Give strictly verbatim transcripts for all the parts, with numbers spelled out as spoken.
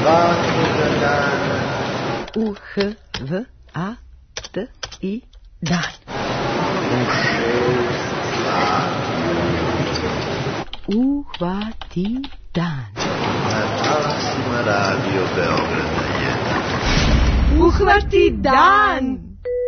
svakoga dana. U H V A T I dan. U šest Uhvati dan. Na talasima Radio Beograda jedan. Uhvati dan.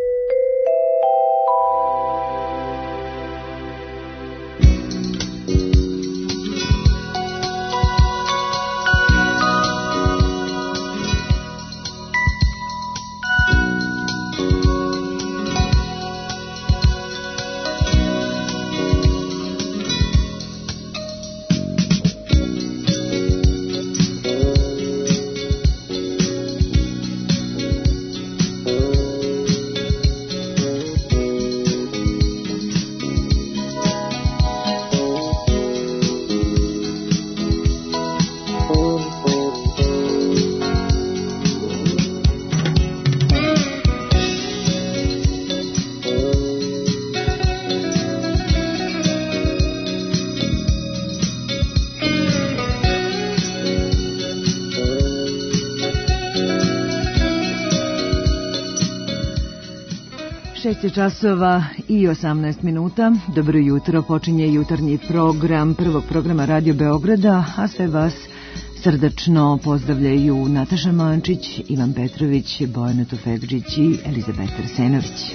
šest časova i osamnaest minuta. Dobro jutro, počinje jutarnji program prvog programa Radio Beograda, a sve vas srdačno pozdravljaju Nataša Mančić, Ivan Petrović, Bojana Tufekđić i Elizabeta Arsenović.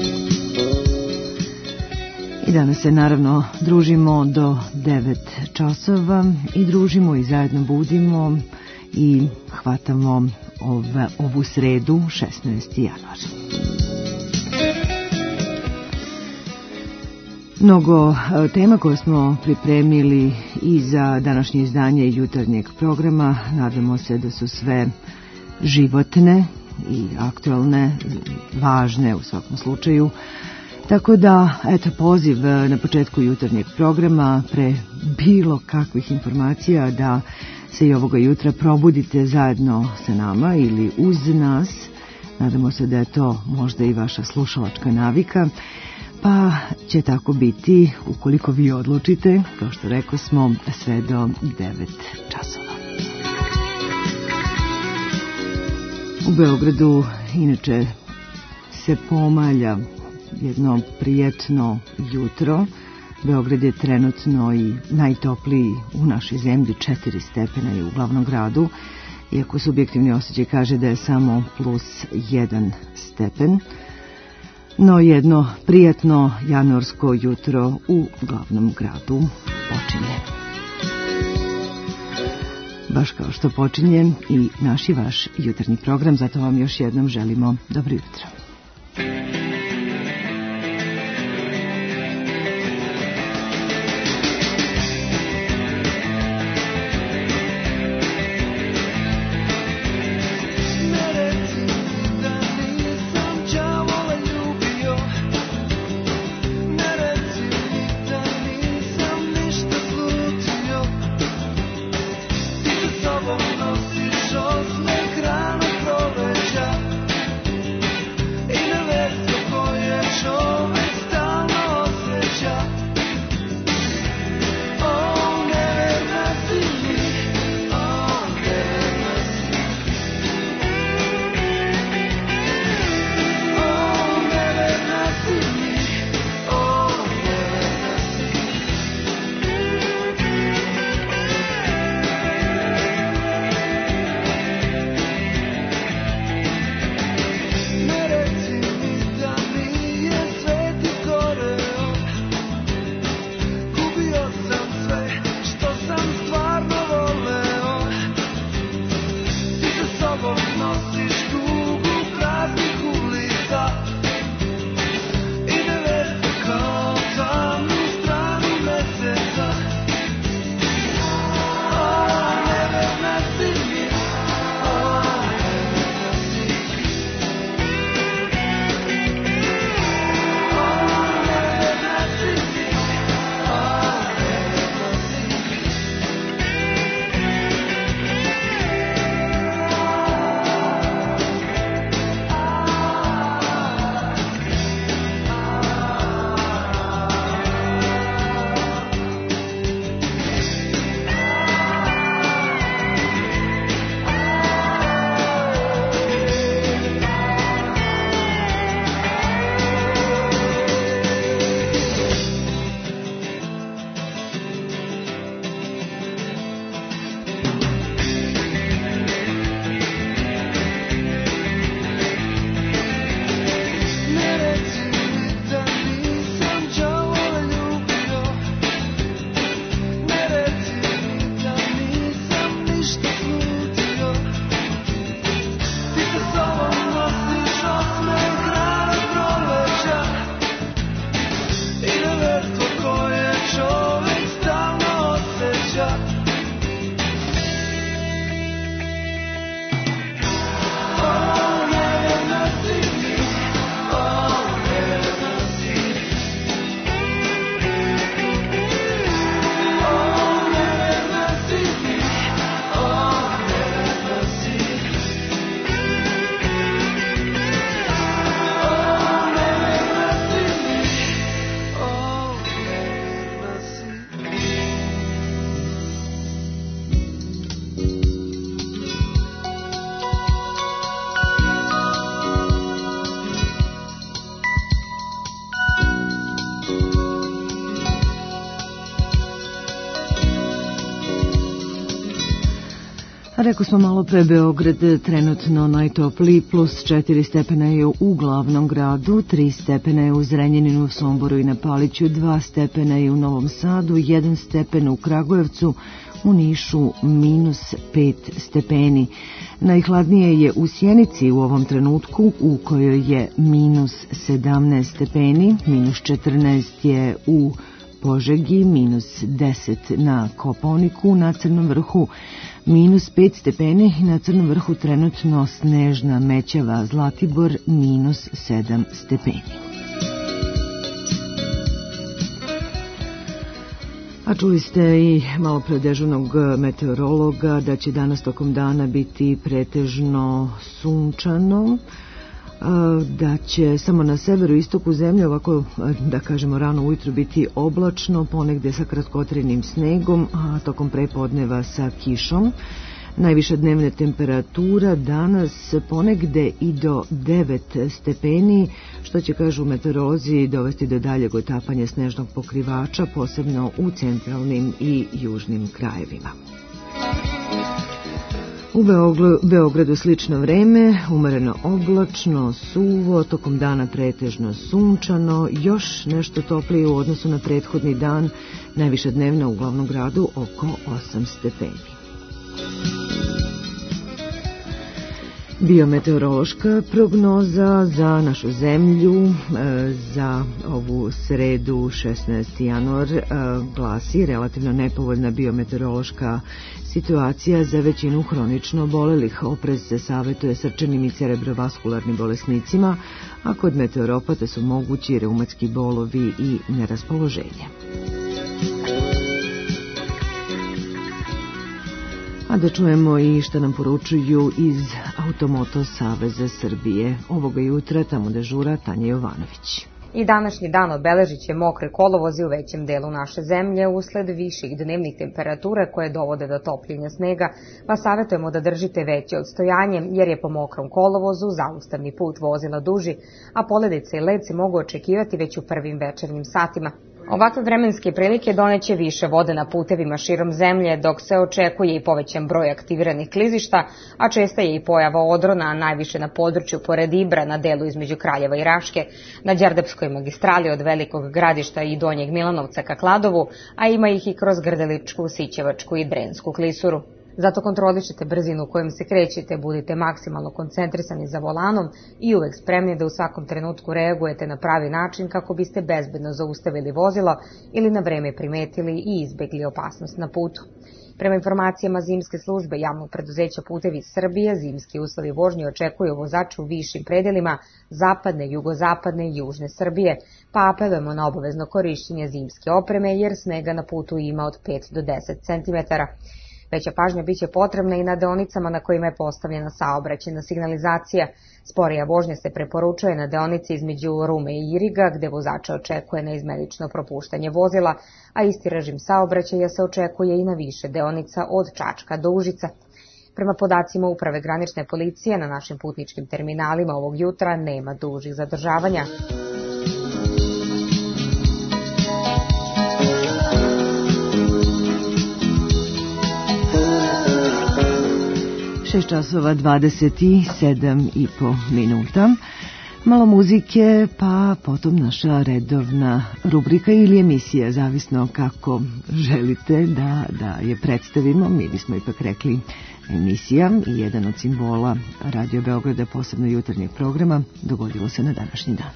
I danas se naravno družimo do devet časova i družimo i zajedno budimo i hvatamo ove, ovu sredu, šesnaesti januar. Mnogo tema koje smo pripremili i za današnje izdanje jutarnjeg programa. Nadamo se da su sve životne i aktualne, važne u svakom slučaju. Tako da, eto, poziv na početku jutarnjeg programa pre bilo kakvih informacija da se i ovoga jutra probudite zajedno sa nama ili uz nas. Nadamo se da je to možda i vaša slušalačka navika. Pa će tako biti ukoliko vi odlučite, kao što rekao smo, sve do devet časova. U Beogradu inače se pomalja jedno prijetno jutro. Beograd je trenutno i najtopliji u našoj zemlji, četiri stepena je u glavnom gradu, iako subjektivni osjećaj kaže da je samo plus jedan stepen. No jedno prijatno januarsko jutro u glavnom gradu počinje. Baš kao što počinje i naš i vaš jutarnji program, zato vam još jednom želimo dobro jutro. Nosiš osmeh ranog proleća i na vezu Rekao smo malo pre, Beograd trenutno najtopliji, plus četiri stepena je u glavnom gradu, tri stepena je u Zrenjaninu, u Somboru i na Paliću, dva stepena je u Novom Sadu, jedan stepen u Kragujevcu, u Nišu minus pet stepeni. Najhladnije je u Sjenici u ovom trenutku, u kojoj je minus sedamnaest stepeni, minus četrnaest je u Požegi, minus deset na Kopaoniku, na Crnom vrhu minus pet stepeni, na Crnom vrhu trenutno snežna mećava Zlatibor, minus sedam stepeni. A čuli ste i malo pre dežurnog meteorologa da će danas tokom dana biti pretežno sunčano, da će samo na severu i istoku zemlje ovako, da kažemo, rano ujutru biti oblačno, ponegde sa kratkotrenim snegom, a tokom prepodneva sa kišom. Najviša dnevna temperatura danas ponegde i do devet stepeni, što će, kažu meteorolozi, dovesti do daljeg otapanja snežnog pokrivača, posebno u centralnim i južnim krajevima. U Beogradu slično vreme, umereno oblačno, suvo, tokom dana pretežno sunčano, još nešto toplije u odnosu na prethodni dan, najviša dnevna u glavnom gradu oko osam stepeni. Biometeorološka prognoza za našu zemlju za ovu sredu šesnaesti januar glasi: relativno nepovoljna biometeorološka situacija za većinu hronično obolelih. Oprez se savetuje srčanim i cerebrovaskularnim bolesnicima, a kod meteoropata su mogući reumatski bolovi i neraspoloženje. A da čujemo i šta nam poručuju iz Automoto Saveza Srbije. Ovoga jutra tamo dežura Tanja Jovanović. I današnji dan obeležit će mokre kolovozi u većem delu naše zemlje usled viših dnevnih temperatura koje dovode do topljenja snega, pa savjetujemo da držite veće odstojanje jer je po mokrom kolovozu zaustavni put vozila duži, a poledice i led se mogu očekivati već u prvim večernjim satima. Ovakve vremenske prilike doneće više vode na putevima širom zemlje, dok se očekuje i povećan broj aktiviranih klizišta, a česta je i pojava odrona, najviše na području pored Ibra, na delu između Kraljeva i Raške, na Đerdapskoj magistrali od Velikog Gradišta i Donjeg Milanovca ka Kladovu, a ima ih i kroz Grdeličku, Sićevačku i Drensku klisuru. Zato kontrolišite brzinu kojom se krećete, budite maksimalno koncentrisani za volanom i uvek spremni da u svakom trenutku reagujete na pravi način kako biste bezbedno zaustavili vozilo ili na vreme primetili i izbegli opasnost na putu. Prema informacijama zimske službe javnog preduzeća Putevi Srbije, zimski uslovi vožnje očekuju vozače u višim predelima zapadne, jugozapadne i južne Srbije, pa apelujemo na obavezno korišćenje zimske opreme jer snega na putu ima od pet do deset centimetara. Veća pažnja biće potrebna i na deonicama na kojima je postavljena saobraćajna signalizacija. Sporija vožnja se preporučuje na deonici između Rume i Iriga, gde vozača očekuje neizmenično propuštanje vozila, a isti režim saobraćaja se očekuje i na više deonica od Čačka do Užica. Prema podacima Uprave granične policije, na našim putničkim terminalima ovog jutra nema dužih zadržavanja. šest časova dvadeset sedam i po minuta. Malo muzike, pa potom naša redovna rubrika ili emisija, zavisno kako želite da, da je predstavimo. Mi bismo ipak rekli emisija i jedan od simbola Radio Beograda, posebno jutarnjeg programa, dogodilo se na današnji dan.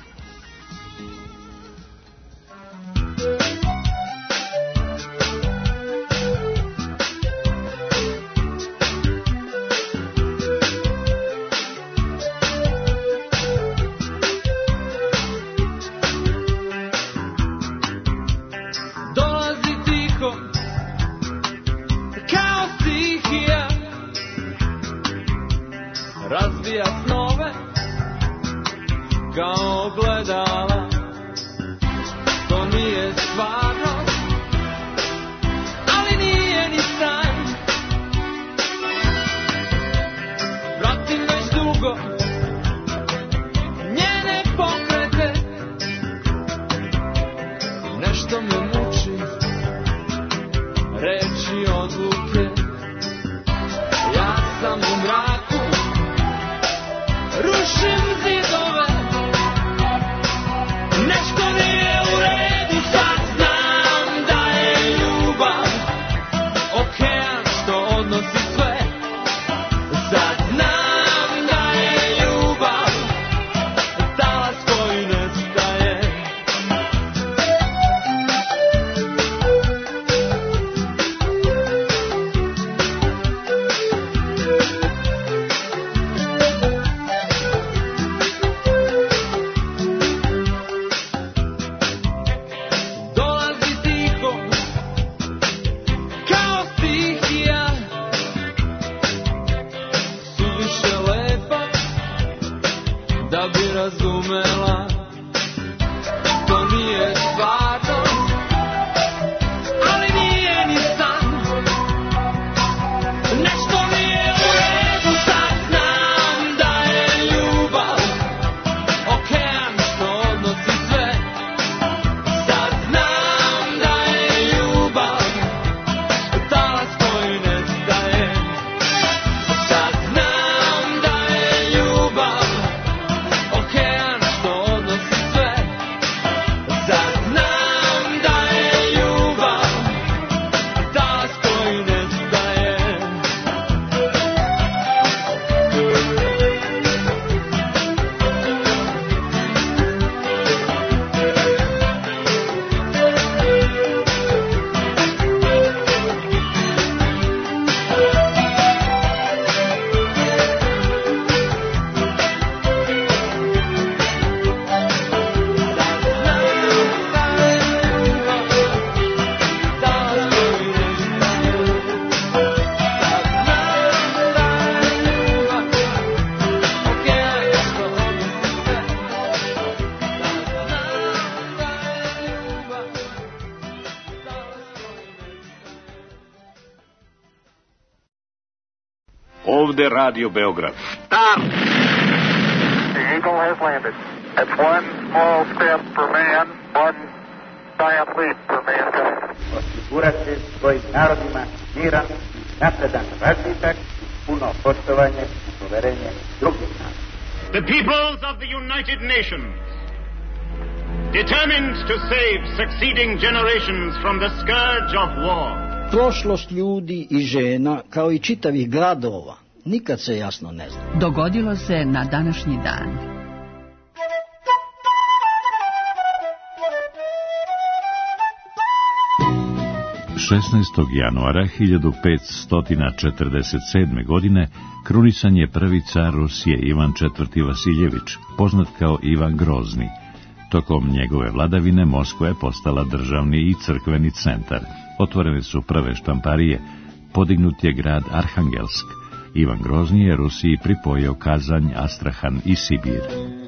Razvija snove kao ogledala, to nije stvarnost, ali nije ni san. Pratim već dugo njene pokrete, nešto me muči, reči odluke. Ja sam u mraku, rušim zidove, nešto nije u redu, sad znam da je ljubav okean što odnosi sve, sad znam da je ljubav talas koji nestaje. Dolazi tiho, kao stihija, suviše lepa da bi razumela, to nije stvarnost, ali nije ni san, nešto nije u redu, sad znam da je ljubav okean što odnosi sve, sad znam da je ljubav talas koji nestaje, sad znam da je ljubav okean što odnosi sve, sad znam da je ljubav talas koji nestaje. Ovde Radio Beograd. Stop! The Eagle has landed. That's one small step for man, one giant leap for mankind. Osigurati svojim narodima miran, napredan razvitak, puno poštovanje i poverenje drugih naroda. The peoples of the United Nations, determined to save succeeding generations from the scourge of war. Prošlost ljudi i žena, kao i čitavih gradova, nikad se jasno ne zna. Dogodilo se na današnji dan. šesnaestog januara hiljadu petsto četrdeset sedme. godine krunisan je prvi car Rusije Ivan četvrti. Vasiljević, poznat kao Ivan Grozni. Tokom njegove vladavine Moskva je postala državni i crkveni centar. Otvorene su prve štamparije, podignut je grad Arhangelsk. Ivan Grozni je Rusiji pripojio Kazanj, Astrahan i Sibir.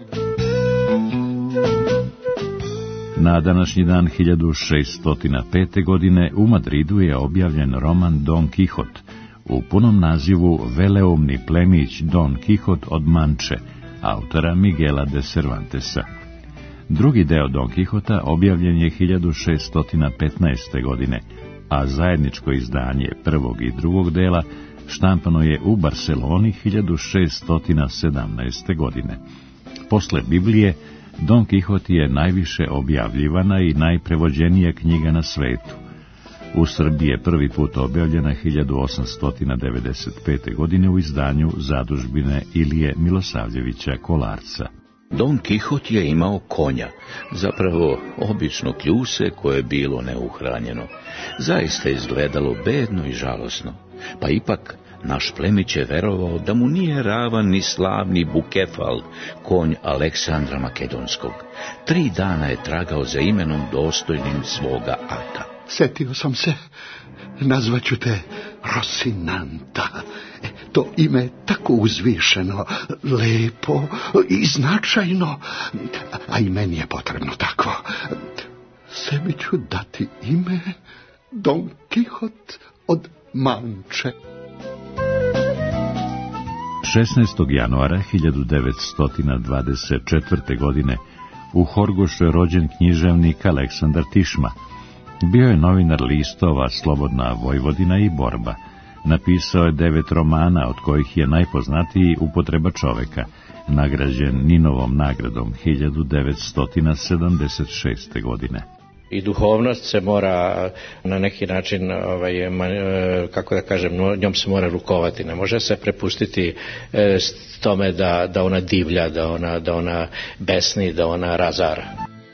Na današnji dan hiljadu šeststo pete. godine u Madridu je objavljen roman Don Kihot, u punom nazivu Veleumni plemić Don Kihot od Manče, autora Miguela de Cervantesa. Drugi deo Don Kihota objavljen je hiljadu šeststo petnaeste. godine, a zajedničko izdanje prvog i drugog dela štampano je u Barceloni hiljadu šeststo sedamnaeste. godine. Posle Biblije, Don Kihot je najviše objavljivana i najprevođenija knjiga na svetu. U Srbiji je prvi put objavljena hiljadu osamsto devedeset pete. godine u izdanju zadužbine Ilije Milosavljevića Kolarca. Don Kihot je imao konja, zapravo obično kljuse koje je bilo neuhranjeno. Zaista izgledalo bedno i žalosno, pa ipak naš plemić je verovao da mu nije ravan ni slavni Bukefal, konj Aleksandra Makedonskog. Tri dana je tragao za imenom dostojnim svoga ata. Setio sam se, nazvaću te Rosinanta. E, to ime je tako uzvišeno, lepo i značajno, a i meni je potrebno tako. Sebi ću dati ime Don Kihot od Manče. šesnaestog januara hiljadu devetsto dvadeset četvrte. godine u Horgošu je rođen književnik Aleksandar Tišma. Bio je novinar listova Slobodna Vojvodina i Borba. Napisao je devet romana, od kojih je najpoznatiji Upotreba čoveka, nagrađen Ninovom nagradom hiljadu devetsto sedamdeset šeste. godine. I duhovnost se mora na neki način, ovaj, kako da kažem, njom se mora rukovati. Ne može se prepustiti e, tome da, da ona divlja, da ona, da ona besni, da ona razara.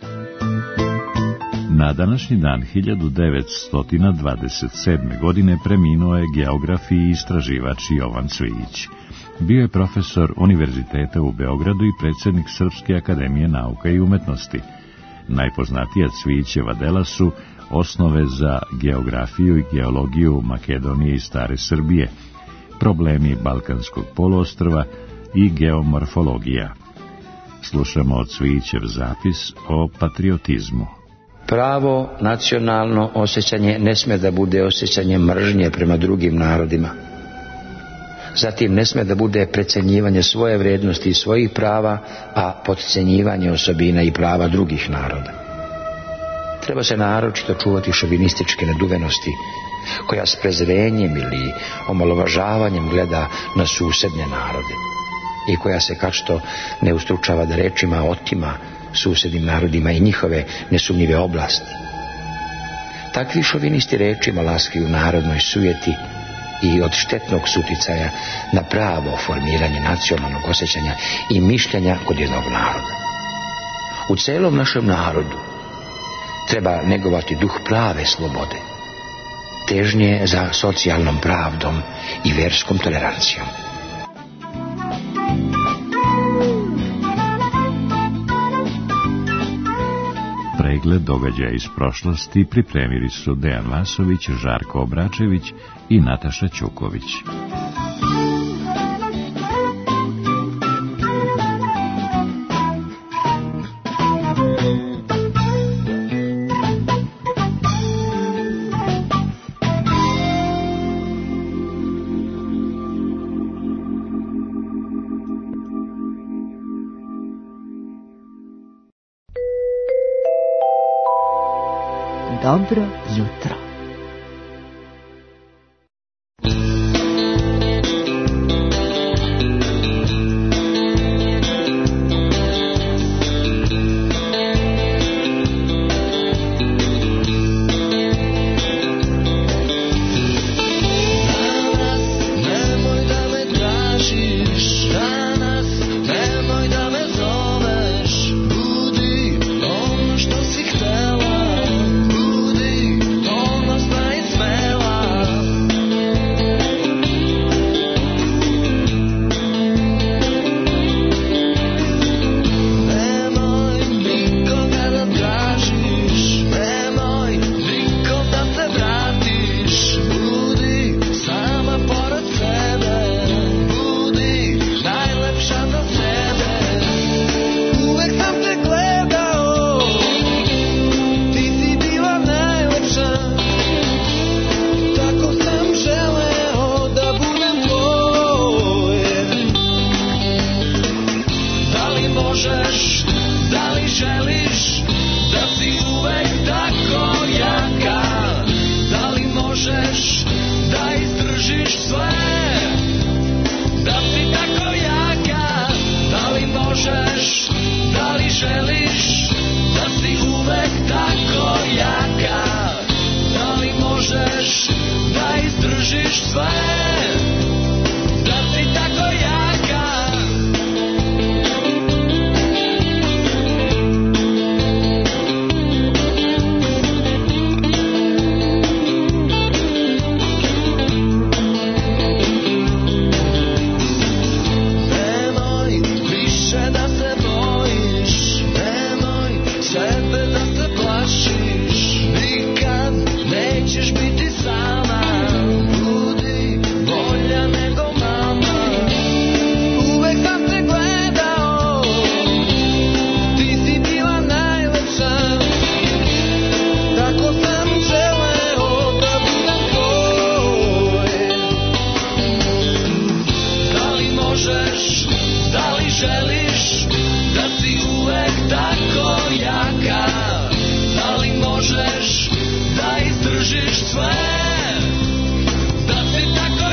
Na današnji dan hiljadu devetsto dvadeset sedme. godine preminuo je geograf i istraživač Jovan Cvijić. Bio je profesor Univerziteta u Beogradu i predsjednik Srpske akademije nauka i umetnosti. Najpoznatija Cvijićeva dela su Osnove za geografiju i geologiju Makedonije i Stare Srbije, Problemi Balkanskog poluostrva i Geomorfologija. Slušamo od Cvijićev zapis o patriotizmu. Pravo nacionalno osjećanje ne sme da bude osjećanje mržnje prema drugim narodima. Zatim ne sme da bude precenjivanje svoje vrijednosti i svojih prava, a potcenjivanje osobina i prava drugih naroda. Treba se naročito čuvati šovinističke naduvenosti, koja s prezrenjem ili omalovažavanjem gleda na susedne narode i koja se kao što ne ustručava da rečima otima susednim narodima i njihove nesumnjive oblasti. Takvi šovinisti rečima laskaju narodnoj sujeti i od štetnog suticaja na pravo formiranje nacionalnog osjećanja i mišljenja kod jednog naroda. U celom našem narodu treba negovati duh prave slobode, težnje za socijalnom pravdom i verskom tolerancijom. Pregled događaja iz prošlosti pripremili su Dejan Vasović, Žarko Obračević i Nataša Ćuković. Dobro jutro. Možeš da izdržiš sve, da si tako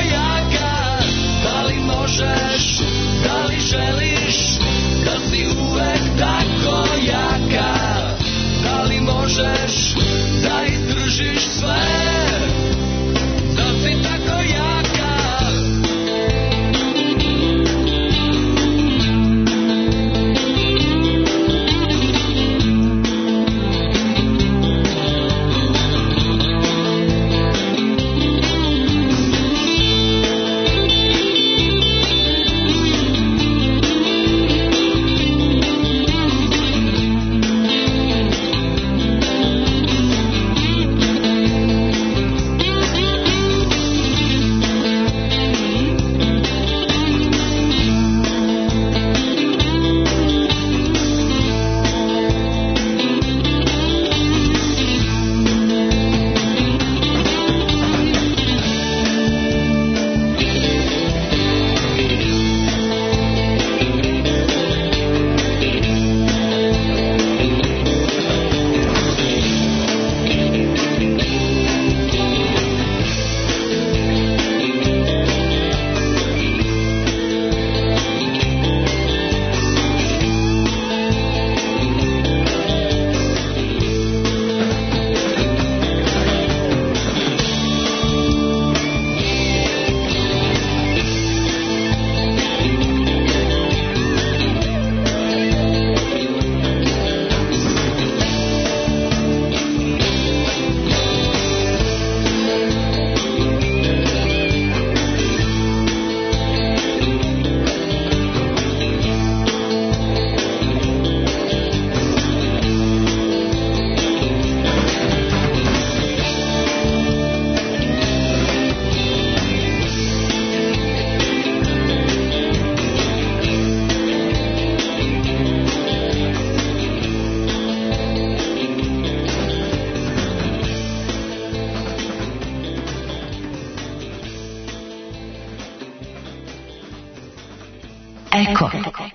Eko.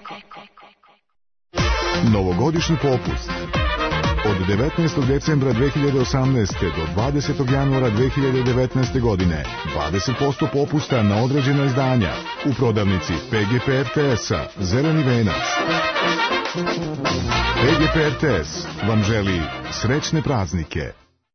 Novogodišnji popust. Od devetnaestog decembra dve hiljade osamnaeste. do dvadesetog januara dve hiljade devetnaeste. godine dvadeset posto popusta na određena izdanja u prodavnici P G P R T S-a Zeleni venac. P G P R T S vam želi srećne praznike.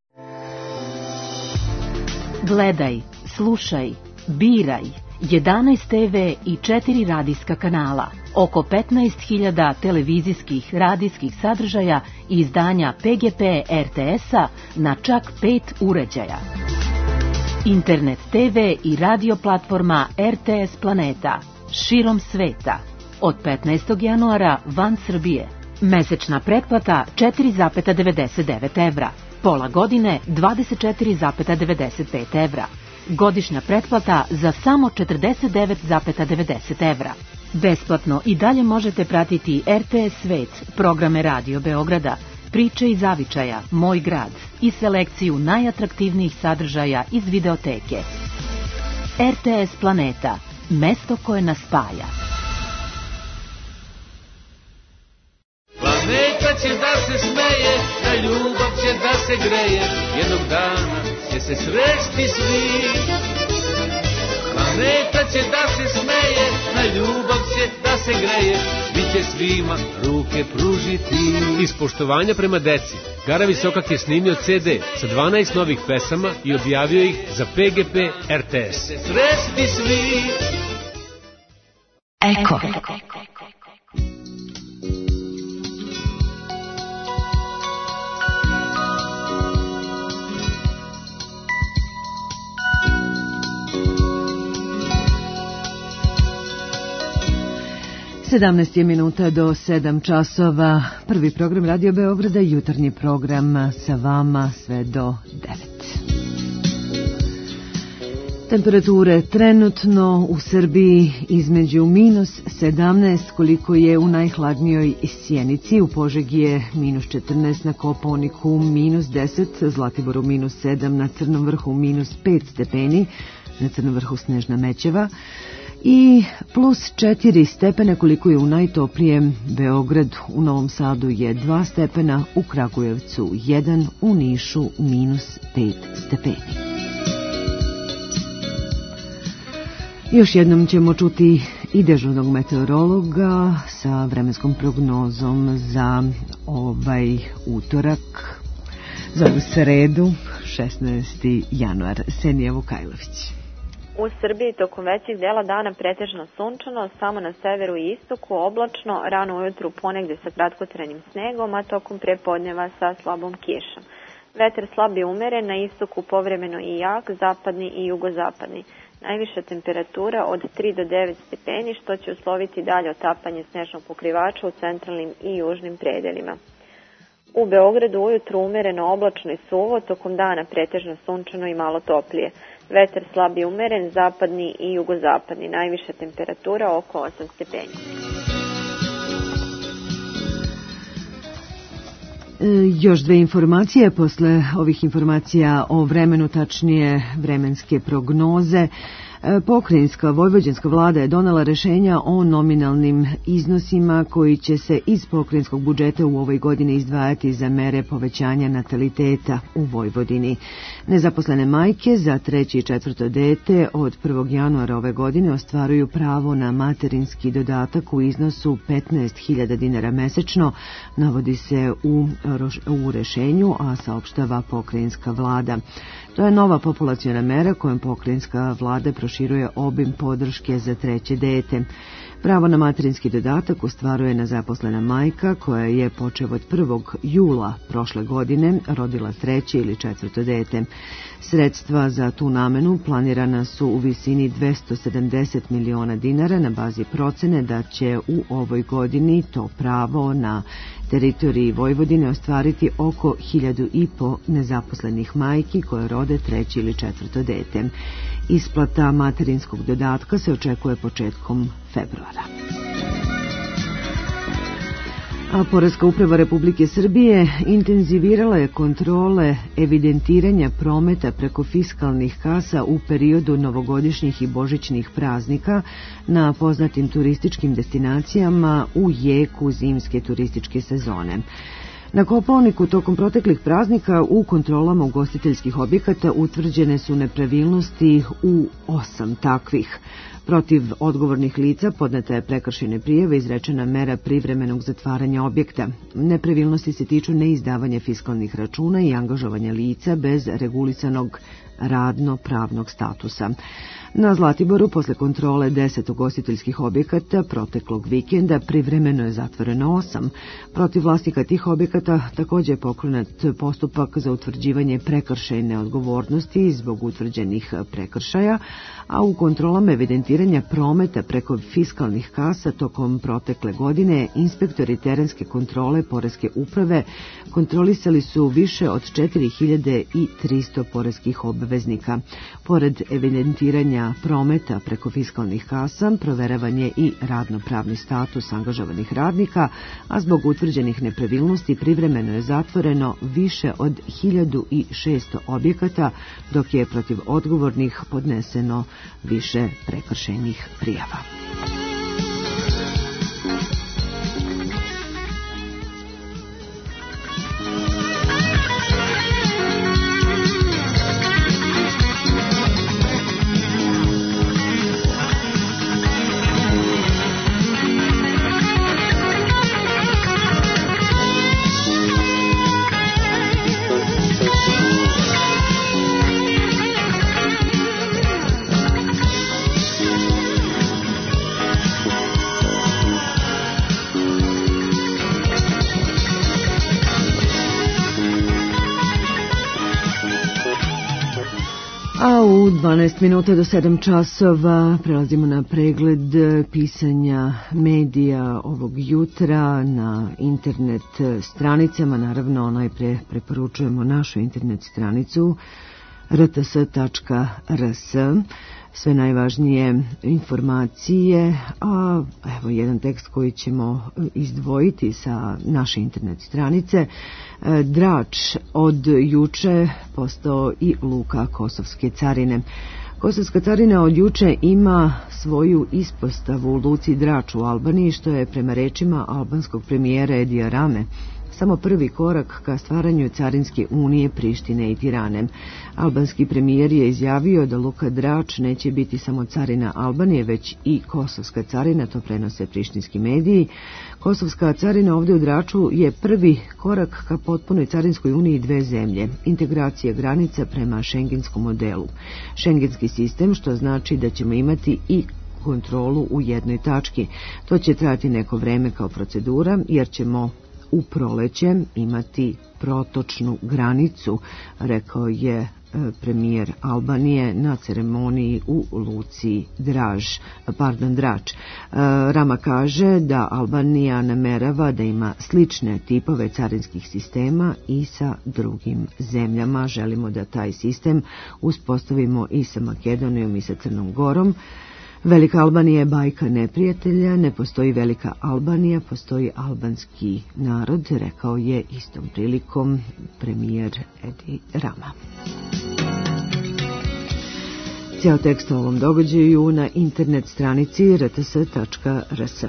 Gledaj, slušaj, biraj. jedanaest te ve i četiri radijska kanala, oko petnaest hiljada televizijskih radijskih sadržaja i izdanja P G P R T S-a na čak pet uređaja. Internet te ve i radio platforma R T S Planeta, širom sveta. Od petnaestog januara van Srbije. Mesečna pretplata četiri zarez devedeset devet evra. Pola godine dvadeset četiri zarez devedeset pet evra. Godišnja pretplata za samo četrdeset devet zarez devedeset evra. Besplatno i dalje možete pratiti R T S Svet, programe Radio Beograda, priče iz zavičaja, Moj grad i selekciju najatraktivnijih sadržaja iz videoteke. R T S Planeta, mesto koje nas spaja. Planeta će da se smeje, na ljubav će da se greje, jednog dana će se sresti svi. Planeta će da se smeje, na ljubav će da se greje, svi će svima ruke pružiti. Iz poštovanja prema deci, Gara Visokak je snimio ce de sa dvanaest novih pesama i objavio ih za P G P R T S. Sresti svi. Eko. sedamnaest je minuta do sedam časova. Prvi program Radio Beograda, jutarnji program sa vama sve do devet. Temperature trenutno u Srbiji između minus sedamnaest, koliko je u najhladnijoj Sjenici, u Požegi je minus četrnaest, na Kopaoniku minus deset, Zlatiboru minus sedam, na Crnom vrhu minus pet stepeni, na Crnom vrhu snežna mećeva, i plus četiri stepena koliko je u najtoplijem Beograd. U Novom Sadu je dva stepena, u Kragujevcu jedan, u Nišu minus pet stepeni. Još jednom ćemo čuti i dežurnog meteorologa sa vremenskom prognozom za ovaj utorak, za ovu sredu, šesnaesti januar. Senija Vukajlović. U Srbiji tokom većeg dela dana pretežno sunčano, samo na severu i istoku oblačno, rano ujutru ponegde sa kratkotrajnim snegom, a tokom prepodneva sa slabom kišom. Vetar slab i umeren, na istoku povremeno i jak, zapadni i jugozapadni. Najviša temperatura od tri do devet stepeni, što će usloviti dalje otapanje snežnog pokrivača u centralnim i južnim predelima. U Beogradu ujutru umereno oblačno i suvo, tokom dana pretežno sunčano i malo toplije. Vetar slab i umeren, zapadni i jugozapadni. Najviša temperatura oko osam stepeni. Još dve informacije posle ovih informacija o vremenu, tačnije vremenske prognoze. Pokrajinska vojvođanska vlada je donela rešenja o nominalnim iznosima koji će se iz pokrajinskog budžeta u ovoj godini izdvajati za mere povećanja nataliteta u Vojvodini. Nezaposlene majke za treće i četvrto dete od prvog januara ove godine ostvaruju pravo na materinski dodatak u iznosu petnaest hiljada dinara mesečno, navodi se u, u rešenju, a saopštava pokrajinska vlada. To je nova populaciona mera kojom pokrajinska vlada proširuje obim podrške za treće dete. Pravo na materinski dodatak ostvaruje nezaposlena majka koja je počev od prvog jula prošle godine rodila treće ili četvrto dete. Sredstva za tu namenu planirana su u visini dvesta sedamdeset miliona dinara na bazi procene da će u ovoj godini to pravo na teritoriji Vojvodine ostvariti oko hiljadu i po nezaposlenih majki koje rode treće ili četvrto dete. Isplata materinskog dodatka se očekuje početkom februara. A Poreska uprava Republike Srbije intenzivirala je kontrole evidentiranja prometa preko fiskalnih kasa u periodu novogodišnjih i božićnih praznika na poznatim turističkim destinacijama u jeku zimske turističke sezone. Na Kopaoniku tokom proteklih praznika u kontrolama ugostiteljskih objekata utvrđene su nepravilnosti u osam takvih. Protiv odgovornih lica podneta je prekršajna prijava i izrečena mera privremenog zatvaranja objekta. Nepravilnosti se tiču neizdavanja fiskalnih računa i angažovanja lica bez regulisanog radno-pravnog statusa. Na Zlatiboru, posle kontrole deset ugostiteljskih objekata proteklog vikenda, privremeno je zatvoreno osam. Protiv vlasnika tih objekata također je pokrenut postupak za utvrđivanje prekršajne odgovornosti zbog utvrđenih prekršaja, a u kontrolama evidentiranja prometa preko fiskalnih kasa tokom protekle godine inspektori terenske kontrole Poreske uprave kontrolisali su više od četiri hiljade tristo poreskih obveznika. Pored evidentiranja prometa preko fiskalnih kasa, proveravanje i radno-pravni status angažovanih radnika, a zbog utvrđenih nepravilnosti privremeno je zatvoreno više od hiljadu šesto objekata, dok je protiv odgovornih podneseno više prekršajnih prijava. A u dvanaest minuta do sedam časova prelazimo na pregled pisanja medija ovog jutra na internet stranicama. Naravno, najpre preporučujemo našu internet stranicu r t s tačka r s. Sve najvažnije informacije, a evo jedan tekst koji ćemo izdvojiti sa naše internet stranice. Drač od juče postao i luka Kosovske carine. Kosovska carina od juče ima svoju ispostavu u luci Drač u Albaniji, što je prema rečima albanskog premijera Edija Rame samo prvi korak ka stvaranju carinske unije Prištine i Tirane. Albanski premijer je izjavio da luka Drač neće biti samo carina Albanije, već i Kosovska carina, to prenose prištinski mediji. Kosovska carina ovdje u Draču je prvi korak ka potpunoj carinskoj uniji dve zemlje, integracija granica prema šengenskom modelu. Šengenski sistem, što znači da ćemo imati i kontrolu u jednoj tački. To će trajati neko vreme kao procedura, jer ćemo u proleće imati protočnu granicu, rekao je premijer Albanije na ceremoniji u luci Draž, pardon, Drač. Rama kaže da Albanija namerava da ima slične tipove carinskih sistema i sa drugim zemljama. Želimo da taj sistem uspostavimo i sa Makedonijom i sa Crnom Gorom. Velika Albanija je bajka neprijatelja, ne postoji Velika Albanija, postoji albanski narod, rekao je istom prilikom premijer Edi Rama. Cijel tekst o ovom događaju na internet stranici r t s tačka r s.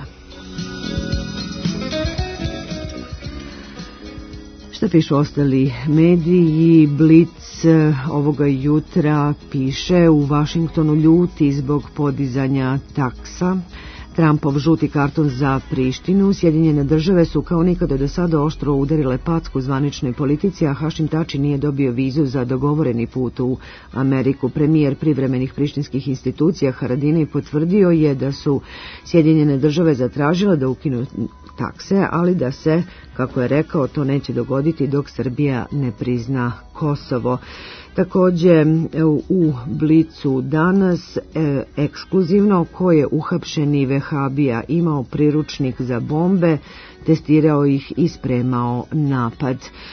Šta pišu ostali mediji? Blic ovoga jutra piše: u Vašingtonu ljuti zbog podizanja taksa. Trumpov žuti karton za Prištinu. Sjedinjene države su kao nikada do sada oštro udarile packu zvaničnoj politici, a Hašim Tači nije dobio vizu za dogovoreni put u Ameriku. Premijer privremenih prištinskih institucija Haradinaj potvrdio je da su Sjedinjene države zatražile da ukinu takse, ali da se, kako je rekao, to neće dogoditi dok Srbija ne prizna Kosovo. Također u Blicu danas e, ekskluzivno ko je uhapšeni vehabija imao priručnik za bombe, testirao ih i spremao napad.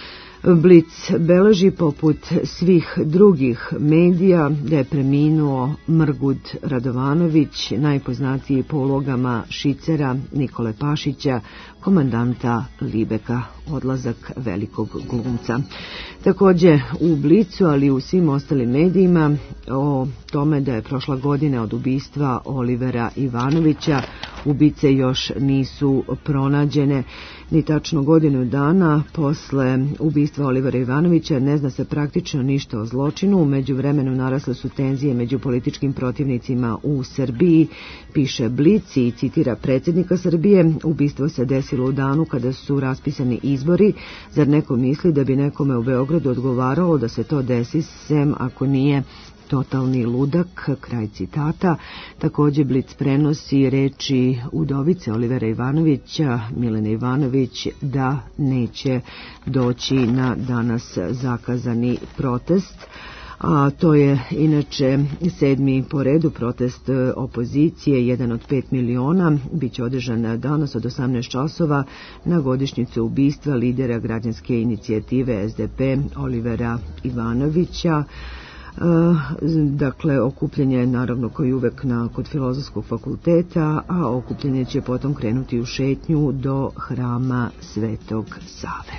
Blic beleži poput svih drugih medija da je preminuo Mrgud Radovanović, najpoznatiji po ulogama Šicera, Nikole Pašića, komandanta Libeka, odlazak velikog glumca. Također u Blicu, ali i u svim ostalim medijima, o tome da je prošla godina od ubistva Olivera Ivanovića, ubice još nisu pronađene. Ni tačno godinu dana posle ubistva Olivera Ivanovića ne zna se praktično ništa o zločinu. U međuvremenu narasle su tenzije među političkim protivnicima u Srbiji, piše Blic i citira predsjednika Srbije. Ubistvo se desilo u danu kada su raspisani izbori. Zar neko misli da bi nekome u Beogradu odgovaralo da se to desi, sem ako nije totalni ludak, kraj citata. Također Blic prenosi reči udovice Olivera Ivanovića, Milene Ivanović, da neće doći na danas zakazani protest. A to je inače sedmi po redu protest opozicije, jedan od pet miliona, bit će održan danas od osamnaest časova na godišnjicu ubistva lidera građanske inicijative S D P Olivera Ivanovića. Dakle, okupljenje je naravno koji uvek na, kod Filozofskog fakulteta, a okupljenje će potom krenuti u šetnju do hrama Svetog Save.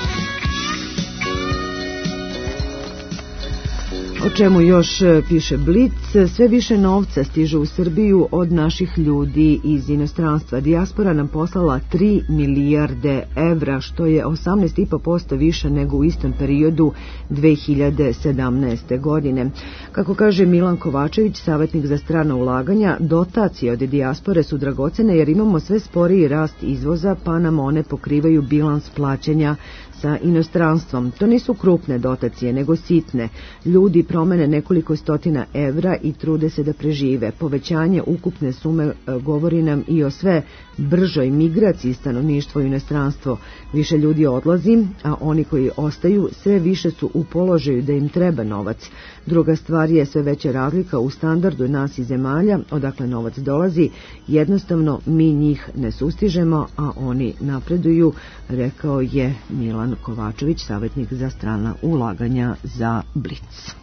O čemu još piše Blic? Sve više novca stiže u Srbiju od naših ljudi iz inostranstva. Dijaspora nam poslala tri milijarde evra, što je osamnaest zarez pet posto više nego u istom periodu dve hiljade sedamnaeste. godine. Kako kaže Milan Kovačević, savjetnik za strana ulaganja, dotacije od dijaspore su dragocene jer imamo sve sporiji rast izvoza, pa nam one pokrivaju bilans plaćanja sa inostranstvom. To nisu krupne dotacije, nego sitne. Ljudi promene nekoliko stotina evra i trude se da prežive. Povećanje ukupne sume govori nam i o sve bržoj migraciji stanovništva u inostranstvo. Više ljudi odlazi, a oni koji ostaju sve više su u položaju da im treba novac. Druga stvar je sve veća razlika u standardu nas i zemalja, odakle novac dolazi. Jednostavno mi njih ne sustižemo, a oni napreduju, rekao je Milan Kovačević, savjetnik za strana ulaganja za Blic.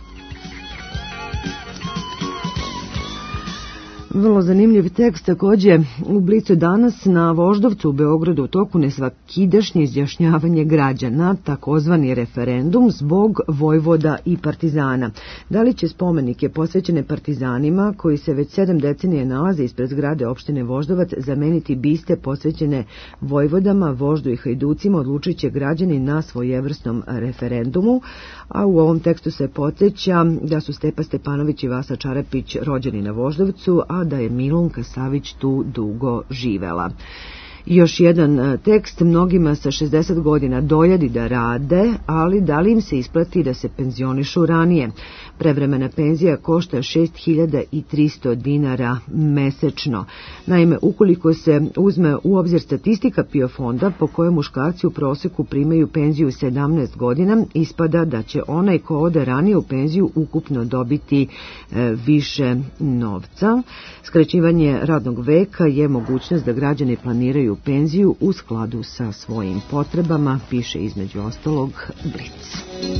Vrlo zanimljiv tekst također u Blicu danas. Na Voždovcu u Beogradu u toku nesvakidašnje izjašnjavanje građana, takozvani referendum zbog vojvoda i partizana. Da li će spomenike posvećene partizanima, koji se već sedam decenije nalaze ispred zgrade opštine Voždovac, zameniti biste posvećene vojvodama, voždu i hajducima, odlučit će građani na svojevrsnom referendumu. A u ovom tekstu se podsjeća da su Stepa Stepanović i Vasa Čarapić rođeni na Voždovcu, a da je Milunka Savić tu dugo živela. Još jedan tekst, mnogima sa šezdeset godina dojadi da rade, ali da li im se isplati da se penzionišu ranije? Prevremena penzija košta šest hiljada tristo dinara mesečno. Naime, ukoliko se uzme u obzir statistika P I O fonda po kojoj muškarci u proseku primaju penziju sedamnaest godina, ispada da će onaj ko ode ranije u penziju ukupno dobiti e, više novca. Skraćivanje radnog veka je mogućnost da građani planiraju penziju u skladu sa svojim potrebama, piše između ostalog Blic.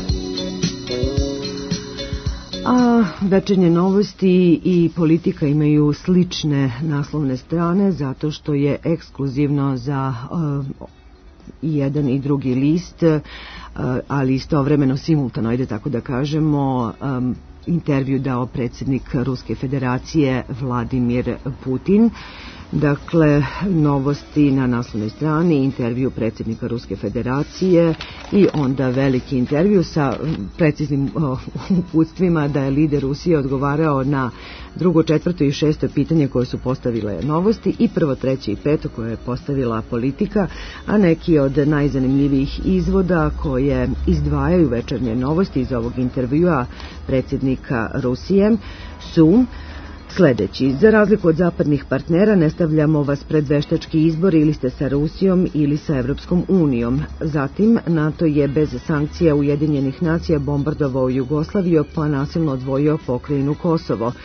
A Večernje novosti i Politika imaju slične naslovne strane zato što je ekskluzivno za uh, jedan i drugi list, uh, ali istovremeno simultano, ajde tako da kažemo, um, intervju dao predsjednik Ruske federacije Vladimir Putin. Dakle, novosti na naslovnoj strani, intervju predsjednika Ruske federacije i onda veliki intervju sa preciznim uputstvima da je lider Rusije odgovarao na drugo, četvrto i šesto pitanje koje su postavile novosti i prvo, treće i peto koje je postavila Politika, a neki od najzanimljivijih izvoda koje izdvajaju Večernje novosti iz ovog intervjua predsjednika Rusije su sljedeći. Za razliku od zapadnih partnera ne stavljamo vas pred veštački izbor, ili ste sa Rusijom ili sa Evropskom unijom. Zatim, NATO je bez sankcija Ujedinjenih nacija bombardovao Jugoslaviju pa nasilno odvojio pokrajinu Kosovo.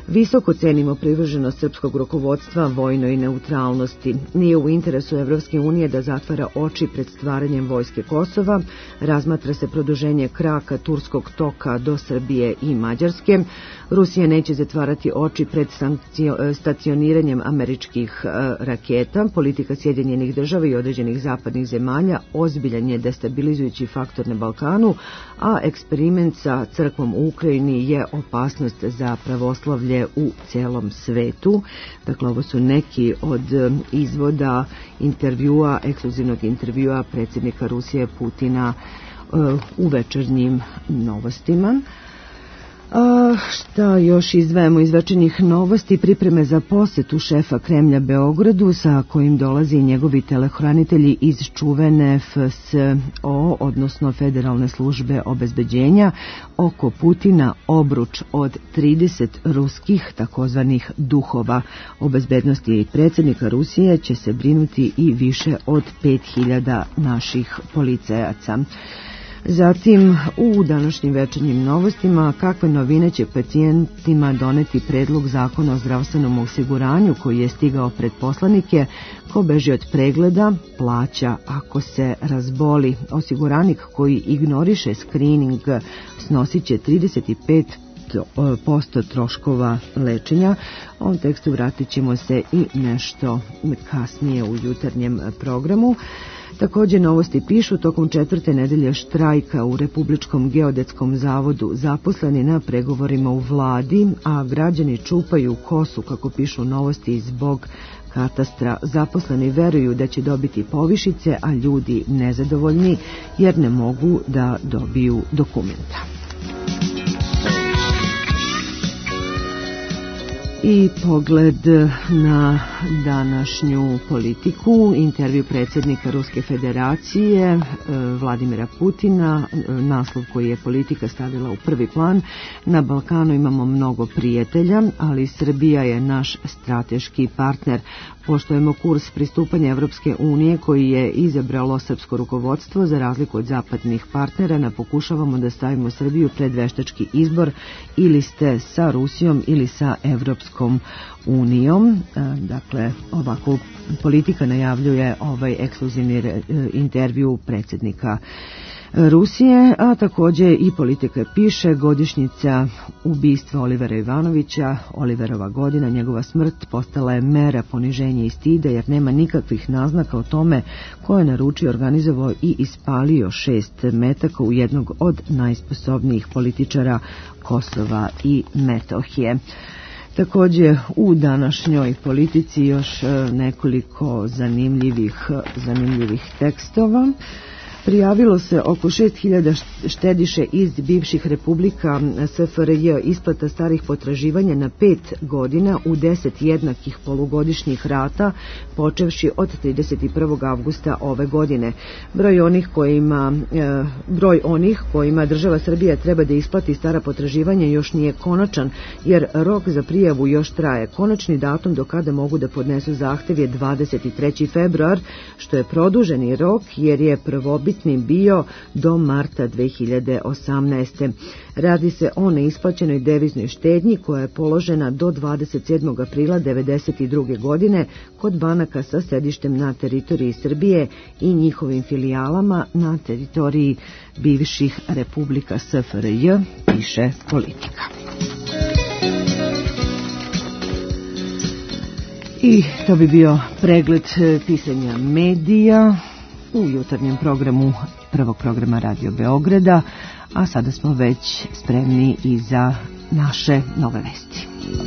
Visoko cenimo privrženost srpskog rukovodstva vojnoj neutralnosti. Nije u interesu Evropske unije da zatvara oči pred stvaranjem vojske Kosova. Razmatra se produženje kraka turskog toka do Srbije i Mađarske. Rusija neće zatvarati oči pred stacioniranjem američkih raketa. Politika Sjedinjenih država i određenih zapadnih zemalja ozbiljan je destabilizujući faktor na Balkanu, a eksperiment sa crkvom u Ukrajini je opasnost za pravoslavlje u celom svetu. Dakle, ovo su neki od izvoda intervjua, ekskluzivnog intervjua predsjednika Rusije Putina u Večernjim novostima. A šta još izdvajamo iz večernjih novosti? Pripreme za posetu šefa Kremlja Beogradu, sa kojim dolazi njegovi telehranitelji iz čuvene F S O, odnosno Federalne službe obezbeđenja. Oko Putina obruč od trideset ruskih takozvanih duhova. O bezbednosti predsjednika Rusije će se brinuti i više od pet hiljada naših policajaca. Zatim, u današnjim večernjim novostima, kakve novine će pacijentima doneti predlog zakona o zdravstvenom osiguranju koji je stigao pred poslanike. Ko beži od pregleda, plaća ako se razboli. Osiguranik koji ignoriše skrining snosit će trideset pet posto troškova lečenja. U ovom tekstu vratit ćemo se i nešto kasnije u jutarnjem programu. Također novosti pišu, tokom četvrte nedelje štrajka u Republičkom geodetskom zavodu zaposleni na pregovorima u vladi, a građani čupaju kosu, kako pišu novosti, zbog katastra. Zaposleni veruju da će dobiti povišice, a ljudi nezadovoljni jer ne mogu da dobiju dokumenta. I pogled na današnju politiku, intervju predsjednika Ruske federacije Vladimira Putina, naslov koji je politika stavila u prvi plan. Na Balkanu imamo mnogo prijatelja, ali Srbija je naš strateški partner. Poštujemo kurs pristupanja Evropske unije koji je izabralo srpsko rukovodstvo. Za razliku od zapadnih partnera, ne pokušavamo da stavimo Srbiju pred veštački izbor, ili ste sa Rusijom ili sa Evropskom unijom. Dakle, ovako politika najavljuje ovaj ekskluzivni intervju predsjednika Rusije, a također i politika piše godišnjica ubistva Olivera Ivanovića. Oliverova godina, njegova smrt postala je mera poniženja i stida, jer nema nikakvih naznaka o tome ko je naručio, organizovao i ispalio šest metaka u jednog od najsposobnijih političara Kosova i Metohije. Također u današnjoj politici još nekoliko zanimljivih, zanimljivih tekstova. Prijavilo se oko šest hiljada štediše iz bivših republika S F R J isplata starih potraživanja na pet godina u deset jednakih polugodišnjih rata, počevši od trideset prvog avgusta ove godine. Broj onih kojima, broj onih kojima država Srbija treba da isplati stara potraživanja još nije konačan, jer rok za prijavu još traje. Konačni datum do kada mogu da podnesu zahtev je dvadeset treći februar, što je produženi rok jer je prvobitni bio do marta dve hiljade osamnaeste. Radi se o neisplaćenoj deviznoj štednji koja je položena do dvadeset sedmog aprila devedeset druge godine kod banaka sa sedištem na teritoriji Srbije i njihovim filijalama na teritoriji bivših republika S F R J, piše politika. I to bi bio pregled pisanja medija u jutarnjem programu prvog programa Radio Beograda, a sada smo već spremni i za naše nove vesti.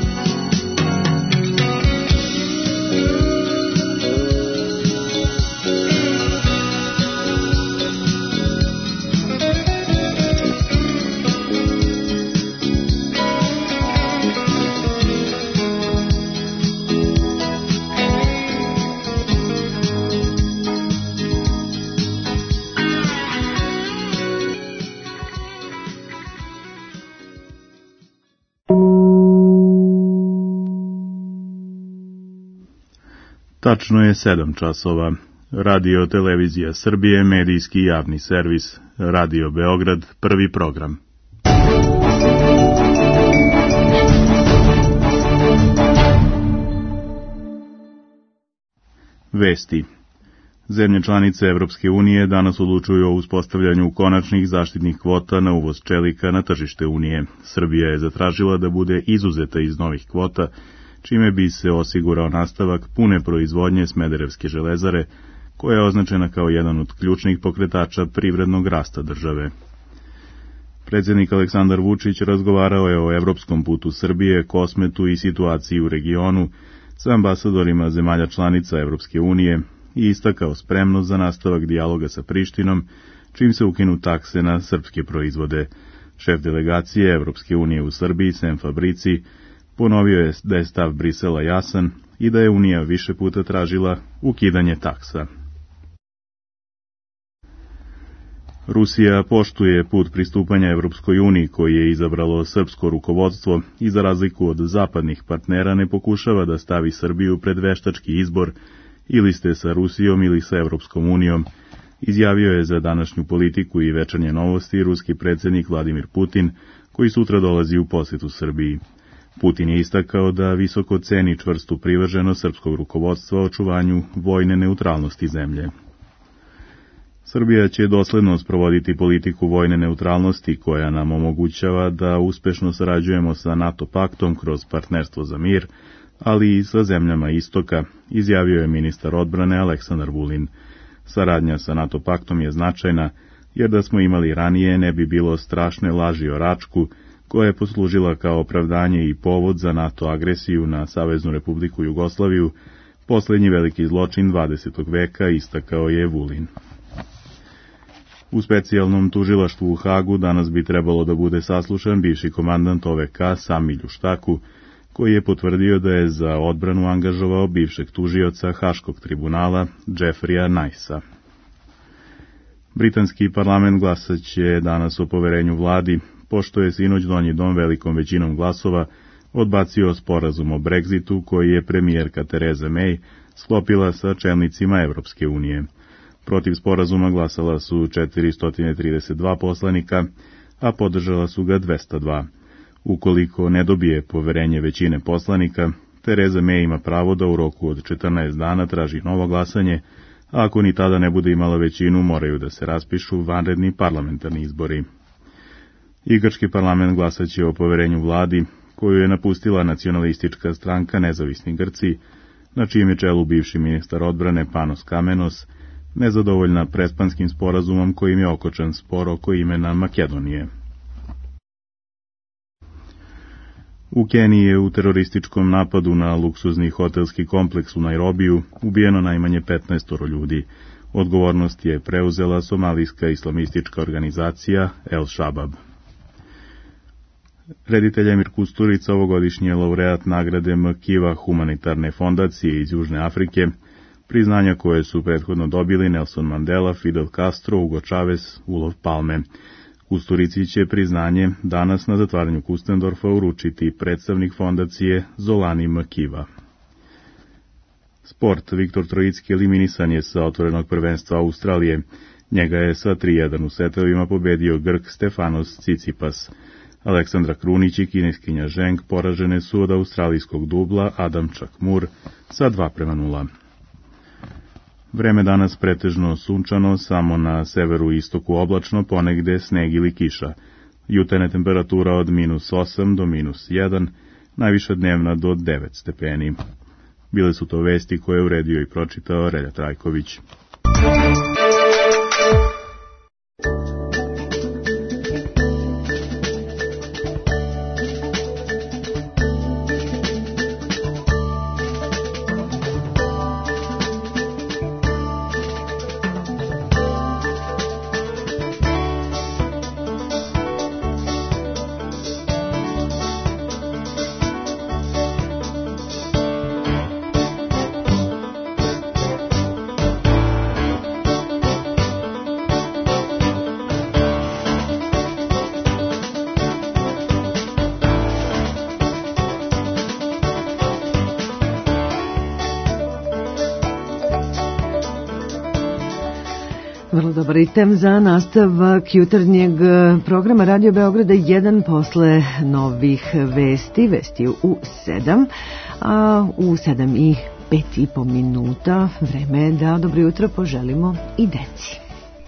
Tačno je sedam časova. Radio Televizija Srbije, medijski javni servis, Radio Beograd, prvi program. Vesti. Zemlje članice Evropske unije danas odlučuju o uspostavljanju konačnih zaštitnih kvota na uvoz čelika na tržište Unije. Srbija je zatražila da bude izuzeta iz novih kvota, čime bi se osigurao nastavak pune proizvodnje Smederevske železare, koja je označena kao jedan od ključnih pokretača privrednog rasta države. Predsjednik Aleksandar Vučić razgovarao je o evropskom putu Srbije, Kosmetu i situaciji u regionu sa ambasadorima zemalja članica Evropske unije i istakao spremnost za nastavak dijaloga sa Prištinom, čim se ukinu takse na srpske proizvode. Šef delegacije Evropske unije u Srbiji, Sem Fabrici, ponovio je da je stav Brisela jasan i da je Unija više puta tražila ukidanje taksa. Rusija poštuje put pristupanja Evropskoj uniji koji je izabralo srpsko rukovodstvo i za razliku od zapadnih partnera ne pokušava da stavi Srbiju pred veštački izbor ili ste sa Rusijom ili sa Evropskom unijom, izjavio je za današnju politiku i večernje novosti ruski predsjednik Vladimir Putin, koji sutra dolazi u posjetu Srbiji. Putin je istakao da visoko ceni čvrstu privrženost srpskog rukovodstva očuvanju vojne neutralnosti zemlje. Srbija će dosledno sprovoditi politiku vojne neutralnosti koja nam omogućava da uspešno sarađujemo sa NATO paktom kroz partnerstvo za mir, ali i sa zemljama istoka, izjavio je ministar odbrane Aleksandar Vulin. Saradnja sa NATO paktom je značajna, jer da smo imali ranije ne bi bilo strašne laži o Račku, koja je poslužila kao opravdanje i povod za NATO agresiju na Saveznu Republiku Jugoslaviju, posljednji veliki zločin dvadesetog veka, istakao je Vulin. U specijalnom tužilaštvu u Hagu danas bi trebalo da bude saslušan bivši komandant O V K Sami Ljuštaku, koji je potvrdio da je za odbranu angažovao bivšeg tužioca Haškog tribunala Jeffreya Nicea. Britanski parlament glasat će danas o poverenju vladi, pošto je sinoć donji dom velikom većinom glasova odbacio sporazum o Brexitu koji je premijerka Theresa May sklopila sa čelnicima Evropske unije. Protiv sporazuma glasala su četiristo trideset dva poslanika, a podržala su ga dvesta dva. Ukoliko ne dobije poverenje većine poslanika, Theresa May ima pravo da u roku od četrnaest dana traži novo glasanje, a ako ni tada ne bude imala većinu, moraju da se raspišu vanredni parlamentarni izbori. I grčki parlament glasat će o poverenju vladi, koju je napustila nacionalistička stranka Nezavisni Grci, na čijem je čelu bivši ministar odbrane Panos Kamenos, nezadovoljna prespanskim sporazumom kojim je okočan spor oko imena Makedonije. U Keniji je u terorističkom napadu na luksuzni hotelski kompleks u Nairobiju ubijeno najmanje petnaest ljudi. Odgovornost je preuzela somalijska islamistička organizacija El Shabab. Reditelj Emir Kusturica, ovogodišnji je laureat nagrade Mkiva humanitarne fondacije iz Južne Afrike, priznanja koje su prethodno dobili Nelson Mandela, Fidel Castro, Hugo Chavez, Olof Palme. Kusturici će priznanje danas na zatvaranju Kustendorfa uručiti predstavnik fondacije Zolani Mkiva. Sport. Viktor Trojicki eliminisan je sa otvorenog prvenstva Australije. Njega je sa tri jedan u setovima pobedio Grk Stefanos Tsitsipas. Aleksandra Krunić i kineskinja Zheng poražene su od australijskog dubla Adam Chakmur sa dva prema nula. Vreme danas pretežno sunčano, samo na severu i istoku oblačno, ponegde sneg ili kiša. Jutarnja temperatura od minus osam do minus jedan, najviša dnevna do devet stepeni. Bile su to vesti koje je uredio i pročitao Relja Trajković. Vrlo dobar ritem za nastavak jutarnjeg programa Radio Beograda jedan posle novih vesti, vesti u sedam, a u sedam i pet i po minuta. Vreme je da dobro jutro poželimo i deci.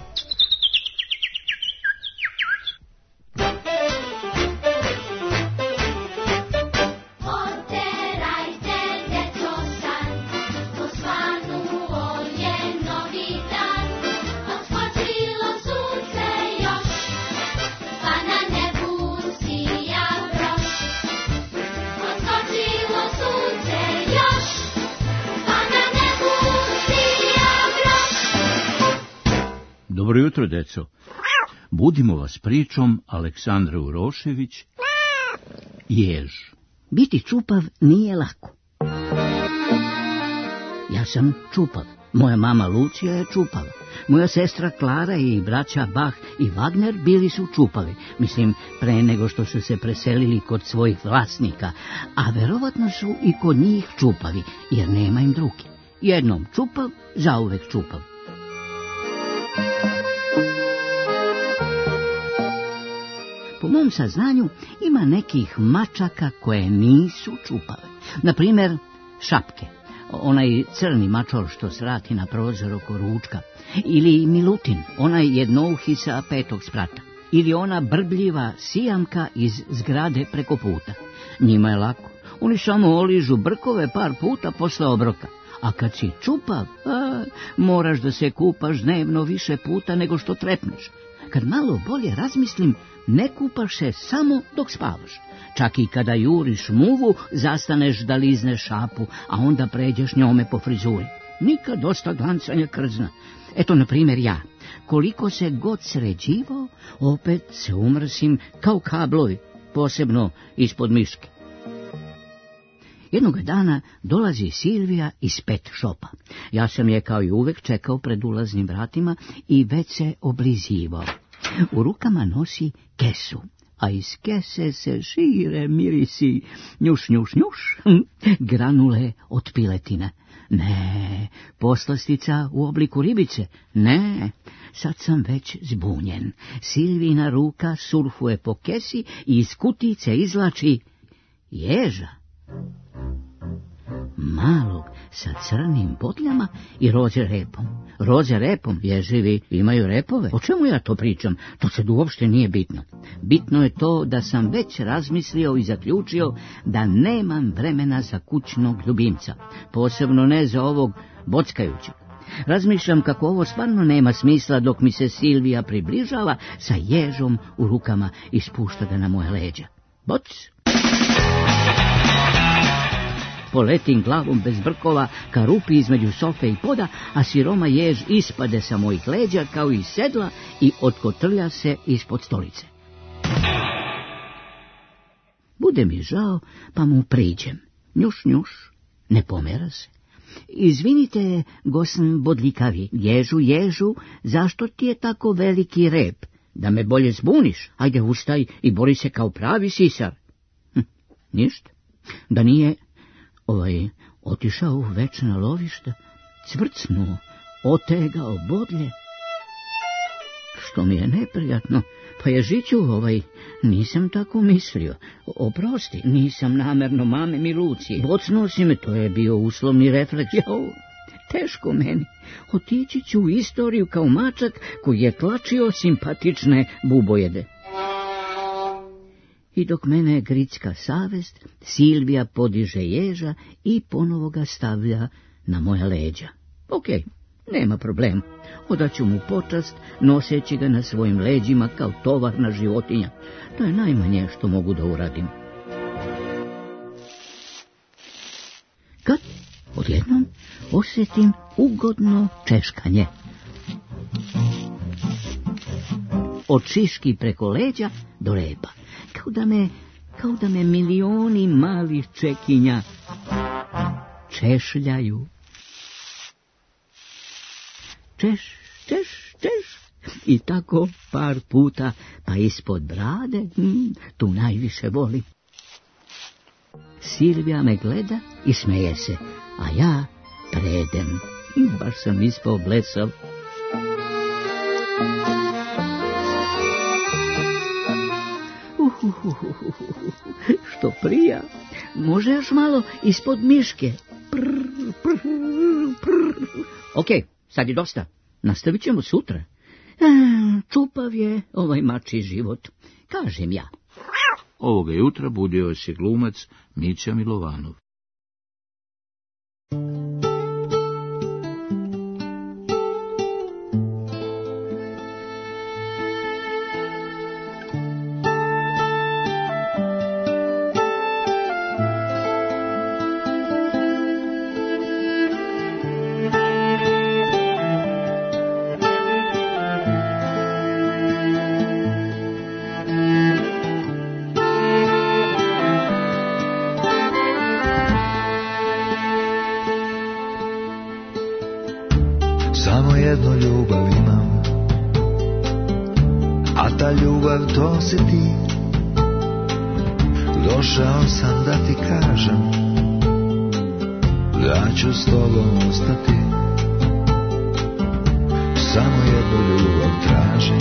Dobro jutro, deco. Budimo vas pričom Aleksandra Urošević, Jež. Biti čupav nije lako. Ja sam čupav. Moja mama Lucija je čupava. Moja sestra Klara i braća Bach i Wagner bili su čupavi. Mislim, pre nego što su se preselili kod svojih vlasnika. A verovatno su i kod njih čupavi, jer nema im drugi. Jednom čupav, zauvek čupav. Po mom saznanju ima nekih mačaka koje nisu čupave. Naprimjer, Šapke, onaj crni mačor što srati na prozor oko ručka. Ili Milutin, onaj jednouhi sa petog sprata. Ili ona brbljiva sijamka iz zgrade preko puta. Njima je lako. Oni samo oližu brkove par puta posle obroka. A kad si čupav, a, moraš da se kupaš dnevno više puta nego što trepneš. Kad malo bolje razmislim, ne kupaš se samo dok spavaš. Čak i kada juriš muvu, zastaneš da lizneš šapu, a onda pređeš njome po frizuri. Nikad dosta glancanja krzna. Eto, na primjer, ja. Koliko se god sređivao, opet se umrsim kao kablovi, posebno ispod miške. Jednog dana dolazi Silvija iz pet šopa. Ja sam je kao i uvek čekao pred ulaznim vratima i već se oblizivao. U rukama nosi kesu, a iz kese se šire mirisi njuš, njuš, njuš, granule od piletina. Ne, poslastica u obliku ribice. Ne, sad sam već zbunjen. Silvina ruka surfuje po kesi i iz kutice izvlači ježa. Malog sa crnim bodljama i roze repom. Roze repom, ježivi, imaju repove. O čemu ja to pričam? To sad uopšte nije bitno. Bitno je to da sam već razmislio i zaključio da nemam vremena za kućnog ljubimca. Posebno ne za ovog bockajućeg. Razmišljam kako ovo stvarno nema smisla dok mi se Silvija približava sa ježom u rukama i spušta ga na moje leđa. Boc! Poletim glavom bez brkova ka rupi između sofe i poda, a siroma jež ispade sa mojih leđa kao iz sedla i otkotrlja se ispod stolice. Bude mi žao, pa mu priđem. Njuš, njuš, ne pomera se. Izvinite, gosn bodljikavi, ježu, ježu, zašto ti je tako veliki rep? Da me bolje zbuniš, ajde ustaj i bori se kao pravi sisar. Hm, ništa, da nije... Ovaj otišao u večna lovišta, cvrcnuo, otegao bodlje. Što mi je neprijatno, pa je žiću ovaj, nisam tako mislio. Oprosti, nisam namerno mame mi Lucije. Bocnuo si me, to je bio uslovni refleks. Jao, teško meni. Otići ću u istoriju kao mačak koji je tlačio simpatične bubojede. I dok mene gricka savest, Silvija podiže ježa i ponovo ga stavlja na moja leđa. Okej, nema problema. Odaću mu počast, noseći ga na svojim leđima kao tovarna životinja. To je najmanje što mogu da uradim. Kad odjednom osjetim ugodno češkanje. Od šiški preko leđa do repa. Kao da me, kao da me milioni malih čekinja češljaju. Češ, češ, češ. I tako par puta, pa ispod brade, hm, tu najviše volim. Silvija me gleda i smeje se, a ja predem. Baš sam ispao blesav. Što prija, može još malo ispod miške. Prr, prr. Ok, sad je dosta. Nastavit ćemo sutra. E, čupav je ovaj mačji život, kažem ja. Ovoga jutra budio se glumac Mića Milovanov. Samo jednu ljubav imam, a ta ljubav to si ti. Došao sam da ti kažem da ću s tobom ostati. Samo jednu ljubav tražim,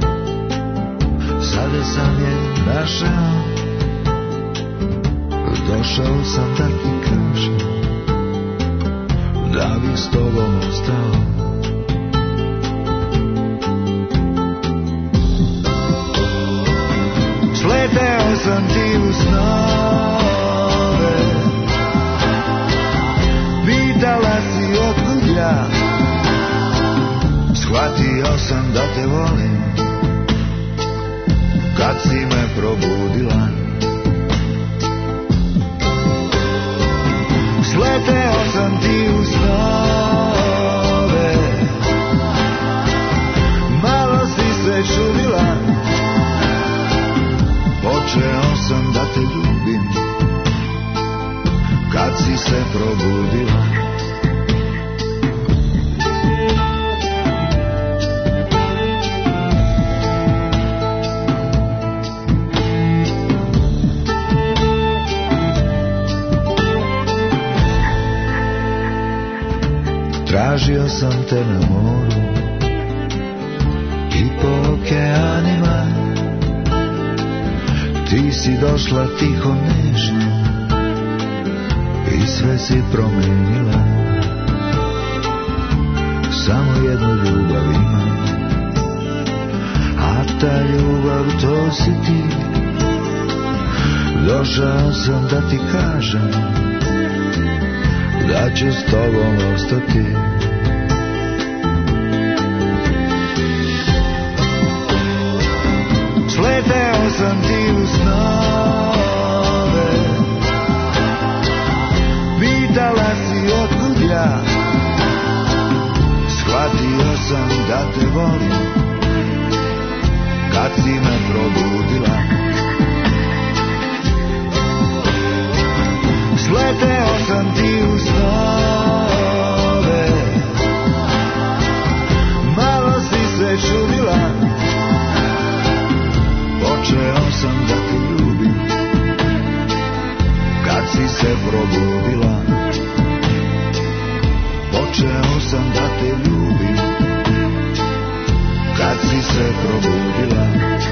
sada sam je našao. Došao sam da ti kažem da bih s tobom ostao. Sleteo sam ti u snove, pitala si otkud ja. Shvatio sam da te volim kad si me probudila. Sleteo sam ti u snove, malo si se čudila. Počeo sam da te ljubim kad si se probudila. Tražio sam te na moru i po okeanima. Ti si došla tiho nežno i sve si promenila. Samo jednu ljubav imam, a ta ljubav to si ti. Došao sam da ti kažem da ću s tobom ostati. Sleteo sam ti u snove, pitala si otkud ja. Shvatio sam da te volim kad si me probudila. Sleteo sam ti u snove, malo si se čudila. Počeo sam da te ljubim kad si se probudila. Počeo sam da te ljubim kad si se probudila.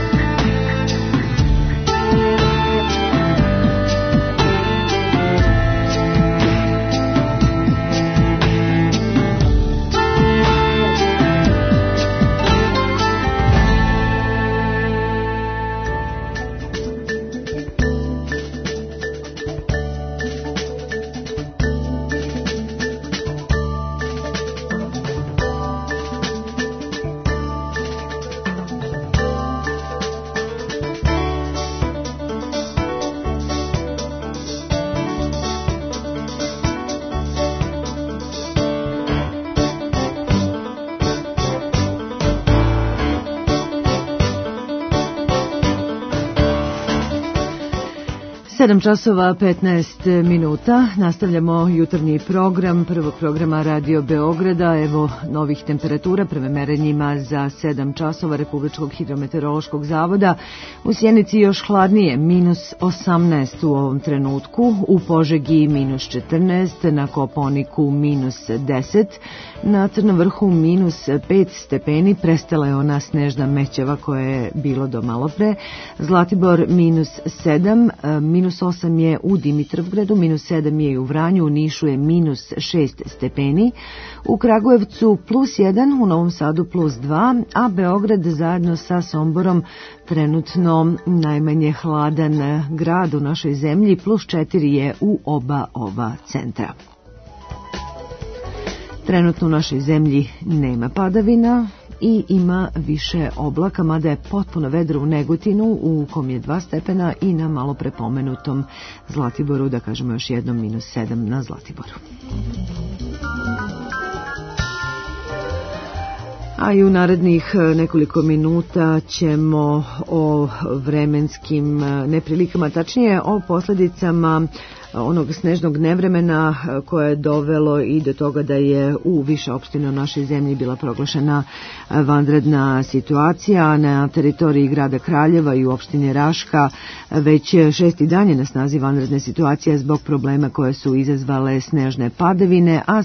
sedam časova petnaest minuta, nastavljamo jutarnji program prvog programa Radio Beograda. Evo novih temperatura prema merenjima za sedam časova Republičkog hidrometeorološkog zavoda. U Sjenici još hladnije, minus osamnaest u ovom trenutku, u Požegi minus četrnaest, na Koponiku minus deset, na Crnom vrhu minus pet stepeni, prestala je ona snežna mećava koja je bilo do malo pre, Zlatibor minus sedam, minus minus osam je u Dimitrovgradu, minus sedam je u Vranju, u Nišu je minus šest stepeni, u Kragujevcu plus jedan, u Novom Sadu plus dva, a Beograd zajedno sa Somborom trenutno najmanje hladan grad u našoj zemlji, plus četiri je u oba ova centra. Trenutno u našoj zemlji nema padavina i ima više oblaka, mada je potpuno vedro u Negotinu, u kom je dva stepena, i na malo prepomenutom Zlatiboru, da kažemo još jednom, minus sedam na Zlatiboru. A i u narednih nekoliko minuta ćemo o vremenskim neprilikama, tačnije o posljedicama onog snežnog nevremena koje je dovelo i do toga da je u više opština u našoj zemlji bila proglašena vanredna situacija. Na teritoriji grada Kraljeva i u opštini Raška već šesti dan je na snazi vanredne situacije zbog problema koje su izazvale snežne padavine, a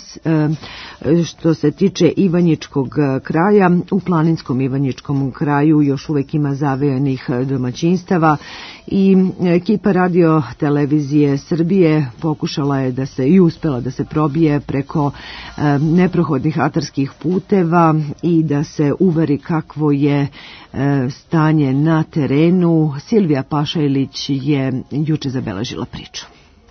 što se tiče Ivanjičkog kraja, u planinskom Ivanjičkom kraju još uvek ima zavejanih domaćinstava i ekipa radio televizije Srbije pokušala je da se i uspela da se probije preko e, neprohodnih atarskih puteva i da se uveri kakvo je e, stanje na terenu. Silvija Pašajlić je juče zabeležila priču.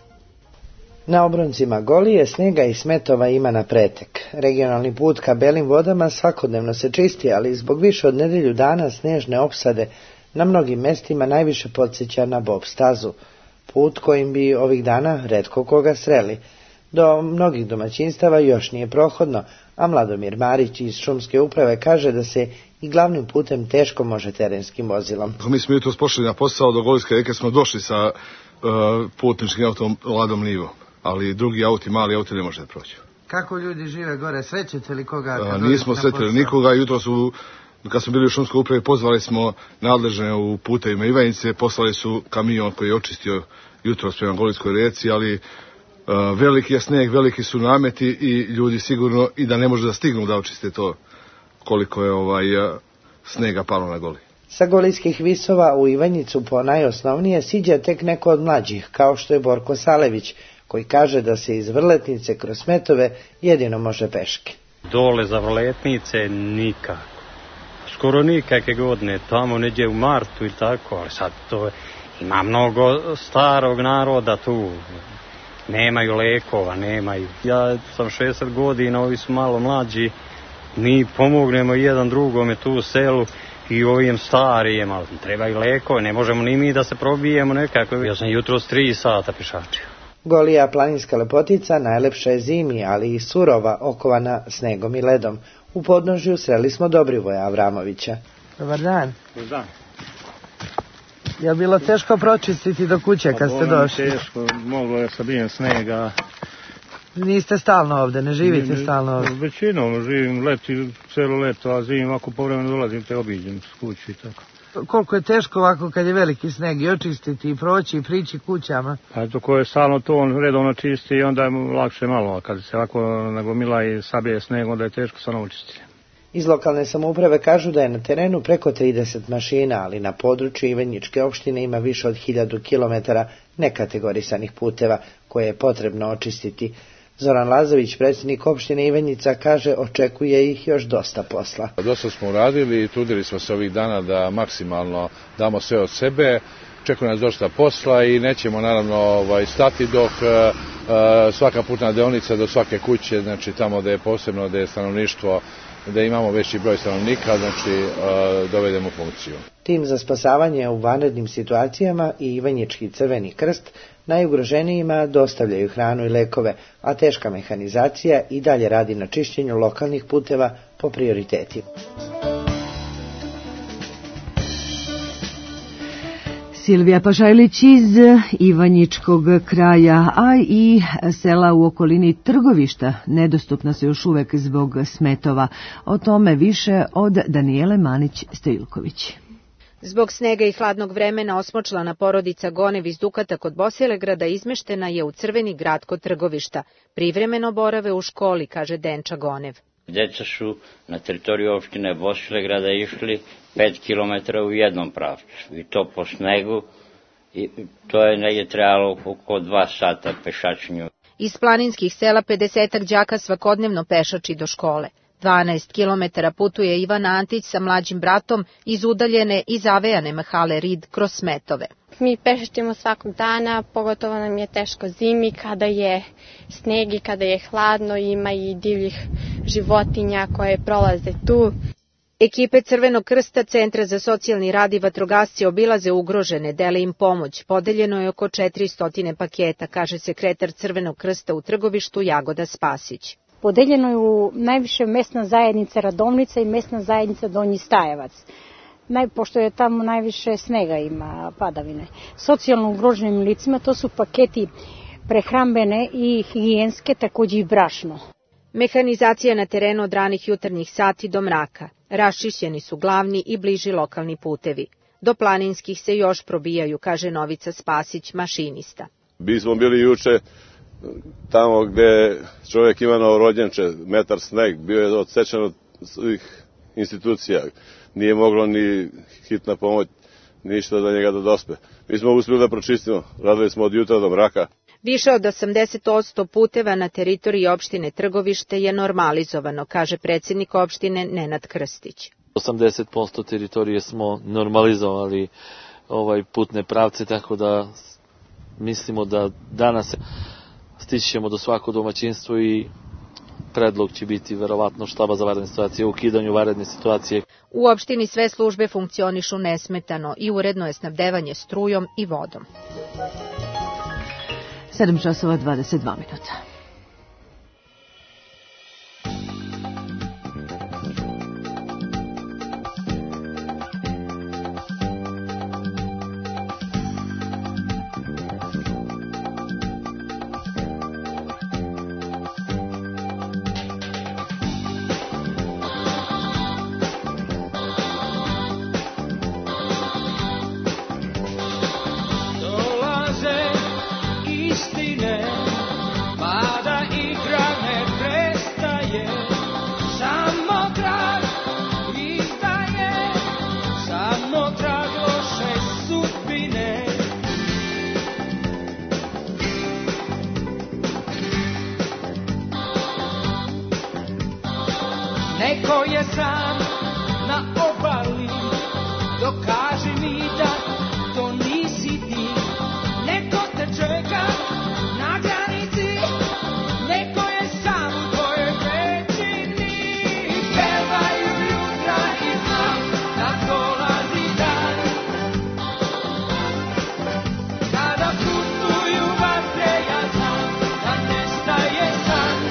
Na obroncima Golije snega i smetova ima na pretek. Regionalni put ka Belim vodama svakodnevno se čisti, ali zbog više od nedelju dana snežne opsade na mnogim mestima najviše podsjeća na bob stazu, put kojim bi ovih dana retko koga sreli. Do mnogih domaćinstava još nije prohodno, a Mladomir Marić iz šumske uprave kaže da se i glavnim putem teško može terenskim vozilom. Mi smo jutros pošli na posao, do Golijske reke smo došli sa uh, putničkim autom Ladom Nivo, ali drugi auti, mali auti ne može da proći. Kako ljudi žive gore, srećete li koga? Uh, nismo sretili nikoga, jutro su, kad smo bili u šumskoj upravi, pozvali smo nadležne u putevima Ivanjice, poslali su kamion koji je očistio jutros prema Golijskoj reci, ali uh, veliki je sneg, veliki su nameti i ljudi sigurno i da ne može da stignu da očiste to koliko je ovaj uh, snega palo na Goli. Sa Golijskih visova u Ivanjicu po najosnovnije siđa tek neko od mlađih, kao što je Borko Salević, koji kaže da se iz Vrletnice kroz Smetove jedino može peške. Dole za Vrletnice nikako. Skoro nikakve godine, tamo neđe u martu i tako, ali sad to ima mnogo starog naroda tu. Nemaju lekova, nemaju. Ja sam šezdeset godina, ovi su malo mlađi, mi pomognemo jedan drugome tu u selu i ovim starijem, ali trebaju lekove, ne možemo ni mi da se probijemo nekako. Ja sam jutros tri sata pešačio. Golija planinska lepotica najlepša je zimi, ali i surova, okovana snegom i ledom. U podnožju sreli smo Dobrivoja Avramovića. Dobar dan. Dobar dan. Je bilo teško pročistiti do kuće kad ste došli? Teško, moglo je sabijem snega. Niste stalno ovde, ne živite ne, stalno ovde? Većinom živim leti, celo leto, a zim ako povremeno dolazim te obiđem s kući i tako. Koliko je teško ovako kad je veliki sneg i očistiti i proći i prići kućama? Pa eto, ko je stalno to on redovno čisti i onda je lakše malo, a kad se ovako nagomila i sabije sneg, onda je teško samo očistiti. Iz lokalne samouprave kažu da je na terenu preko trideset mašina, ali na području Ivanjičke opštine ima više od hiljadu kilometara nekategorisanih puteva koje je potrebno očistiti. Zoran Lazović, predsjednik opštine Ivanjica, kaže očekuje ih još dosta posla. Dosta smo uradili i trudili smo se ovih dana da maksimalno damo sve od sebe. Čekuje nas dosta posla i nećemo naravno ovaj, stati dok uh, svaka putna deonica do svake kuće, znači tamo da je posebno, da je stanovništvo, da imamo veći broj stanovnika, znači uh, dovedemo funkciju. Tim za spasavanje u vanrednim situacijama i Ivanjički Crveni krst najugroženijima dostavljaju hranu i lekove, a teška mehanizacija i dalje radi na čišćenju lokalnih puteva po prioritetima. Silvija Pašajlić iz Ivanjičkog kraja, a i sela u okolini Trgovišta nedostupna su još uvek zbog smetova. O tome više od Danijele Manić-Stojilković. Zbog snega i hladnog vremena osmočlana porodica Gonev iz Dukata kod Bosilegrada izmeštena je u Crveni grad kod Trgovišta. Privremeno borave u školi, kaže Denča Gonev. Djeca su na teritoriju opštine Bosilegrada išli pet kilometara u jednom pravcu i to po snegu I to je negdje trebalo oko dva sata pešačnju. Iz planinskih sela pedesetak đaka svakodnevno pešači do škole. dvanaest kilometara putuje Ivana Antić sa mlađim bratom iz udaljene i zavejane mahale Rid kroz smetove. Mi pešačimo svakog dana, pogotovo nam je teško zimi kada je sneg i kada je hladno, ima i divljih životinja koje prolaze tu. Ekipe Crvenog krsta, Centra za socijalni rad i vatrogasci obilaze ugrožene, dele im pomoć. Podeljeno je oko četiristo paketa, kaže sekretar Crvenog krsta u Trgovištu Jagoda Spasić. Podeljeno je u najviše mesna zajednica Radovnica i mesna zajednica Donji Stajevac. Naj, pošto je tamo najviše snega ima, padavine. Socijalno ugroženim licima to su paketi prehrambene i higijenske, takođe i brašno. Mehanizacija na terenu od ranih jutarnjih sati do mraka. Raščišćeni su glavni i bliži lokalni putevi. Do planinskih se još probijaju, kaže Novica Spasić, mašinista. Mi smo bili juče tamo gde čovjek ima novorođenče, metar sneg, bio je odsečen od svih institucija. Nije moglo ni hitna pomoć, ništa do njega da dospe. Mi smo uspjeli da pročistimo, radili smo od jutra do mraka. Više od osamdeset posto puteva na teritoriji opštine Trgovište je normalizovano, kaže predsjednik opštine Nenad Krstić. osamdeset posto teritorije smo normalizovali ovaj putne pravce, tako da mislimo da danas stići ćemo do svako domaćinstvo i predlog će biti verovatno štaba za vanredne situacije, u ukidanju vanredne situacije. U opštini sve službe funkcionišu nesmetano i uredno je snabdevanje strujom i vodom. sedam časova dvadeset dva minuta. Neko je sam na obali, dokaži mi da to nisi ti. Neko te čeka na granici, neko je sam u tvojoj većini. Pevaju jutra i znam da dolazi dan, kada putuju vatre, ja znam da nestaje san.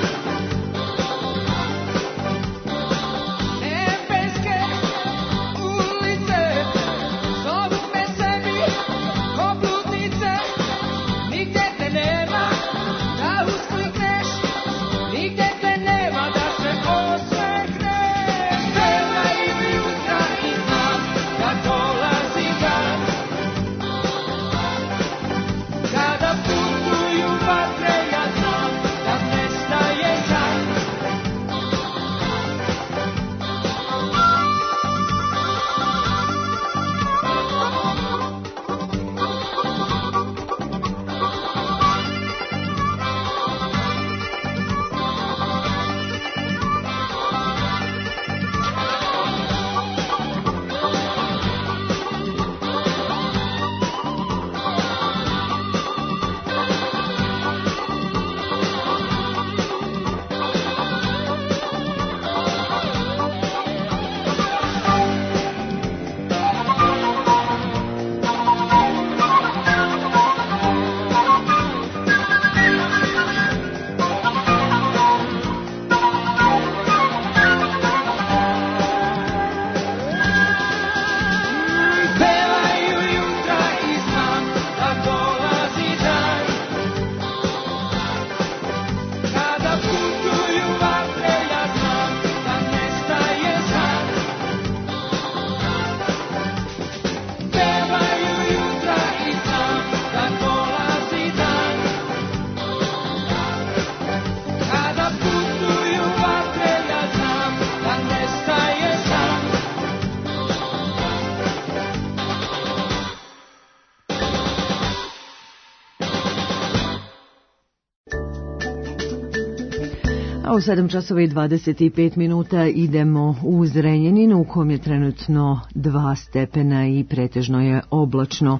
A u sedam časova i dvadeset pet minuta idemo u Zrenjanin, u kom je trenutno dva stepena i pretežno je oblačno.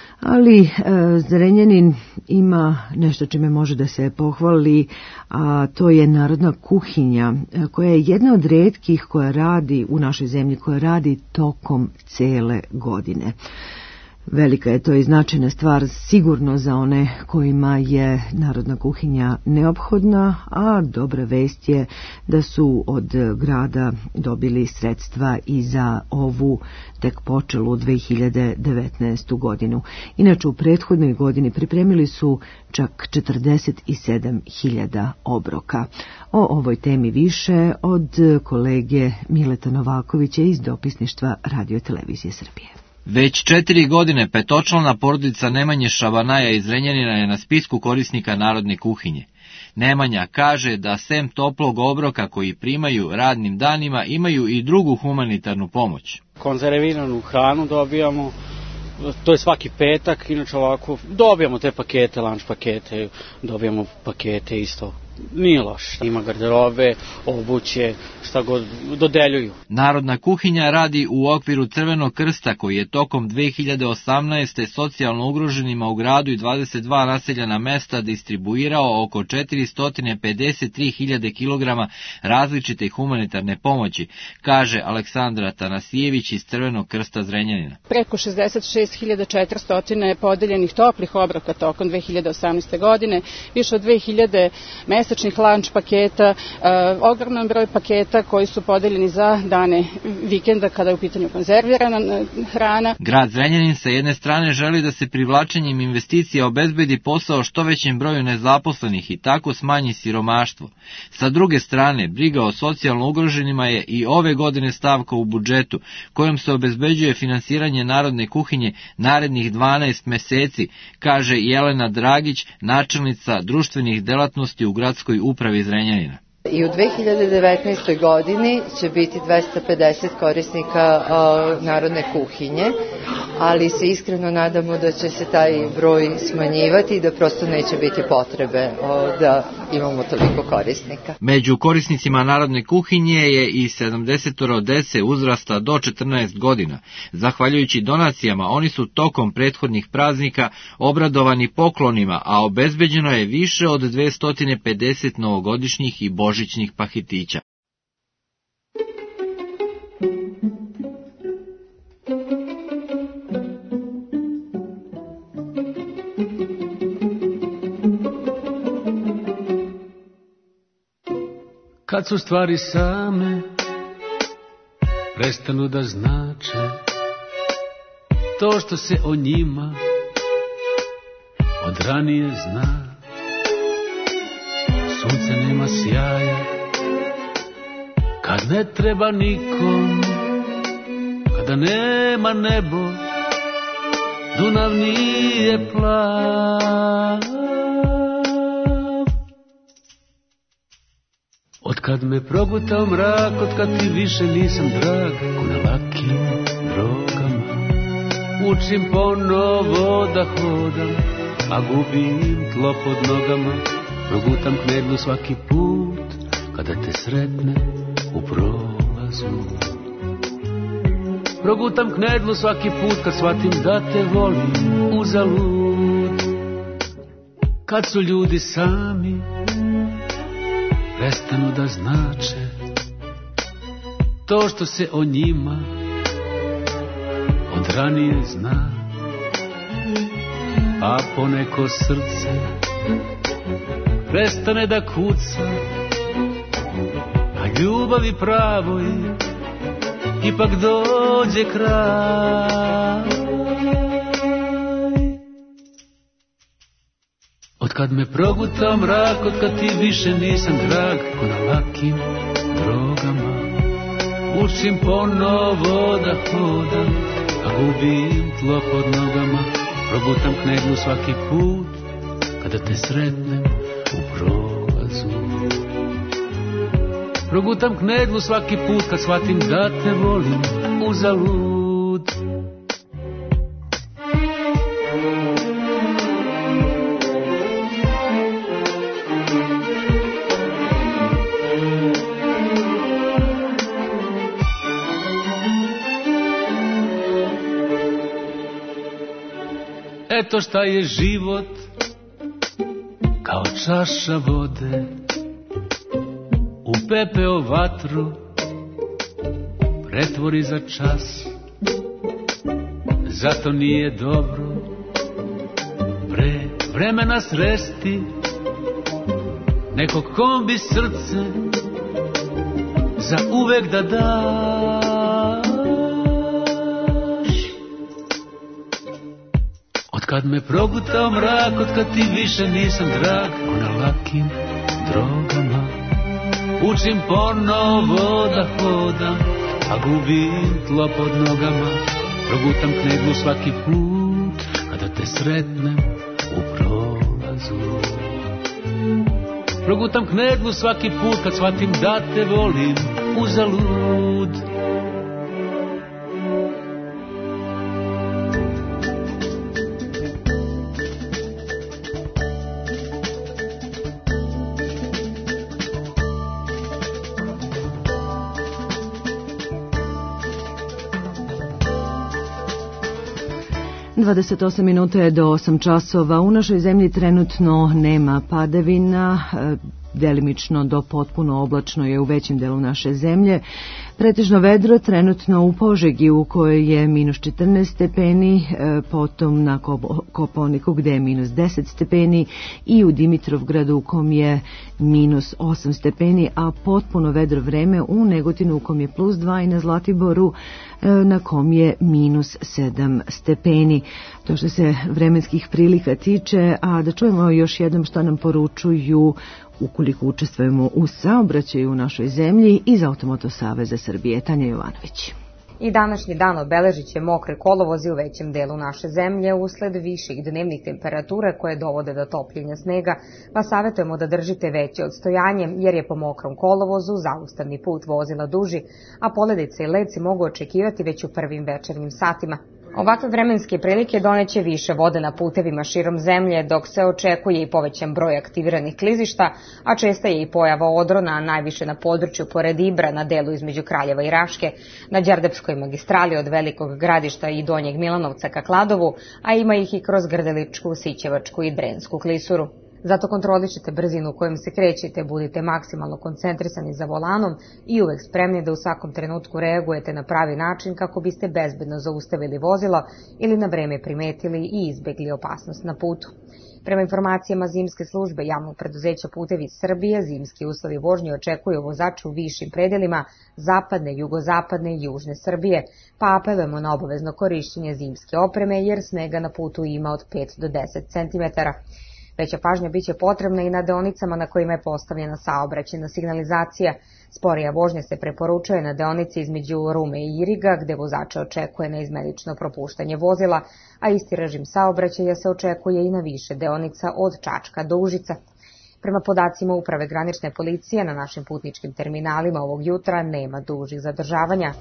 Ali e, Zrenjanin ima nešto čime može da se pohvali, a to je narodna kuhinja, koja je jedna od retkih koja radi u našoj zemlji, koja radi tokom cele godine. Velika je to i značajna stvar sigurno za one kojima je narodna kuhinja neophodna, a dobra vest je da su od grada dobili sredstva i za ovu tek počelu dve hiljade devetnaestu godinu. Inače, u prethodnoj godini pripremili su čak četrdeset sedam hiljada obroka. O ovoj temi više od kolege Mileta Novakovića iz dopisništva Radio Televizije Srbije. Već četiri godine petočlana porodica Nemanje Šabanaja iz Zrenjanina je na spisku korisnika narodne kuhinje. Nemanja kaže da sem toplog obroka koji primaju radnim danima imaju i drugu humanitarnu pomoć. Konzerviranu hranu dobijamo, to je svaki petak, inače ovako dobijamo te pakete, lunch pakete, dobijamo pakete isto. Nije loše. Ima garderobe, obuće, šta god dodeljuju. Narodna kuhinja radi u okviru Crvenog krsta, koji je tokom dve hiljade osamnaeste. socijalno ugroženima u gradu i dvadeset dva naseljena mesta distribuirao oko četiristo pedeset tri hiljade kilograma različite humanitarne pomoći, kaže Aleksandra Tanasijević iz Crvenog krsta Zrenjanina. Preko šezdeset šest hiljada četiristo podeljenih toplih obroka tokom dve hiljade osamnaeste. godine, više od dve hiljade mesečnih lunch paketa, uh, ogroman broj paketa koji su podeljeni za dane vikenda kada je u pitanju konzervirana hrana. Grad Zrenjanin sa jedne strane želi da se privlačenjem investicija obezbedi posao što većem broju nezaposlenih i tako smanji siromaštvo. Sa druge strane, briga o socijalno ugroženima je i ove godine stavka u budžetu, kojom se obezbeđuje finansiranje narodne kuhinje narednih dvanaest meseci, kaže Jelena Dragić, načelnica društvenih delatnosti u gradskoj upravi Zrenjanina. I u dve hiljade devetnaestoj. godini će biti dvesta pedeset korisnika o, narodne kuhinje, ali se iskreno nadamo da će se taj broj smanjivati i da prosto neće biti potrebe o, da imamo toliko korisnika. Među korisnicima narodne kuhinje je i sedamdesetoro dece uzrasta do četrnaest godina. Zahvaljujući donacijama, oni su tokom prethodnih praznika obradovani poklonima, a obezbeđeno je više od dvesta pedeset novogodišnjih i božićnih paketića. Kad su stvari same, prestanu da znače, to što se o njima od ranije zna. Sunce nema sjaja, kad ne treba nikom, kada nema nebo, Dunav nije plav. Od kad me progutao mrak, od kad ti više nisam drag, ko na lakim drogama, učim ponovo da hodam, a gubim tlo pod nogama. Progutam knedlu svaki put kada te sretne u prolazu. Progutam knedlu svaki put kad shvatim da te volim uzalud. Kad su ljudi sami, prestanu da znače, to što se o njima od ranije zna. A poneko srce prestane da kuca, a ljubavi pravoj ipak dođe kraj. Od kad me progutao mrak, od kad ti više nisam drag, ko na lakim drogama, učim ponovo da hodam, a gubim tlo pod nogama. Progutam knedlu svaki put kada te sretnem u prolazu. Progutam knedlu svaki put kad shvatim da te volim uzalud. eto šta je život, kao čaša vode, u pepeo vatru pretvori za čas. Zato nije dobro pre vremena sresti nekog kom bi srce za uvek da daš. Otkad me progutao mrak, otkad ti više nisam drag, ko na lakim drogama učim ponovo da hodam, a gubim tlo pod nogama. Progutam knedlu svaki put kada te sretnem u prolazu. Progutam knedlu svaki put kad shvatim da te volim uzalud. dvadeset osam minuta je do osam časova. U našoj zemlji trenutno nema padavina, delimično do potpuno oblačno je u većem delu naše zemlje. Pretežno vedro trenutno u Požegi u kojoj je minus četrnaest stepeni, potom na Kopaoniku gde je minus deset stepeni i u Dimitrovgradu u kom je minus osam stepeni, a potpuno vedro vreme u Negotinu u kom je plus dva i na Zlatiboru na kom je minus sedam stepeni. To što se vremenskih prilika tiče, a da čujemo još jednom što nam poručuju ukoliko učestvujemo u saobraćaju u našoj zemlji iz Automoto saveza Srbije. Tanja Jovanović. I današnji dan obeležit će mokre kolovozi u većem delu naše zemlje usled viših dnevnih temperatura koje dovode do topljenja snega, pa savjetujemo da držite veće odstojanje jer je po mokrom kolovozu zaustavni put vozila duži, a poledice i led se mogu očekivati već u prvim večernjim satima. Ovakve vremenske prilike doneće više vode na putevima širom zemlje, dok se očekuje i povećan broj aktiviranih klizišta, a česta je i pojava odrona, najviše na području pored Ibra, na delu između Kraljeva i Raške, na Đerdapskoj magistrali od Velikog Gradišta i Donjeg Milanovca ka Kladovu, a ima ih i kroz Grdeličku, Sićevačku i Drensku klisuru. Zato kontrolišite brzinu u kojom se krećete, budite maksimalno koncentrisani za volanom i uvek spremni da u svakom trenutku reagujete na pravi način kako biste bezbedno zaustavili vozilo ili na vreme primetili i izbegli opasnost na putu. Prema informacijama zimske službe javnog preduzeća Putevi Srbije, zimski uslovi vožnje očekuju vozače u višim predelima zapadne, jugozapadne i južne Srbije, pa apelujemo na obavezno korišćenje zimske opreme jer snega na putu ima od pet do deset centimetara. Veća pažnja biće potrebna i na deonicama na kojima je postavljena saobraćajna signalizacija. Sporija vožnja se preporučuje na deonici između Rume i Iriga, gde vozača očekuje neizmenično propuštanje vozila, a isti režim saobraćaja se očekuje i na više deonica od Čačka do Užica. Prema podacima Uprave granične policije, na našim putničkim terminalima ovog jutra nema dužih zadržavanja.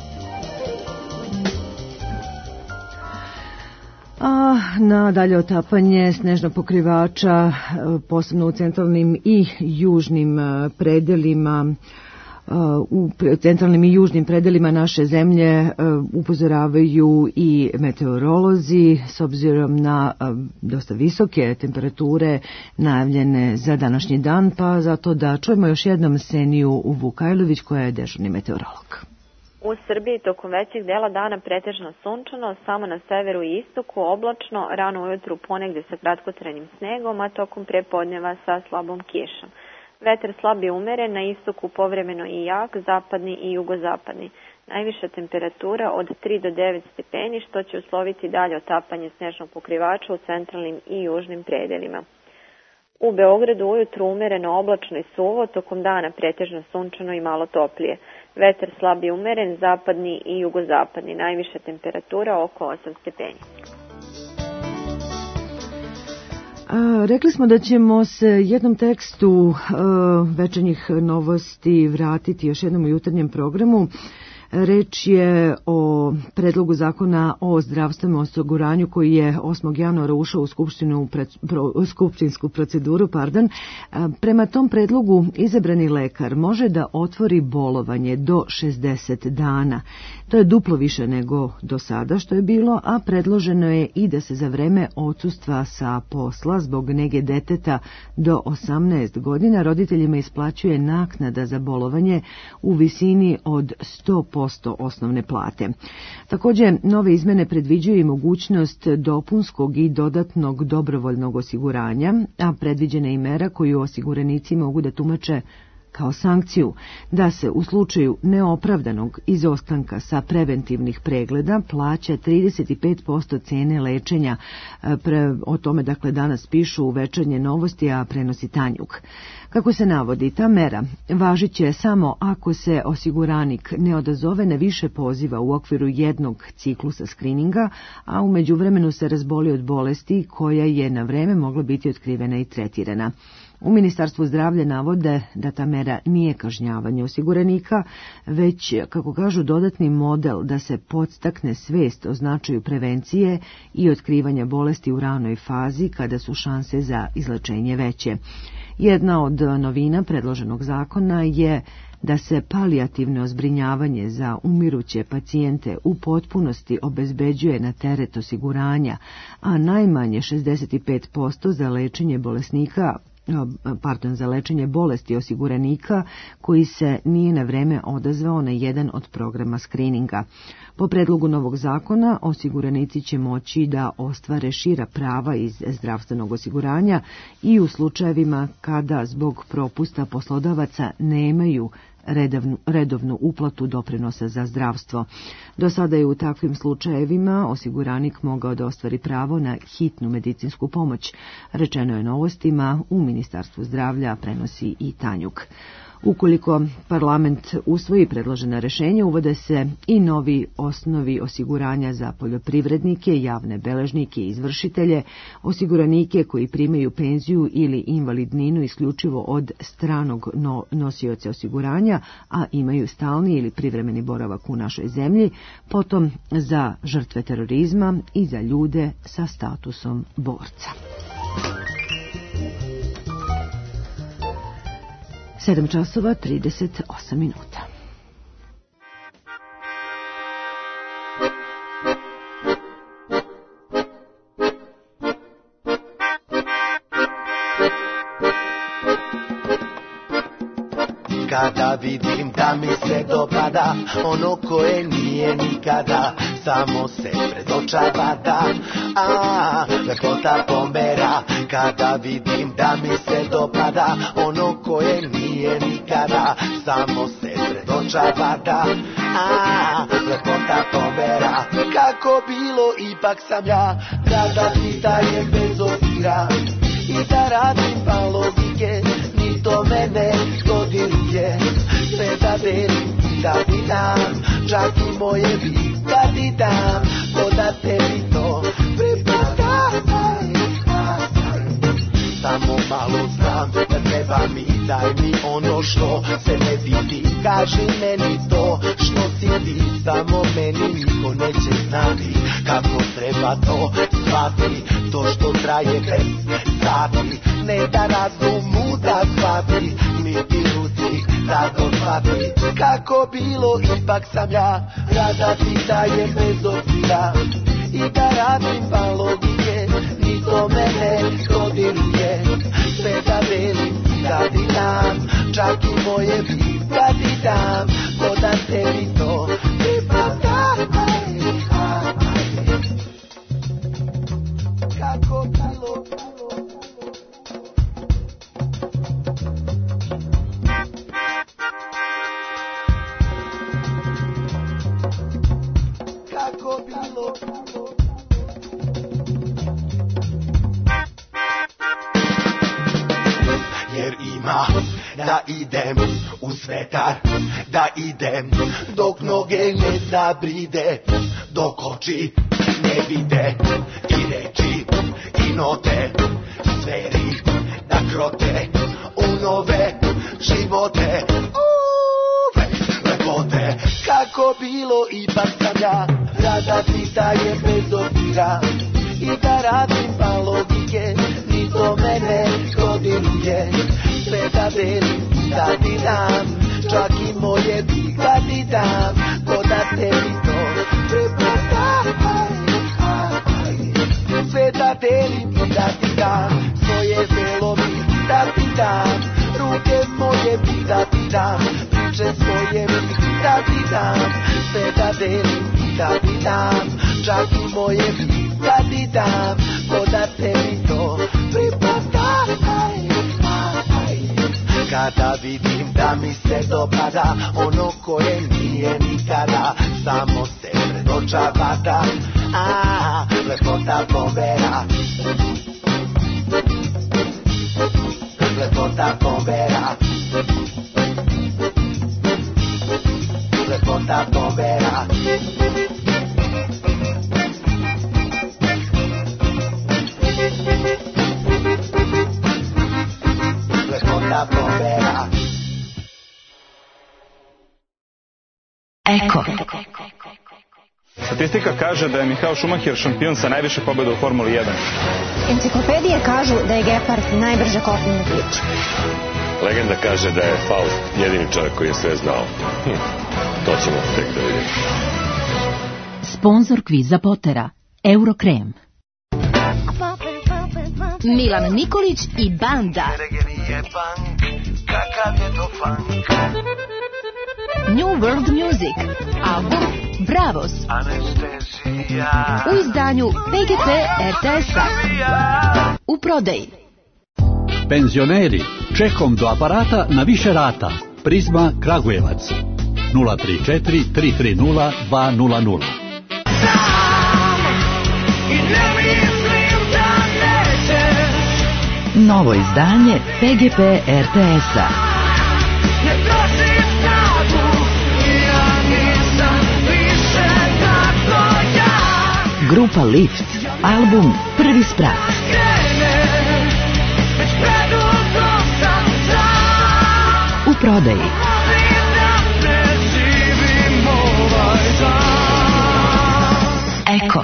A na dalje otapanje snežnog pokrivača, posebno u centralnim i južnim predelima, u centralnim i južnim predelima naše zemlje upozoravaju i meteorolozi s obzirom na dosta visoke temperature najavljene za današnji dan, pa zato da čujemo još jednom Seniju Vukajlović koja je dežurni meteorolog. U Srbiji tokom većeg dela dana pretežno sunčano, samo na severu i istoku oblačno, rano ujutru ponegde sa kratkotrajnim snegom, a tokom prepodneva sa slabom kišom. Vetar slab i umeren, na istoku povremeno i jak, zapadni i jugozapadni. Najviša temperatura od tri do devet stepeni, što će usloviti dalje otapanje snežnog pokrivača u centralnim i južnim predelima. U Beogradu ujutru umereno oblačno i suvo, tokom dana pretežno sunčano i malo toplije. Vetar slab i umeren, zapadni i jugozapadni. Najviša temperatura oko osam stepeni. A, rekli smo da ćemo se jednom tekstu a, večernjih novosti vratiti još jednom u jutarnjem programu. Reč je o predlogu zakona o zdravstvenom osiguranju koji je osmog januara ušao u skupštinu, u skupštinsku proceduru. Pardon. Prema tom predlogu izabrani lekar može da otvori bolovanje do šezdeset dana. To je duplo više nego do sada što je bilo, a predloženo je i da se za vreme odsustva sa posla zbog nege deteta do osamnaest godina roditeljima isplaćuje naknada za bolovanje u visini od sto posto osnovne plate. Također, nove izmene predviđaju i mogućnost dopunskog i dodatnog dobrovoljnog osiguranja, a predviđena je i mera koju osiguranici mogu da tumače kao sankciju, da se u slučaju neopravdanog izostanka sa preventivnih pregleda plaća trideset pet posto cene lečenja. Pre, o tome dakle danas pišu u Večernje novosti, a prenosi Tanjuk. Kako se navodi, ta mera važit će samo ako se osiguranik ne odazove na više poziva u okviru jednog ciklusa skrininga, a u međuvremenu se razboli od bolesti koja je na vreme mogla biti otkrivena i tretirana. U Ministarstvu zdravlja navode da ta mera nije kažnjavanje osiguranika, već, kako kažu, dodatni model da se podstakne svest o značaju prevencije i otkrivanja bolesti u ranoj fazi kada su šanse za izlečenje veće. Jedna od novina predloženog zakona je da se palijativno zbrinjavanje za umiruće pacijente u potpunosti obezbeđuje na teret osiguranja, a najmanje šezdeset pet posto za lečenje bolesnika pardon, za lečenje bolesti osiguranika koji se nije na vreme odazvao na jedan od programa skrininga. Po predlogu novog zakona, osiguranici će moći da ostvare šira prava iz zdravstvenog osiguranja i u slučajevima kada zbog propusta poslodavaca nemaju redovnu, redovnu uplatu doprinosa za zdravstvo. Do sada je u takvim slučajevima osiguranik mogao da ostvari pravo na hitnu medicinsku pomoć. Rečeno je Novostima, u Ministarstvu zdravlja prenosi i Tanjuk. Ukoliko parlament usvoji predložena rešenja, uvode se i novi osnovi osiguranja za poljoprivrednike, javne beležnike i izvršitelje, osiguranike koji primaju penziju ili invalidninu isključivo od stranog no, nosioca osiguranja, a imaju stalni ili privremeni boravak u našoj zemlji, potom za žrtve terorizma i za ljude sa statusom borca. sedam časova trideset osam minuta. Kada vidim da mi se dopada ono koje nije nikada, samo se pred očava da, a lepota pomera. Kada vidim da mi se dopada ono koje nije nikada, samo se pred očava da, a lepota pomera. Kako bilo, ipak sam ja, rada pitajem bez obzira i da radim pa logike, ni to mene dodiruje. Sve da delim, da ti dam, čak i moje bi da ti dam, ko da tebi to pripada. Samo malo znam da treba mi, daj mi ono što se ne vidi. Kaži meni to što si ti, samo meni niko neće znati kako treba to shvati. To što traje bez sati, ne da razumu da shvati, niti ljudi da dohvati. Kako bilo, ipak sam ja, rada ti dajem bez obzira i da radim pa logike, ni to mene dodiruje. Sve da delim, da ti dam, čak i moje bi da ti dam, ko da tebi to pripada. Kako bilo, kako bilo, jer ima da idem u svetar, da idem dok noge ne zabride, dok oči ne vide i reči i note, sferi da krote u nove živote. Uve, lepote, kako teško bilo, ipak sam ja rada ti daje bez obzira. I da radim pa logike, ni to mene godinuje. Sve da delim, da ti dam, čak i moje bih da ti dam, ko da tebi to preprosta. Sve da delim i da ti dam, svoje telo bih da ti dam, ruke moje bih da ti dam, priče svoje bih da ti dam. Sve da delim i da ti dam, čak i moje bih da ti dam, ko da tebi to pripada. Kada vidim da mi se dopada ono koje nije nikada, samo se pred oča vada, a lepota povera, lepota povera, lepota povera. Eko. Statistika kaže da je Michael Schumacher šampion sa najviše pobjeda u Formuli jedan. Enciklopedije kažu da je Gepard najbrža kopnena priča. Legenda kaže da je Faust jedini čovjek koji je sve znao. Hm, to ćemo tek da vidimo. Sponzor kviza Potera, Eurokrem. Milan Nikolić i banda. New World Music, album Bravos, u izdanju P G P R T S-a, u prodaji. Penzioneri, čekom do aparata na više rata. Prizma Kragujevac, nula tri četiri tri tri nula dva nula nula. Novo izdanje P G P R T S-a. Grupa Lift, album Prvi sprat. U prodaji. Eko.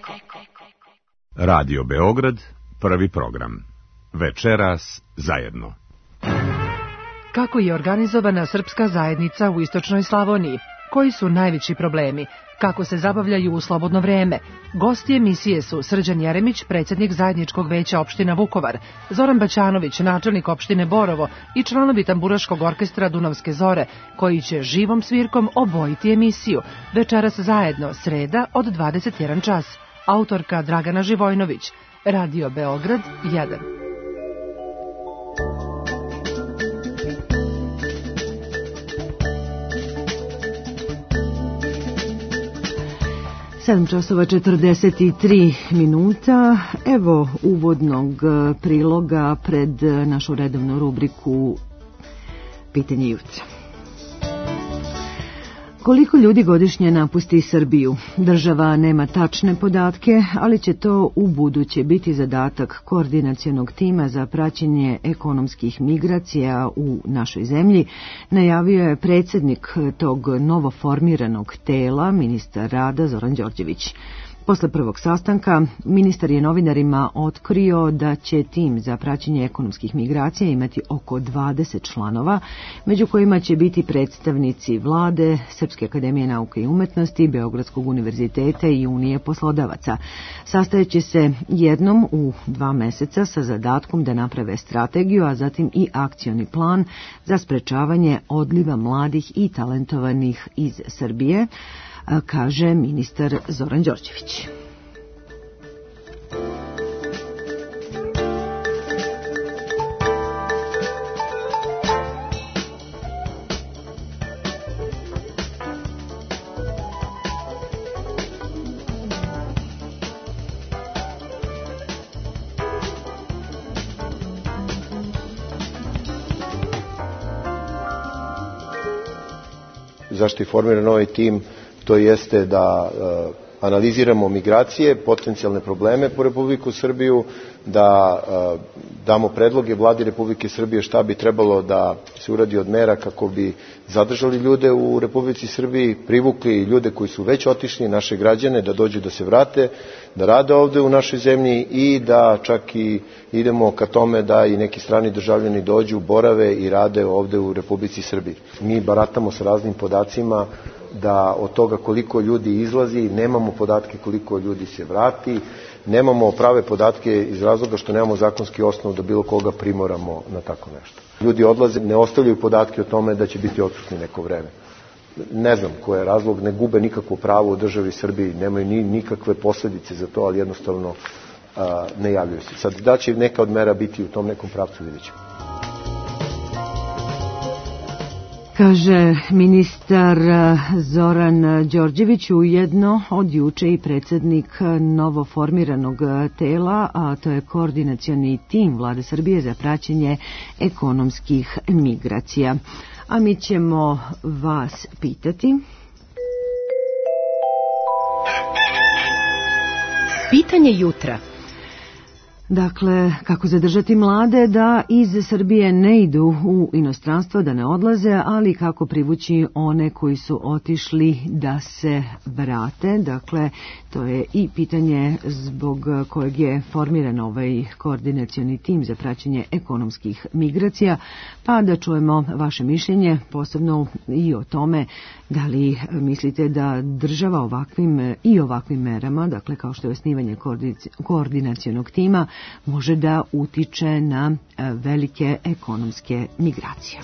Radio Beograd, prvi program. Večeras zajedno. Kako je organizovana srpska zajednica u istočnoj Slavoniji? Koji su najveći problemi? Kako se zabavljaju u slobodno vreme? Gosti emisije su Srđan Jeremić, predsjednik zajedničkog veća opština Vukovar, Zoran Baćanović, načelnik opštine Borovo i članovi tamburaškog orkestra Dunavske zore, koji će živom svirkom obojiti emisiju. Večeras zajedno, sreda od dvadeset jedan čas. Autorka Dragana Živojnović. Radio Beograd jedan. sedam časova četrdeset tri minuta. Evo uvodnog priloga pred našu redovnu rubriku Pitanje jutra. Koliko ljudi godišnje napusti Srbiju? Država nema tačne podatke, ali će to u buduće biti zadatak koordinacionog tima za praćenje ekonomskih migracija u našoj zemlji, najavio je predsjednik tog novoformiranog tela, ministar rada Zoran Đorđević. Posle prvog sastanka, ministar je novinarima otkrio da će tim za praćenje ekonomskih migracija imati oko dvadeset članova, među kojima će biti predstavnici vlade, Srpske akademije nauke i umetnosti, Beogradskog univerziteta i Unije poslodavaca. Sastajeće se jednom u dva meseca sa zadatkom da naprave strategiju, a zatim i akcioni plan za sprečavanje odliva mladih i talentovanih iz Srbije, kaže ministar Zoran Đorđević. Zašto je formiran ovaj tim? To jeste da analiziramo migracije, potencijalne probleme po Republiku Srbiju, da damo predloge vladi Republike Srbije šta bi trebalo da se uradi od mera kako bi zadržali ljude u Republici Srbiji, privukli ljude koji su već otišli, naše građane, da dođu da se vrate, da rade ovde u našoj zemlji i da čak i idemo ka tome da i neki strani državljani dođu, borave i rade ovde u Republici Srbiji. Mi baratamo sa raznim podacima da od toga koliko ljudi izlazi, nemamo podatke koliko ljudi se vrati, nemamo prave podatke iz razloga što nemamo zakonski osnov da bilo koga primoramo na tako nešto. Ljudi odlaze, ne ostavljaju podatke o tome da će biti odsutni neko vreme. Ne znam koji je razlog, ne gube nikakvo pravo u državi Srbiji, nemaju ni, nikakve posledice za to, ali jednostavno a, ne javljaju se. Sad, da će neka od mera biti u tom nekom pravcu, vidjet ćemo. Kaže ministar Zoran Đorđević, ujedno od juče i predsjednik novoformiranog tela, a to je koordinacioni tim Vlade Srbije za praćenje ekonomskih migracija. A mi ćemo vas pitati. Pitanje jutra. Dakle, kako zadržati mlade da iz Srbije ne idu u inostranstvo, da ne odlaze, ali kako privući one koji su otišli da se vrate. Dakle, to je i pitanje zbog kojeg je formiran ovaj koordinacioni tim za praćenje ekonomskih migracija, pa da čujemo vaše mišljenje, posebno i o tome da li mislite da država ovakvim i ovakvim merama, dakle kao što je osnivanje koordinacionog tima, može da utiče na velike ekonomske migracije.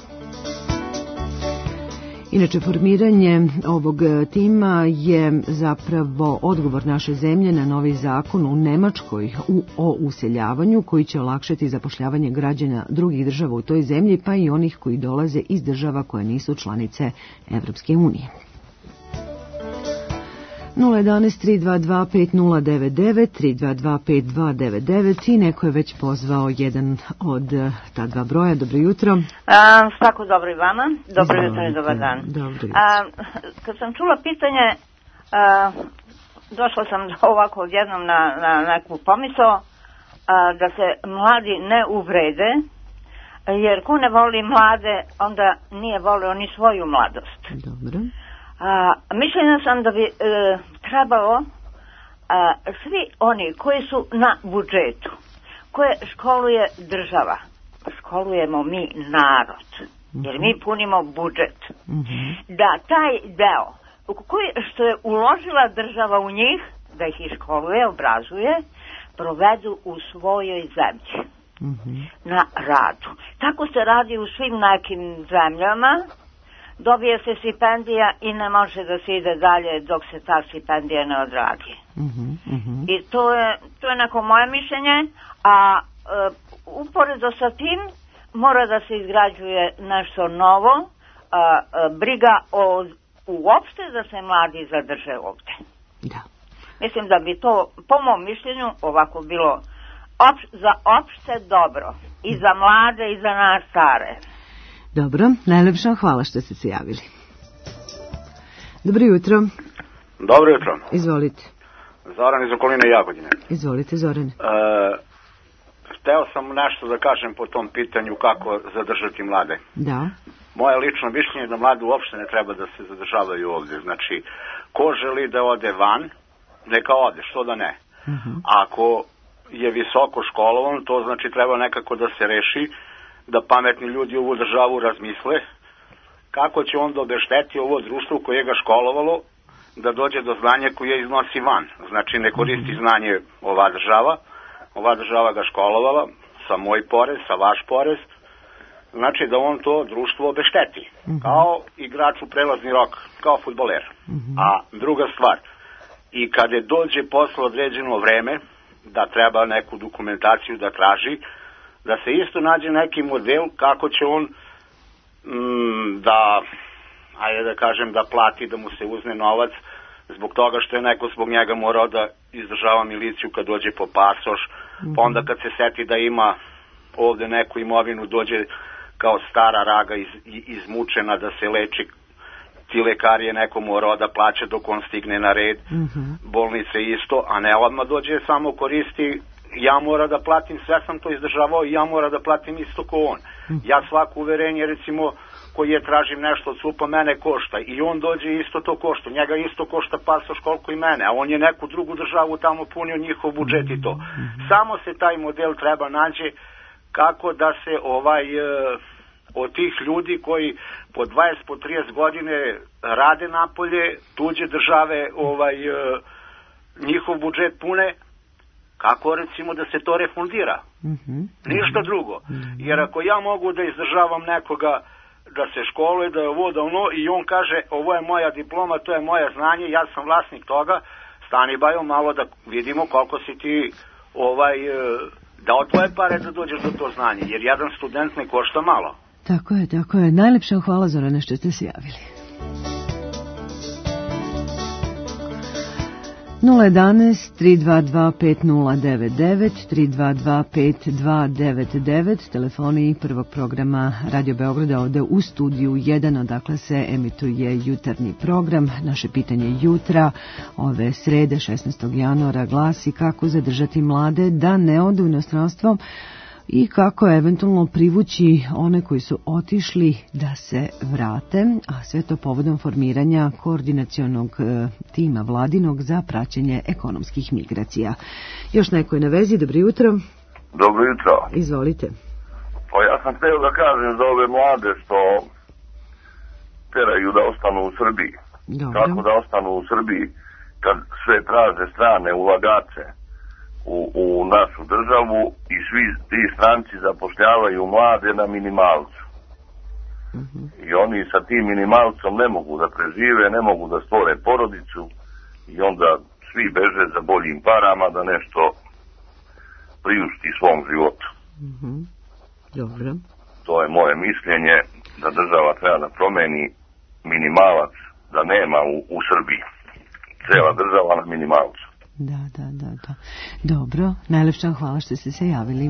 Inače, formiranje ovog tima je zapravo odgovor naše zemlje na novi zakon u Nemačkoj o useljavanju koji će olakšati zapošljavanje građana drugih država u toj zemlji, pa i onih koji dolaze iz država koje nisu članice Evropske unije. nula jedan tri dva dva pet nula devet devet, tri dva dva pet dva devet devet i neko je već pozvao jedan od ta dva broja. Dobro jutro. A, svako dobro i vama. Dobro jutro i dobar dan. Dobro a, kad sam čula pitanje, a, došla sam ovako jednom na, na neku pomisao a, da se mladi ne uvrede, jer ko ne voli mlade, onda nije volio ni svoju mladost. Dobro. A, mišljenja sam da bi e, trebalo a, svi oni koji su na budžetu, koje školuje država, školujemo mi narod, jer mi punimo budžet, mm-hmm. da taj deo koji, što je uložila država u njih, da ih iškoluje, obrazuje, provedu u svojoj zemlji, mm-hmm. na radu. Tako se radi u svim nekim zemljama. Dobije se stipendija i ne može da se ide dalje dok se ta stipendija ne odradi. Mm-hmm, mm-hmm. I to je, to je neko moje mišljenje, a e, uporedo sa tim mora da se izgrađuje nešto novo, a, a, briga o, uopšte da se mladi zadrže ovde. Da. Mislim da bi to, po mom mišljenju, ovako bilo opš, za opšte dobro. I za mlade i za nas stare. Dobro, najlepša hvala što ste se javili. Dobro jutro. Dobro jutro. Izvolite. Zoran iz okoline Jagodine. Izvolite, Zoran. E, hteo sam nešto da kažem po tom pitanju kako zadržati mlade. Da. Moje lično mišljenje je da mladi uopšte ne treba da se zadržavaju ovdje. Znači, ko želi da ode van, neka ode, što da ne. Uh-huh. Ako je visoko školovan, to znači treba nekako da se reši, da pametni ljudi ovu državu razmisle kako će on da obešteti ovo društvo koje ga školovalo da dođe do znanja koje iznosi van. Znači ne koristi znanje ova država, ova država ga školovala sa moj porez, sa vaš porez, znači da on to društvo obešteti kao igrač u prelazni rok, kao fudbaler. A druga stvar, i kada dođe posle određeno vreme da treba neku dokumentaciju da traži, da se isto nađe neki model kako će on mm, da, ajde da kažem, da plati, da mu se uzne novac zbog toga što je neko zbog njega morao da izdržava miliciju kad dođe po pasoš, pa onda kad se seti da ima ovde neku imovinu, dođe kao stara raga iz, izmučena da se leči ti lekar je neko morao da plaća dok on stigne na red, Mhm. bolnice isto, a ne odmah dođe samo koristi, ja moram da platim, sve sam to izdržavao i ja moram da platim isto ko on. Ja svako uverenje, recimo, koji je tražim nešto od supa, mene košta i on dođe isto to košta, njega isto košta pasoš koliko i mene, a on je neku drugu državu tamo punio njihov budžet i to. Samo se taj model treba nađe kako da se ovaj e, od tih ljudi koji po dvadeset, po trideset godine rade napolje, tuđe države ovaj e, njihov budžet pune, kako recimo da se to refundira. Ništa drugo. Jer ako ja mogu da izdržavam nekoga da se školuje, da je ovo, da ono, i on kaže ovo je moja diploma, to je moje znanje, ja sam vlasnik toga, stani bajo malo da vidimo koliko si ti ovaj, dao tvoje pare da dođeš do to znanje, jer jedan student ne košta malo. Tako je, tako je. Najlepša hvala, Zorane, što ste se javili. nula jedanaest tri dva dva pet nula devet devet, tri dva dva pet dva devet devet, telefoni prvog programa Radio Beograda ovde u studiju jedan, odakle se emituje jutarnji program. Naše pitanje jutra ove srede šesnaestog januara glasi kako zadržati mlade da ne odu u inostranstvo i kako eventualno privući one koji su otišli da se vrate, a sve to povodom formiranja koordinacionog e, tima vladinog za praćenje ekonomskih migracija. Još neko je na vezi, dobro jutro. Dobro jutro. Izvolite. Pa ja sam htio da kažem za ove mlade što teraju da ostanu u Srbiji. Dobro. Kako da ostanu u Srbiji kad sve traže strane ulagače U, u našu državu i svi ti stranci zapošljavaju mlade na minimalcu. Mm-hmm. I oni sa tim minimalcom ne mogu da prežive, ne mogu da stvore porodicu i onda svi beže za boljim parama da nešto priušti svom životu. Mm-hmm. Dobro. To je moje mišljenje da država treba da promeni minimalac, da nema u, u Srbiji. Cela država na minimalcu. Da, da, da, da. Dobro, najlepša hvala što ste se javili.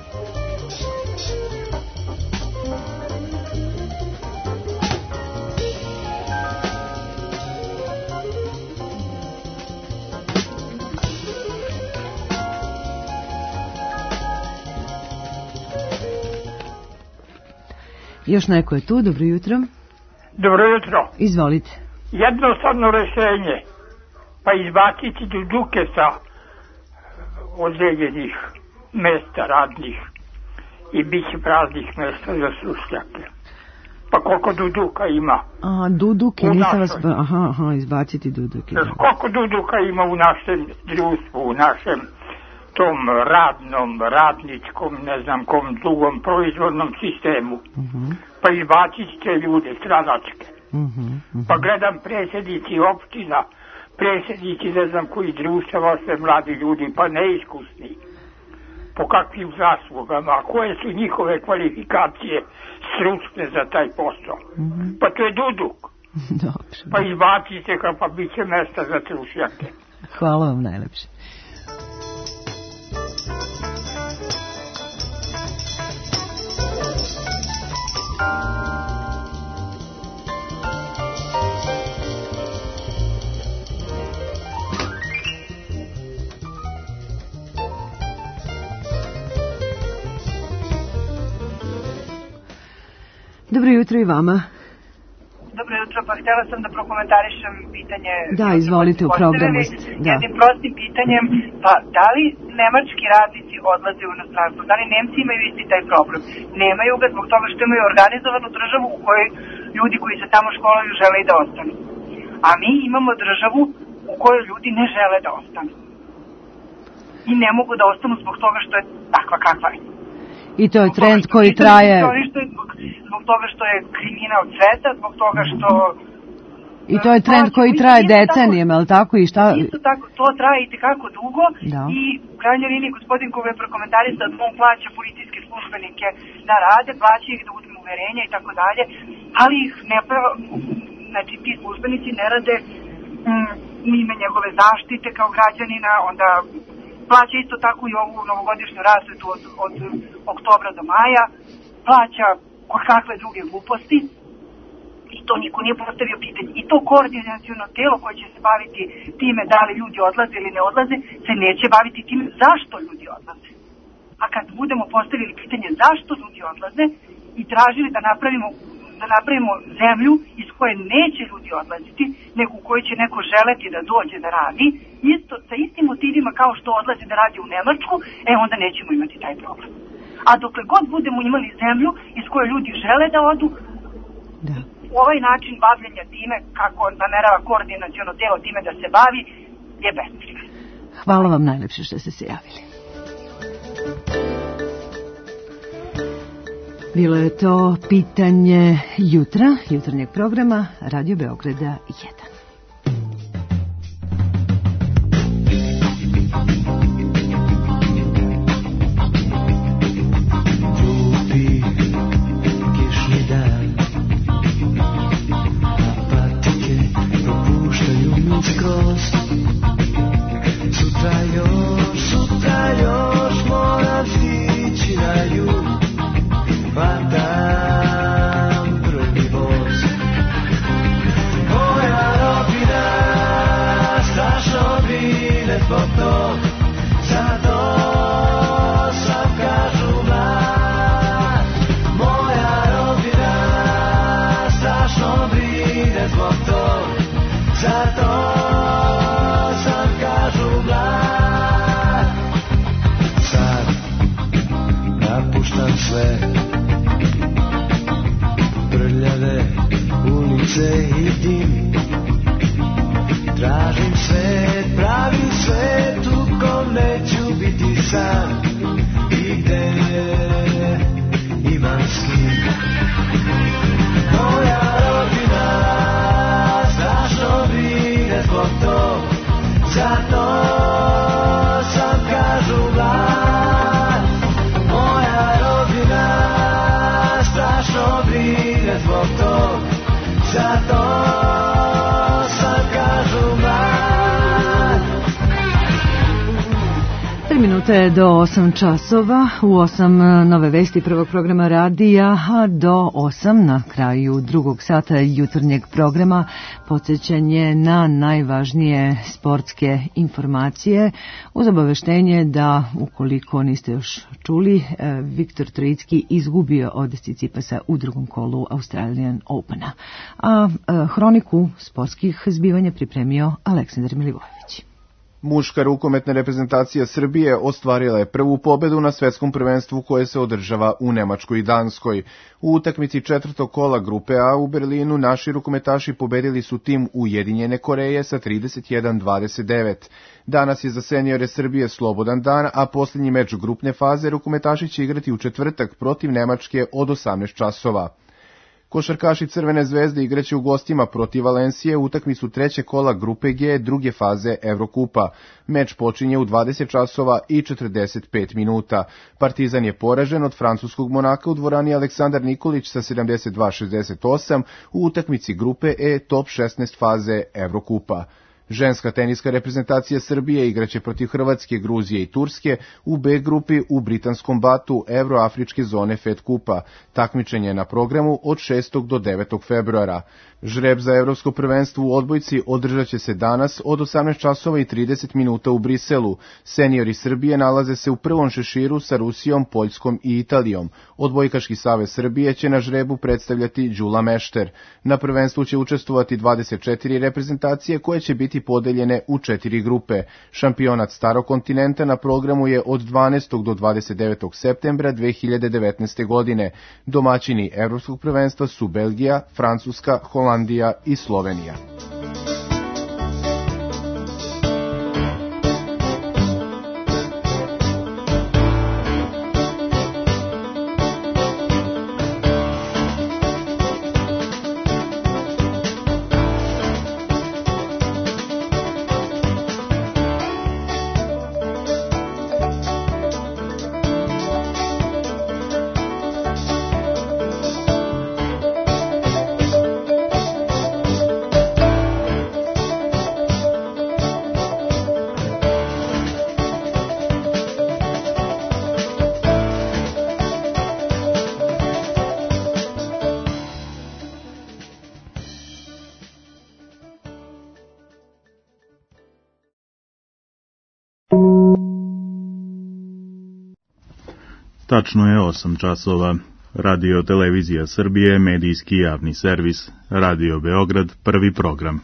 Još neko je tu, dobro jutro. Dobro jutro. Izvolite. Jednostavno rešenje. Pa izbaciti duduke sa određenih mesta radnih i bit će praznih mesta za stručnjake. Pa koliko duduka ima? A, duduke, nisam vas... Aha, aha, izbaciti duduke. Da. Koliko duduka ima u našem društvu, u našem tom radnom, radničkom, ne znam kom drugom proizvodnom sistemu. Uh-huh. Pa izbaciti te ljude, stranačke. Uh-huh, uh-huh. Pa gledam predsjednici opština, predsjednici ne znam koji društava, sve mladi ljudi, pa neiskusni. Po kakvim zaslugama, koje su njihove kvalifikacije stručne za taj posao. Mm-hmm. Pa to je duduk. Dobro. Pa izbacite ga, pa bit će mesta za stručnjake. Hvala vam najlepše. Dobro jutro i vama. Dobro jutro, pa htjela sam da prokomentarišem pitanje... Da, izvolite u programu. Da. Jednim prostim pitanjem, pa da li nemački radnici odlaze u inostranstvo? Da li Nemci imaju isti taj problem? Nemaju ga zbog toga što imaju organizovanu državu u kojoj ljudi koji se tamo školuju žele i da ostanu. A mi imamo državu u kojoj ljudi ne žele da ostanu. I ne mogu da ostanu zbog toga što je takva kakva je. I to je trend koji traje... Zbog toga što je kriminal cveta, zbog toga što... I to je trend koji traje decenijama, ali tako i šta... Isto tako, to traje i tekako dugo da. I u krajnjoj liniji gospodin koji je prokomentarisao da on plaća policijske službenike da rade, plaća ih da uzme uverenja i tako dalje, ali ih ne pravo... Znači, ti službenici ne rade mm, ime njegove zaštite kao građanina, onda... Plaća isto tako i ovu novogodišnju rasvetu od, od oktobra do maja, plaća kakve druge gluposti I to niko nije postavio pitanje. I to koordinaciono telo koje će se baviti time da li ljudi odlaze ili ne odlaze, se neće baviti time zašto ljudi odlaze. A kad budemo postavili pitanje zašto ljudi odlaze i tražili da napravimo, da napravimo zemlju iz koje neće ljudi odlaziti, nego u kojoj će neko želeti da dođe da radi, isto, sa istim motivima kao što odlazi da radi u Nemačku, e onda nećemo imati taj problem. A dokle god budemo imali zemlju iz koje ljudi žele da odu, da. Ovaj način bavljenja time, kako namerava koordinaciono telo time da se bavi, je besmislen. Hvala vam najlepše što ste se javili. Bilo je to pitanje jutra, jutarnjeg programa Radio Beograda jedan. Minute do osam časova, u osam nove vesti prvog programa radija, a do osam na kraju drugog sata jutarnjeg programa podsjećanje na najvažnije sportske informacije uz obaveštenje da, ukoliko niste još čuli, Viktor Trojicki izgubio od Tsitsipasa u drugom kolu Australian Opena. A hroniku sportskih zbivanja pripremio Aleksandar Milivojević. Muška rukometna reprezentacija Srbije ostvarila je prvu pobedu na svetskom prvenstvu koje se održava u Nemačkoj i Danskoj. U utakmici četvrtog kola grupe A u Berlinu naši rukometaši pobedili su tim Ujedinjene Koreje sa trideset jedan dvadeset devet. Danas je za seniore Srbije slobodan dan, a posljednji meč grupne faze rukometaši će igrati u četvrtak protiv Nemačke od osamnaest časova. Košarkaši Crvene zvezde igraće u gostima protiv Valencije u utakmicu trećeg kola grupe G druge faze Evrokupa. Meč počinje u dvadeset časova i četrdeset pet minuta. Partizan je poražen od francuskog Monaka u dvorani Aleksandar Nikolić sa sedamdeset dva šezdeset osam u utakmici grupe E top šesnaest faze Evrokupa. Ženska teniska reprezentacija Srbije igraće protiv Hrvatske, Gruzije i Turske u B grupi u britanskom Batu Evroafričke zone Fed Kupa. Takmičenje je na programu od šestog do devetog februara. Žreb za evropsko prvenstvo u odbojci održat će se danas od osamnaest časova i trideset minuta u Briselu. Seniori Srbije nalaze se u prvom šeširu sa Rusijom, Poljskom i Italijom. Odbojkaški savez Srbije će na žrebu predstavljati Đula Mešter. Na prvenstvu će učestvovati dvadeset četiri reprezentacije koje će biti podeljene u četiri grupe. Šampionat Starog kontinenta na programu je od dvanaestog do dvadeset devetog septembra dve hiljade devetnaeste. godine. Domaćini evropskog prvenstva su Belgija, Francuska, Holandija i Slovenija. Tačno je osam časova. Radio Televizija Srbije, medijski javni servis, Radio Beograd, prvi program.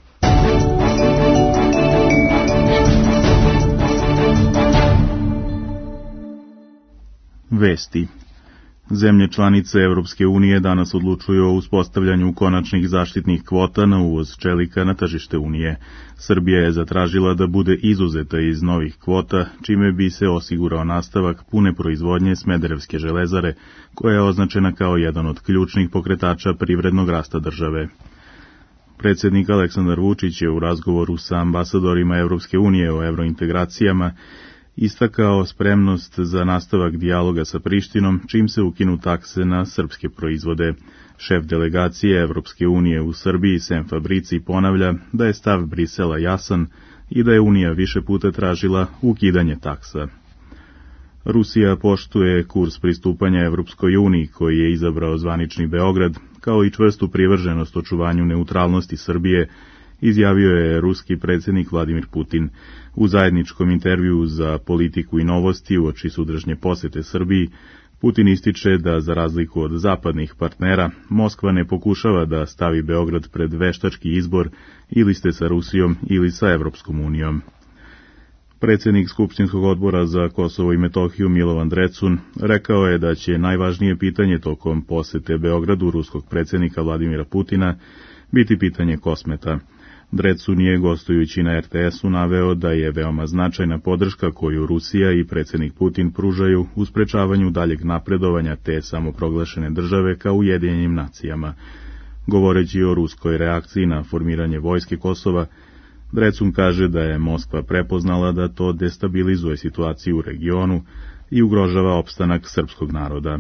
Vesti. Zemlje članice Evropske unije danas odlučuju o uspostavljanju konačnih zaštitnih kvota na uvoz čelika na tržište Unije. Srbija je zatražila da bude izuzeta iz novih kvota, čime bi se osigurao nastavak pune proizvodnje Smederevske železare, koja je označena kao jedan od ključnih pokretača privrednog rasta države. Predsjednik Aleksandar Vučić je u razgovoru sa ambasadorima Evropske unije o evrointegracijama istakao spremnost za nastavak dijaloga sa Prištinom, čim se ukinu takse na srpske proizvode. Šef delegacije Evropske unije u Srbiji, Sem Fabrici, ponavlja da je stav Brisela jasan i da je Unija više puta tražila ukidanje taksa. Rusija poštuje kurs pristupanja Evropskoj uniji koji je izabrao zvanični Beograd, kao i čvrstu privrženost očuvanju neutralnosti Srbije, izjavio je ruski predsjednik Vladimir Putin. U zajedničkom intervjuu za Politiku i novosti uoči sutrašnje posete Srbiji, Putin ističe da, za razliku od zapadnih partnera, Moskva ne pokušava da stavi Beograd pred veštački izbor ili ste sa Rusijom ili sa Evropskom unijom. Predsjednik Skupštinskog odbora za Kosovo i Metohiju Milovan Drecun rekao je da će najvažnije pitanje tokom posete Beogradu ruskog predsjednika Vladimira Putina biti pitanje Kosmeta. Drecun je, gostujući na er te esu, naveo da je veoma značajna podrška koju Rusija i predsjednik Putin pružaju u sprečavanju daljeg napredovanja te samoproglašene države kao Ujedinjenim nacijama. Govoreći o ruskoj reakciji na formiranje vojske Kosova, Drecun kaže da je Moskva prepoznala da to destabilizuje situaciju u regionu i ugrožava opstanak srpskog naroda.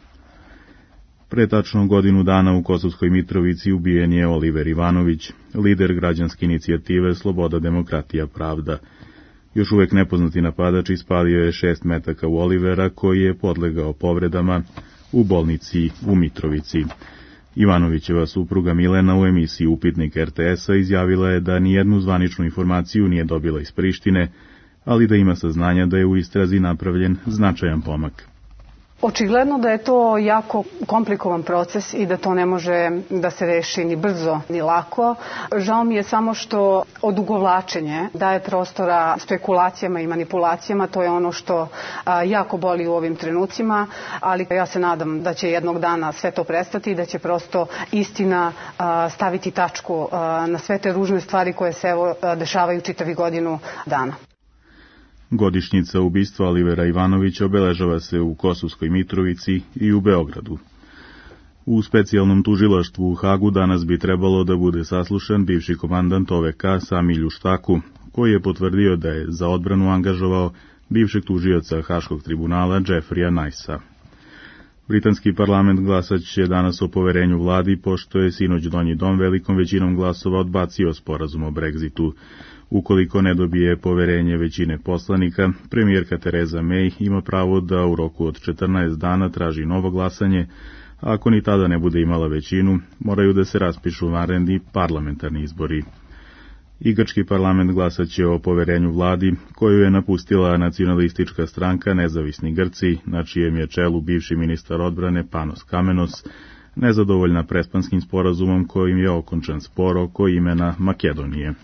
Pre tačno godinu dana u Kosovskoj Mitrovici ubijen je Oliver Ivanović, lider građanske inicijative Sloboda, demokratija, pravda. Još uvek nepoznati napadač ispalio je šest metaka u Olivera, koji je podlegao povredama u bolnici u Mitrovici. Ivanovićeva supruga Milena u emisiji Upitnik er te esa izjavila je da nijednu zvaničnu informaciju nije dobila iz Prištine, ali da ima saznanja da je u istrazi napravljen značajan pomak. Očigledno da je to jako komplikovan proces i da to ne može da se reši ni brzo ni lako. Žao mi je samo što odugovlačenje daje prostora spekulacijama i manipulacijama, to je ono što a, jako boli u ovim trenucima, ali ja se nadam da će jednog dana sve to prestati i da će prosto istina a, staviti tačku a, na sve te ružne stvari koje se evo dešavaju čitavi godinu dana. Godišnjica ubistva Olivera Ivanovića obeležava se u Kosovskoj Mitrovici i u Beogradu. U specijalnom tužilaštvu u Hagu danas bi trebalo da bude saslušan bivši komandant o ve ka Sami Ljuštaku, koji je potvrdio da je za odbranu angažovao bivšeg tužioca Haškog tribunala Jeffrija Najsa. Britanski parlament glasat će danas o poverenju vladi, pošto je sinoć donji dom velikom većinom glasova odbacio sporazum o Brexitu. Ukoliko ne dobije poverenje većine poslanika, premijerka Tereza May ima pravo da u roku od četrnaest dana traži novo glasanje, a ako ni tada ne bude imala većinu, moraju da se raspišu vanredni parlamentarni izbori. I grčki parlament glasat će o poverenju vladi, koju je napustila nacionalistička stranka Nezavisni Grci, na čijem je čelu bivši ministar odbrane Panos Kamenos, nezadovoljna prespanskim sporazumom kojim je okončan spor oko imena Makedonije.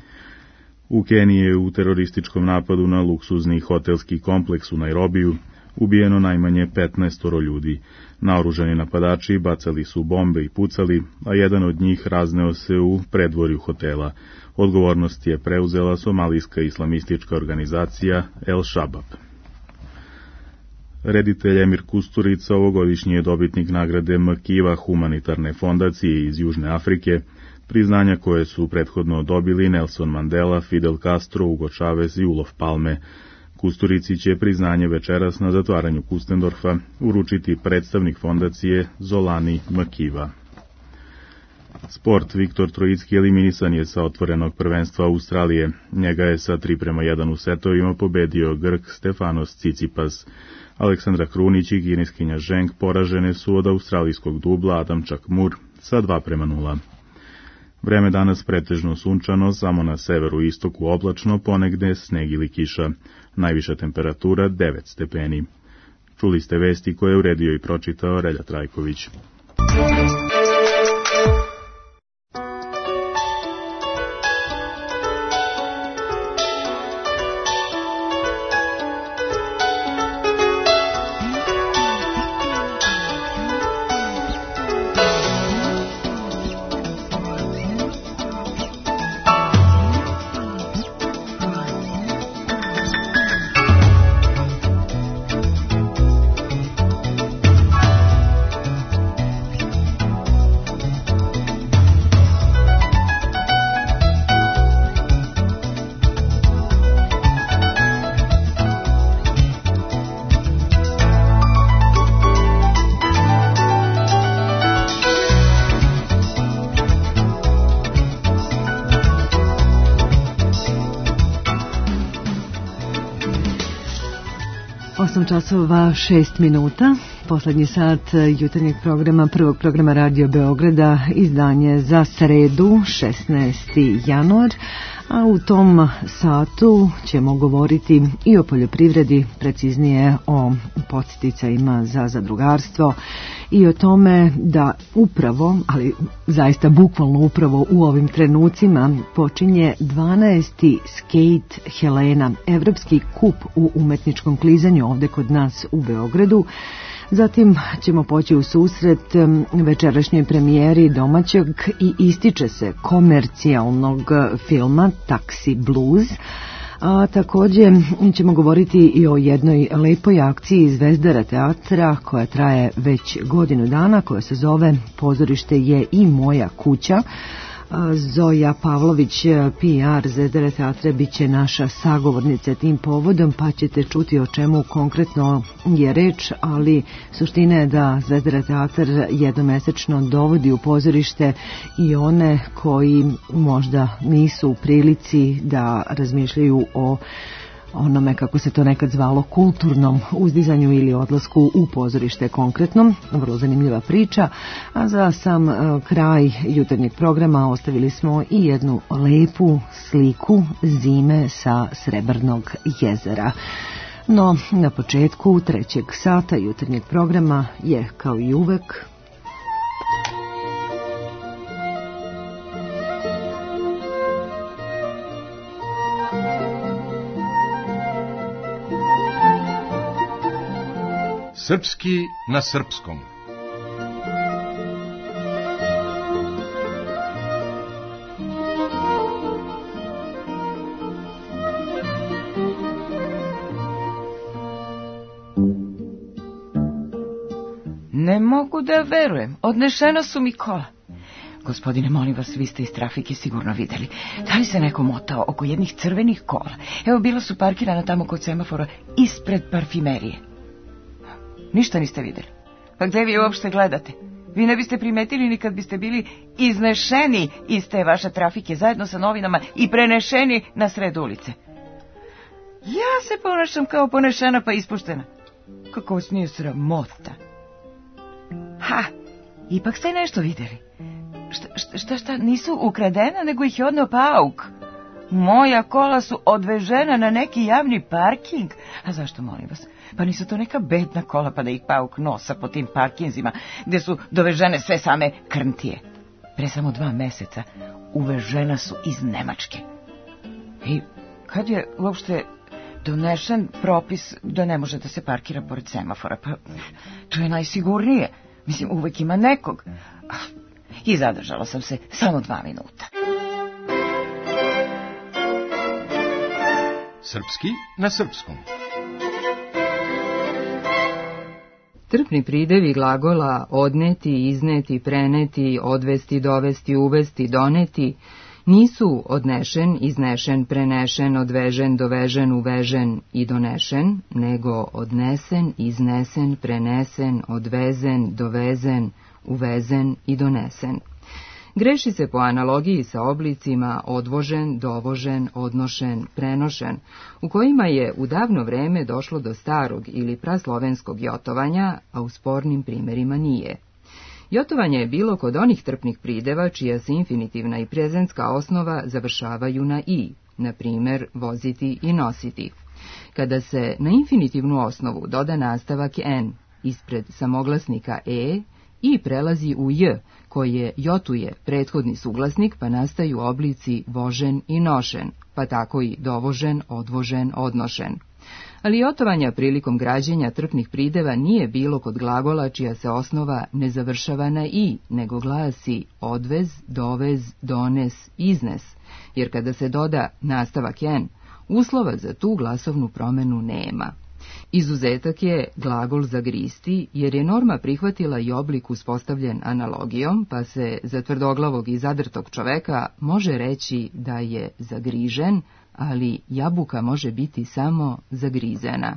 U Keniji je u terorističkom napadu na luksuzni hotelski kompleks u Nairobiju ubijeno najmanje petnaest ljudi. Naoružani napadači bacali su bombe i pucali, a jedan od njih razneo se u predvorju hotela. Odgovornost je preuzela somalijska islamistička organizacija El Shabab. Reditelj Emir Kusturica ovogodišnji je dobitnik nagrade Mkiva humanitarne fondacije iz Južne Afrike, priznanja koje su prethodno dobili Nelson Mandela, Fidel Castro, Hugo Chavez i Olof Palme. Kusturici će priznanje večeras na zatvaranju Kustendorfa uručiti predstavnik fondacije Zolani Mkiva. Sport. Viktor Trojicki eliminisan je sa otvorenog prvenstva Australije. Njega je sa tri prema jedan u setovima pobedio Grk Stefanos Tsitsipas. Aleksandra Krunić i kineskinja Zheng poražene su od australijskog dubla Adam Chakmur sa dva prema nula. Vreme danas pretežno sunčano, samo na severu i istoku oblačno, ponegde sneg ili kiša. Najviša temperatura devet stepeni. Čuli ste vesti koje je uredio i pročitao Relja Trajković. osam časova šest minuta, poslednji sat jutarnjeg programa, prvog programa Radio Beograda, izdanje za sredu, šesnaesti januar, a u tom satu ćemo govoriti i o poljoprivredi, preciznije o podsticajima za zadrugarstvo i o tome da upravo, ali zaista bukvalno upravo u ovim trenucima počinje dvanaesti Skate Helena, evropski kup u umetničkom klizanju ovde kod nas u Beogradu. Zatim ćemo poći u susret večerašnjoj premijeri domaćeg i ističe se komercijalnog filma Taxi Blues. A također ćemo govoriti i o jednoj lepoj akciji Zvezdara teatra koja traje već godinu dana, koja se zove Pozorište je i moja kuća. Zoja Pavlović, P R Zvezdara teatra, bit će naša sagovornica tim povodom, pa ćete čuti o čemu konkretno je reč, ali suština je da Zvezdara teatar jednomesečno dovodi u pozorište i one koji možda nisu u prilici da razmišljaju o onome, kako se to nekad zvalo, kulturnom uzdizanju ili odlasku u pozorište konkretno. Vrlo zanimljiva priča. A za sam uh, kraj jutarnjeg programa ostavili smo i jednu lepu sliku zime sa Srebrnog jezera. No, na početku trećeg sata jutarnjeg programa je, kao i uvek, Srpski na srpskom. Ne mogu da verujem, odnešena su mi kola. Gospodine, molim vas, vi ste iz trafike sigurno videli. Da li se neko motao oko jednih crvenih kola? Evo, bila su parkirana tamo kod semafora, ispred parfimerije. Ništa niste videli. Pa gde vi uopšte gledate? Vi ne biste primetili ni kad biste bili iznešeni iz te vaše trafike zajedno sa novinama i prenešeni na sred ulice. Ja se ponašam kao ponešena pa ispuštena. Kako vas nije sramota? Ha, ipak ste nešto videli. Šta, šta, šta, šta, nisu ukradena, nego ih je odneo pauk. Moja kola su odvežena na neki javni parking. A zašto, molim vas? Pa nisu to neka bedna kola pa da ih pauk nosa po tim parkinzima gde su dovežene sve same krntije. Pre samo dva meseca uvežena su iz Nemačke. I kad je uopšte donešen propis da ne može da se parkira pored semafora? Pa to je najsigurnije. Mislim, uvek ima nekog. I zadržala sam se samo dva minuta. Srpski na srpskom. Trpni pridevi glagola odneti, izneti, preneti, odvesti, dovesti, uvesti, doneti nisu odnešen, iznešen, prenešen, odvežen, dovežen, uvežen i donešen, nego odnesen, iznesen, prenesen, odvezen, dovezen, uvezen i donesen. Greši se po analogiji sa oblicima odvožen, dovožen, odnošen, prenošen, u kojima je u davno vreme došlo do starog ili praslovenskog jotovanja, a u spornim primerima nije. Jotovanje je bilo kod onih trpnih prideva čija se infinitivna i prezentska osnova završavaju na i, na primer voziti i nositi. Kada se na infinitivnu osnovu doda nastavak n ispred samoglasnika e i prelazi u j, koje jotuje prethodni suglasnik, pa nastaju oblici vožen i nošen, pa tako i dovožen, odvožen, odnošen. Ali jotovanja prilikom građenja trpnih prideva nije bilo kod glagola čija se osnova ne završava na i, nego glasi odvez, dovez, dones, iznes, jer kada se doda nastavak n, uslova za tu glasovnu promenu nema. Izuzetak je glagol zagristi, jer je norma prihvatila i oblik uspostavljen analogijom, pa se za tvrdoglavog i zadrtog čoveka može reći da je zagrižen, ali jabuka može biti samo zagrizena.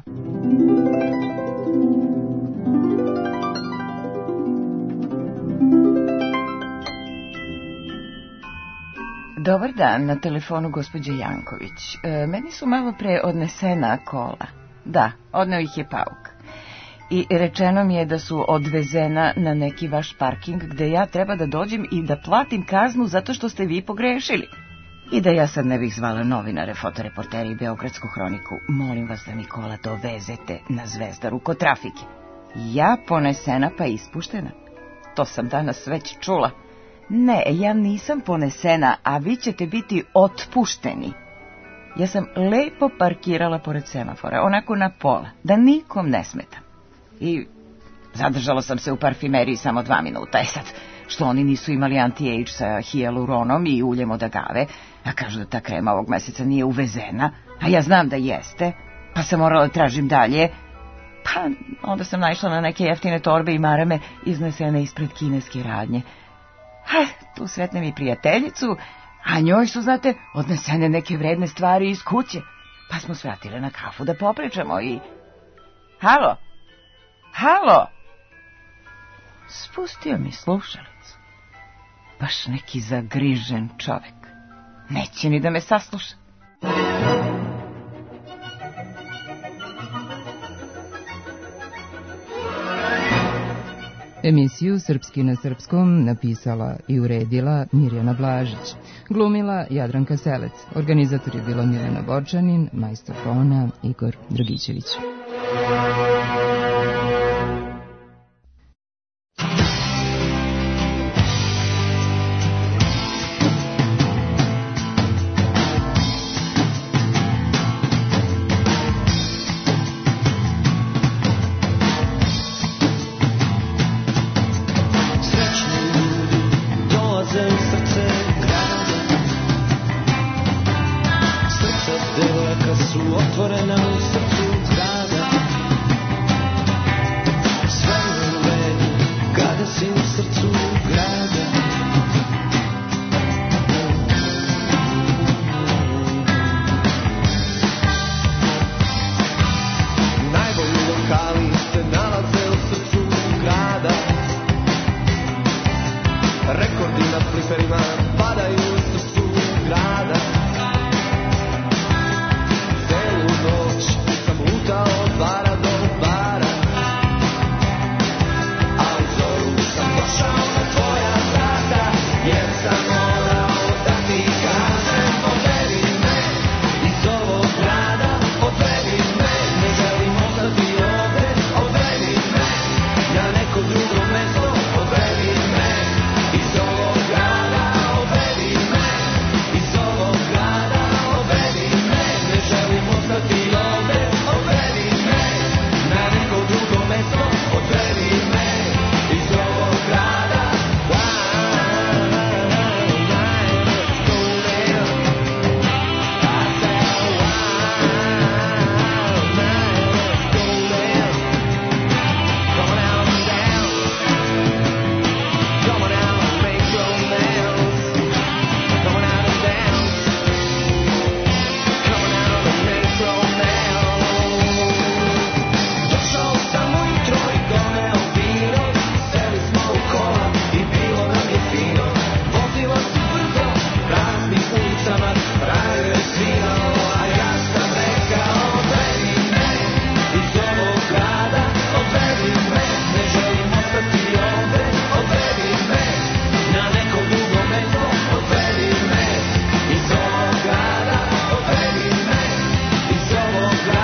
Dobar dan, na telefonu gospođa Janković. E, meni su malo pre odnesena kola. Da, odneo ih je pauk. I rečeno mi je da su odvezena na neki vaš parking gde ja treba da dođem i da platim kaznu zato što ste vi pogrešili. I da ja sad ne bih zvala novinare, fotoreportere i Beogradsku hroniku. Molim vas da mi kola dovezete na Zvezdaru kod trafike. Ja ponesena pa ispuštena. To sam danas već čula. Ne, ja nisam ponesena, a vi ćete biti otpušteni. Ja sam lepo parkirala pored semafora, onako na pola, da nikom ne smetam. I zadržala sam se u parfimeriji samo dva minuta. E sad, što oni nisu imali anti-age sa hijaluronom i uljem od agave, a kažu da ta krema ovog meseca nije uvezena, a ja znam da jeste, pa sam morala da tražim dalje. Pa onda sam naišla na neke jeftine torbe i marame iznesene ispred kineske radnje. Ha, tu sretnem i prijateljicu, a njoj su, znate, odnesene neke vredne stvari iz kuće. Pa smo svratile na kafu da popričamo i... Halo? Halo? Spustio mi slušalicu. Baš neki zagrižen čovek. Neće ni da me sasluša. Emisiju Srpski na srpskom napisala i uredila Mirjana Blažić. Glumila Jadranka Selec. Organizator je bila Milena Borčanin, majstor tona Igor Dragićević. Iz ovog grada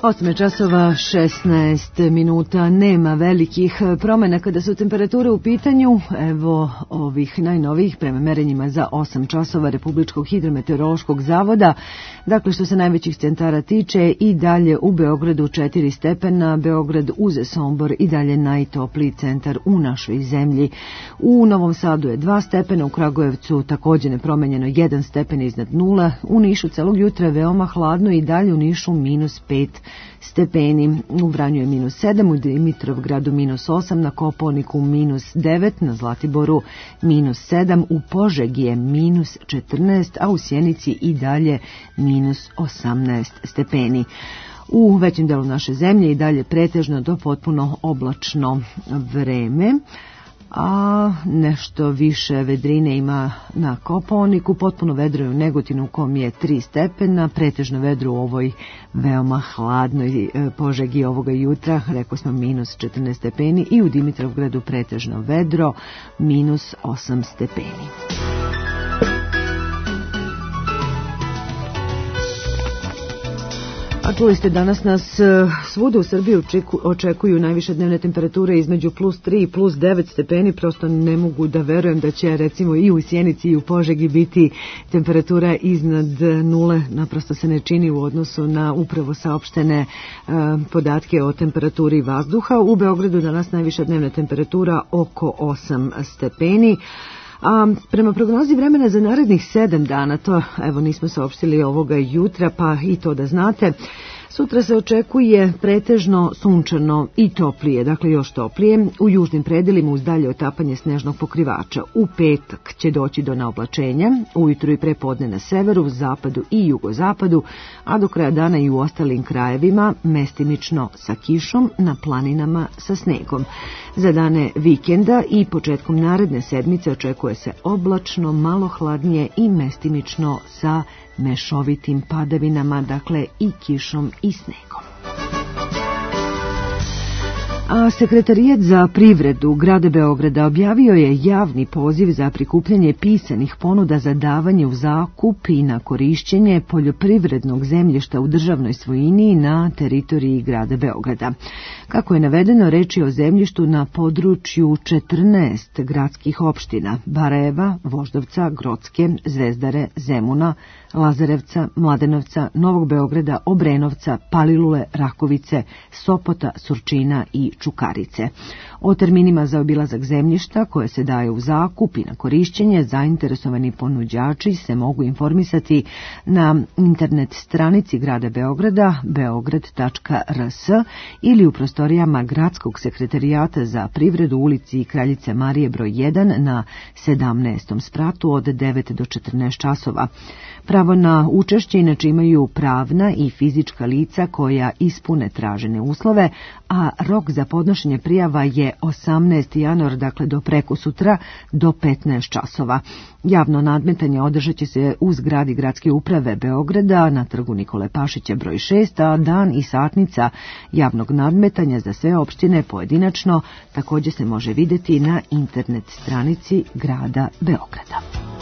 osam časova šesnaest minuta, nema velikih promjena kada su temperature u pitanju. Evo ovih najnovijih prema merenjima za osam časova Republičkog hidrometeorološkog zavoda. Dakle, što se najvećih centara tiče, i dalje u Beogradu četiri stepena, Beograd uz Sombor i dalje najtopliji centar u našoj zemlji. U Novom Sadu je dva stepena, u Kragujevcu također nepromenjeno jedan stepen iznad nula, u Nišu celog jutra veoma hladno i dalje u Nišu minus pet stepeni, u Vranju je minus sedam, u Dimitrovgradu minus osam, na Kopaoniku minus devet, na Zlatiboru minus sedam, u Požegi je minus četrnaest, a u Sjenici i dalje minus osamnaest stepeni. U većem delu naše zemlje i dalje pretežno do potpuno oblačno vreme, a nešto više vedrine ima na Kopaoniku, potpuno vedro je u Negotinu u kom je tri stepena, pretežno vedro u ovoj veoma hladnoj Požegi ovoga jutra, rekao smo minus četrnaest stepeni, i u Dimitrovgradu pretežno vedro, minus osam stepeni. A čuli ste, danas nas svuda u Srbiji očekuju najviše dnevne temperature između plus tri i plus devet stepeni. Prosto ne mogu da verujem da će recimo i u Sjenici i u Požegi biti temperatura iznad nule. Naprosto se ne čini u odnosu na upravo saopštene e, podatke o temperaturi vazduha. U Beogradu danas najviša dnevna temperatura oko osam stepeni. A prema prognozi vremena za narednih sedam dana, to evo nismo saopštili ovoga jutra, pa i to da znate, sutra se očekuje pretežno sunčano i toplije, dakle još toplije, u južnim predelima uz dalje otapanje snežnog pokrivača. U petak će doći do naoblačenja, ujutru i prepodne na severu, zapadu i jugozapadu, a do kraja dana i u ostalim krajevima mestimično sa kišom, na planinama sa snegom. Za dane vikenda i početkom naredne sedmice očekuje se oblačno, malo hladnije i mestimično sa mešovitim padavinama, dakle i kišom i snegom. A Sekretarijat za privredu grada Beograda objavio je javni poziv za prikupljanje pisanih ponuda za davanje u zakup i na korišćenje poljoprivrednog zemljišta u državnoj svojini na teritoriji grada Beograda. Kako je navedeno, reč je o zemljištu na području četrnaest gradskih opština: Barajeva, Voždovca, Grocke, Zvezdare, Zemuna, Lazarevca, Mladenovca, Novog Beograda, Obrenovca, Palilule, Rakovice, Sopota, Surčina i Čukarice. O terminima za obilazak zemljišta koje se daje u zakup i na korišćenje zainteresovani ponuđači se mogu informisati na internet stranici grada Beograda beograd tačka r s ili u prostorijama Gradskog sekretarijata za privredu u ulici Kraljice Marije broj jedan na sedamnaestom spratu od devet do četrnaest časova. Pravo na učešće inače imaju pravna i fizička lica koja ispune tražene uslove, a rok za podnošenje prijava je osamnaesti januar, dakle do prekosutra, do petnaest časova. Javno nadmetanje održat će se u zgradi Gradske uprave Beograda na trgu Nikole Pašića broj šest, a dan i satnica javnog nadmetanja za sve opštine pojedinačno također se može vidjeti na internet stranici grada Beograda.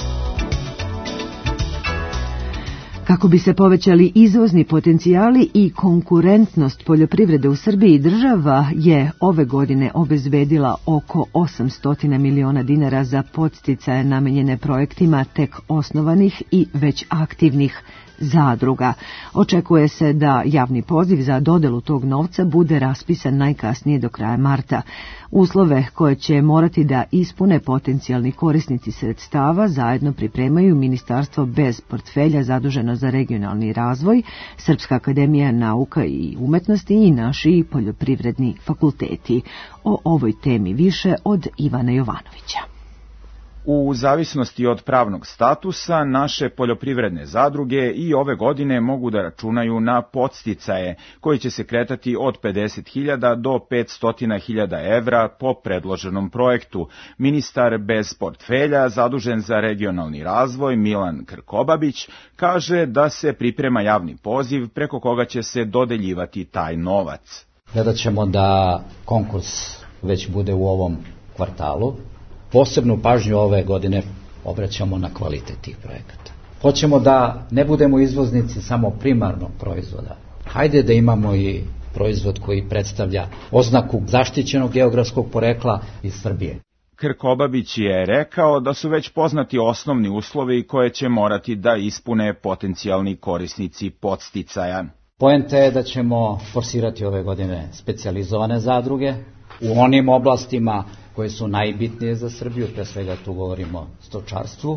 Kako bi se povećali izvozni potencijali i konkurentnost poljoprivrede u Srbiji, država je ove godine obezbedila oko osamsto miliona dinara za podsticaje namenjene projektima tek osnovanih i već aktivnih zadruga. Očekuje se da javni poziv za dodelu tog novca bude raspisan najkasnije do kraja marta. Uslove koje će morati da ispune potencijalni korisnici sredstava zajedno pripremaju Ministarstvo bez portfelja zaduženo za regionalni razvoj, Srpska akademija nauka i umetnosti i naši poljoprivredni fakulteti. O ovoj temi više od Ivana Jovanovića. U zavisnosti od pravnog statusa, naše poljoprivredne zadruge i ove godine mogu da računaju na podsticaje, koji će se kretati od pedeset hiljada do petsto hiljada evra po predloženom projektu. Ministar bez portfelja, zadužen za regionalni razvoj, Milan Krkobabić, kaže da se priprema javni poziv preko koga će se dodeljivati taj novac. Gledat ćemo da konkurs već bude u ovom kvartalu. Posebnu pažnju ove godine obraćamo na kvalitet tih projekata. Hoćemo da ne budemo izvoznici samo primarnog proizvoda, Hajde da imamo i proizvod koji predstavlja oznaku zaštićenog geografskog porekla iz Srbije. Krkobabić je rekao da su već poznati osnovni uslovi koje će morati da ispune potencijalni korisnici podsticaja. Poenta je da ćemo forsirati ove godine specijalizovane zadruge u onim oblastima koje su najbitnije za Srbiju, pre svega tu govorimo o stočarstvu,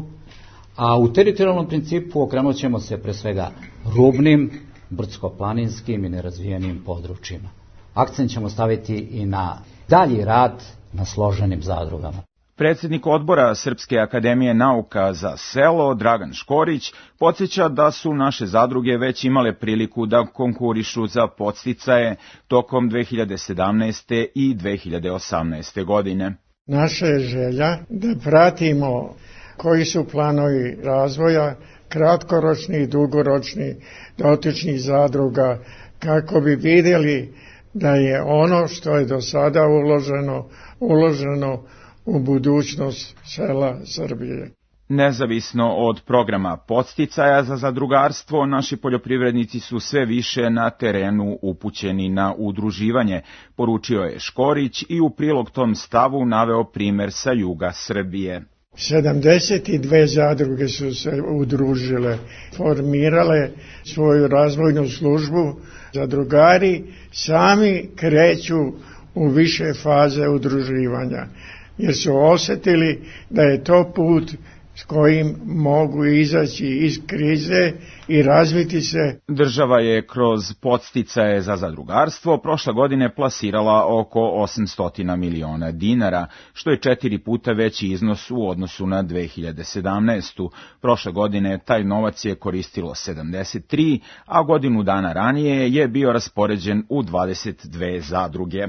a u teritorijalnom principu okrenut ćemo se pre svega rubnim, brdsko-planinskim i nerazvijenim područjima. Akcent ćemo staviti i na dalji rad na složenim zadrugama. Predsjednik odbora Srpske akademije nauka za selo, Dragan Škorić, podsjeća da su naše zadruge već imale priliku da konkurišu za podsticaje tokom dve hiljade sedamnaeste. i dve hiljade osamnaeste. godine. Naša je želja da pratimo koji su planovi razvoja, kratkoročni i dugoročni dotičnih zadruga, kako bi vidjeli da je ono što je do sada uloženo, uloženo u budućnost sela Srbije. Nezavisno od programa podsticaja za zadrugarstvo, naši poljoprivrednici su sve više na terenu upućeni na udruživanje, poručio je Škorić i u prilog tom stavu naveo primer sa juga Srbije. sedamdeset dve zadruge su se udružile, formirale svoju razvojnu službu. Zadrugari sami kreću u više faze udruživanja, jer su osjetili da je to put s kojim mogu izaći iz krize i razviti se. Država je kroz podsticaje za zadrugarstvo prošle godine plasirala oko osamsto miliona dinara, što je četiri puta veći iznos u odnosu na dve hiljade sedamnaestu. Prošle godine taj novac je koristilo sedamdeset tri, a godinu dana ranije je bio raspoređen u dvadeset dve zadruge.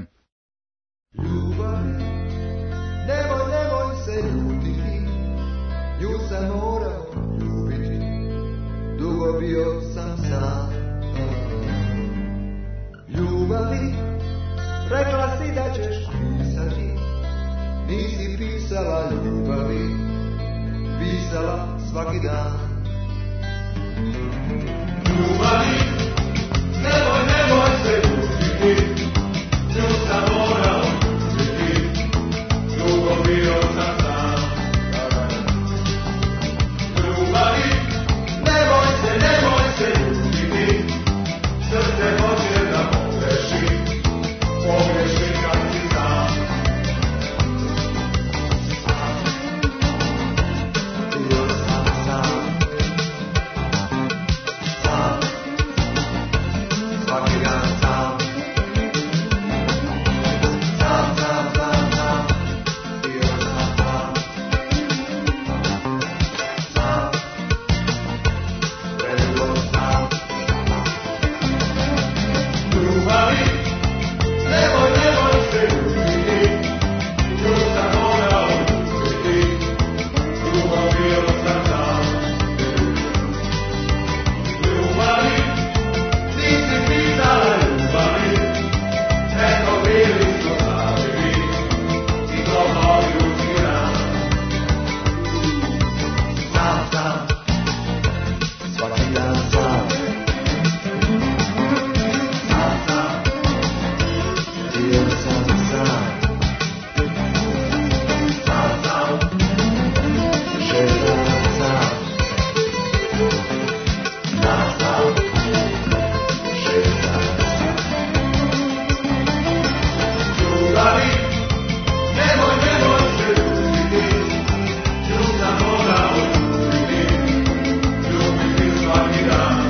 Ljubav, nemoj, nemoj se ljutiti, nju sam morao ljubiti, dugo bio sam sam. Ljubavi, rekla si da ćeš pisati, nisi pisala ljubavi, pisala svaki dan. Ljubavi, nemoj, nemoj se ljutiti, nju sam morao ljubiti, dugo bio sam sam. Ljubavi, nemoj se, nemoj se ljubiti, srce hoće da pogreši, pogreši kad si sam. Bio sam sam, sam, svaki dan sam. Sam, sam, sam, sam, bio sam sam. Sam, predugo sam. Ljubavi, nemoj, nemoj se ljubiti, nju sam morao ljubiti, dugo bio sam sam. Ljubavi, nisi pisala ljubavi, nego bili smo zavivi, i to novi ljudski dan. Sam, sam, svaki dan sam. Sam, sam, bio sam sam. Sam, sam, želio sam. Sam, sam, želio sam. Ljubavi, nemoj, nemoj se ljubiti, nju sam morao ljubiti, ljubiti svaki dan.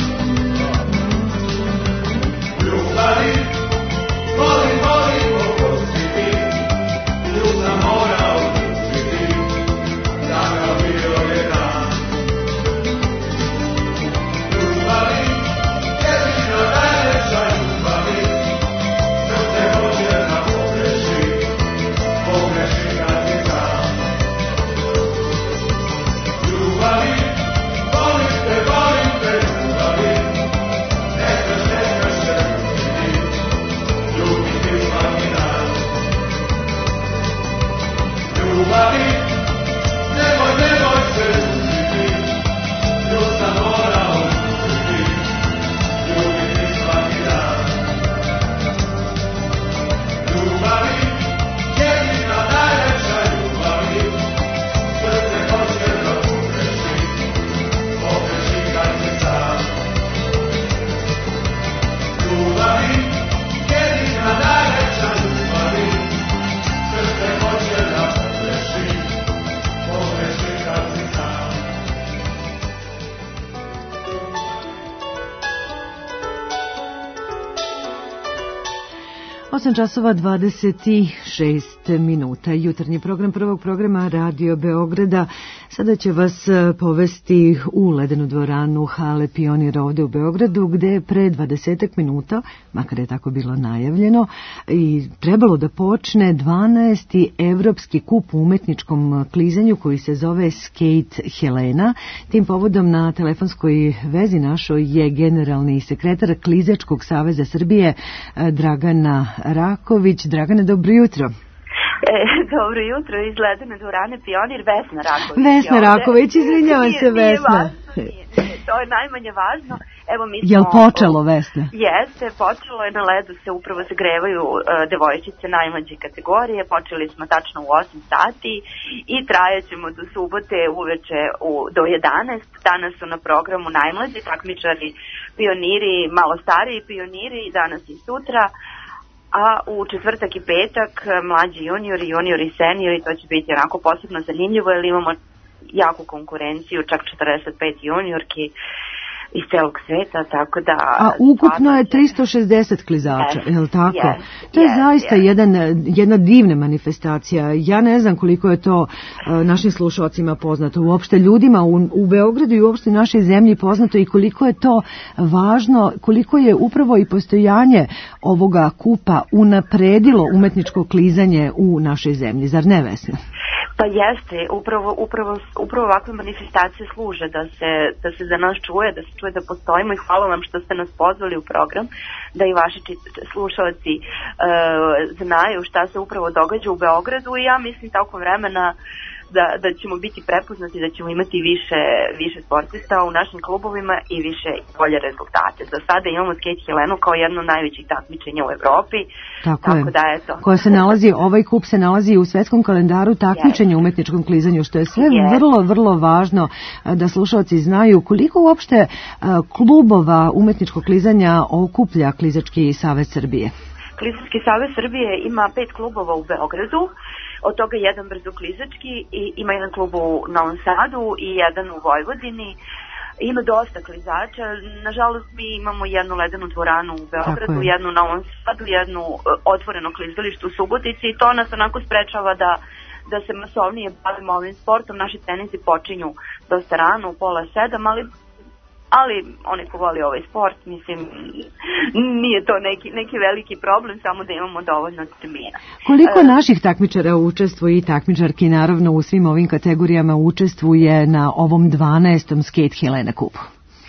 Ljubavi, volim, volim oprostiti, nju sam morao ljubiti, takav bio je dan. Ljubavi, jedina najlepša ljubavi, srce hoće da pogreši, pogreši kad si sam. Ljubavi, volim te, volim te ljubavi, ne kreš, ne kreš se ljubiti, ljubiti svaki dan. Ljubavi, nemoj, nemoj se ljubiti, nju sam morao ljubiti, ljubiti svaki dan. osam časova dvadeset šest minuta. Jutarnji program prvog programa Radio Beograda sada će vas povesti u ledenu dvoranu hale Pionir ovde u Beogradu, gde je pre dvadesetak minuta, makar je tako bilo najavljeno, i trebalo da počne dvanaesti evropski kup u umetničkom klizanju koji se zove Skate Helena. Tim povodom na telefonskoj vezi našoj je generalni sekretar Klizačkog saveza Srbije Dragana Raković. Dragane, dobro jutro. E, dobro jutro, iz ledene dvorane Pionir, Vesna Raković. Vesna Raković, izvinjavam se, Vesna. Nije, nije, to je najmanje važno. Evo, mi smo, Jel počelo, Vesna? Jeste, počelo je, na ledu se upravo zagrevaju uh, devojčice najmlađe kategorije, počeli smo tačno u osam sati i trajaćemo do subote uveče u, do jedanaest. Danas su na programu najmlađi takmičari, pioniri, malo stariji pioniri, danas i sutra. A u četvrtak i petak mlađi juniori, juniori, seniori, to će biti onako posebno zanimljivo jer imamo jaku konkurenciju, čak četrdeset pet juniorki iz celog sveta, tako da... A ukupno je tristo šezdeset klizača, yes, je li tako? Yes, to je yes, zaista yes. jedan, jedna divna manifestacija. Ja ne znam koliko je to uh, našim slušalcima poznato. Uopšte ljudima u, u Beogradu i uopšte našoj zemlji poznato i koliko je to važno, koliko je upravo i postojanje ovoga kupa unapredilo umetničko klizanje u našoj zemlji. Zar ne, Vesna? Pa jeste, upravo, upravo, upravo ovakve manifestacije služe da se, da se za nas čuje, da se čuje da postojimo i hvala vam što ste nas pozvali u program, da i vaši slušalci e, znaju šta se upravo događa u Beogradu i ja mislim tokom vremena da, da ćemo biti prepoznati, da ćemo imati više, više sportista u našim klubovima i više bolje rezultate. Za sada imamo Skate Helenu kao jedno od najvećih takmičenja u Evropi. Tako, tako je. Da, eto. Koja se nalazi, ovaj kup se nalazi u svetskom kalendaru takmičenja u umetničkom klizanju, što je sve yes. vrlo, vrlo važno da slušalci znaju koliko uopšte klubova umetničkog klizanja okuplja Klizački savez Srbije. Klizački savez Srbije ima pet klubova u Beogradu, od toga jedan brzoklizački i ima jedan klub u Novom Sadu i jedan u Vojvodini. Ima dosta klizača, nažalost mi imamo jednu ledenu dvoranu u Beogradu, jednu u Novom Sadu, jednu otvoreno klizalište u Subotici i to nas onako sprečava da, da se masovnije bavimo ovim sportom. Naši treninzi počinju dosta rano, u pola sedam, ali ali oni ko voli ovaj sport, mislim, nije to neki, neki veliki problem, samo da imamo dovoljno termina. Koliko e, naših takmičara učestvuje i takmičarki, naravno, u svim ovim kategorijama učestvuje na ovom dvanaestom Skate Helena kupu?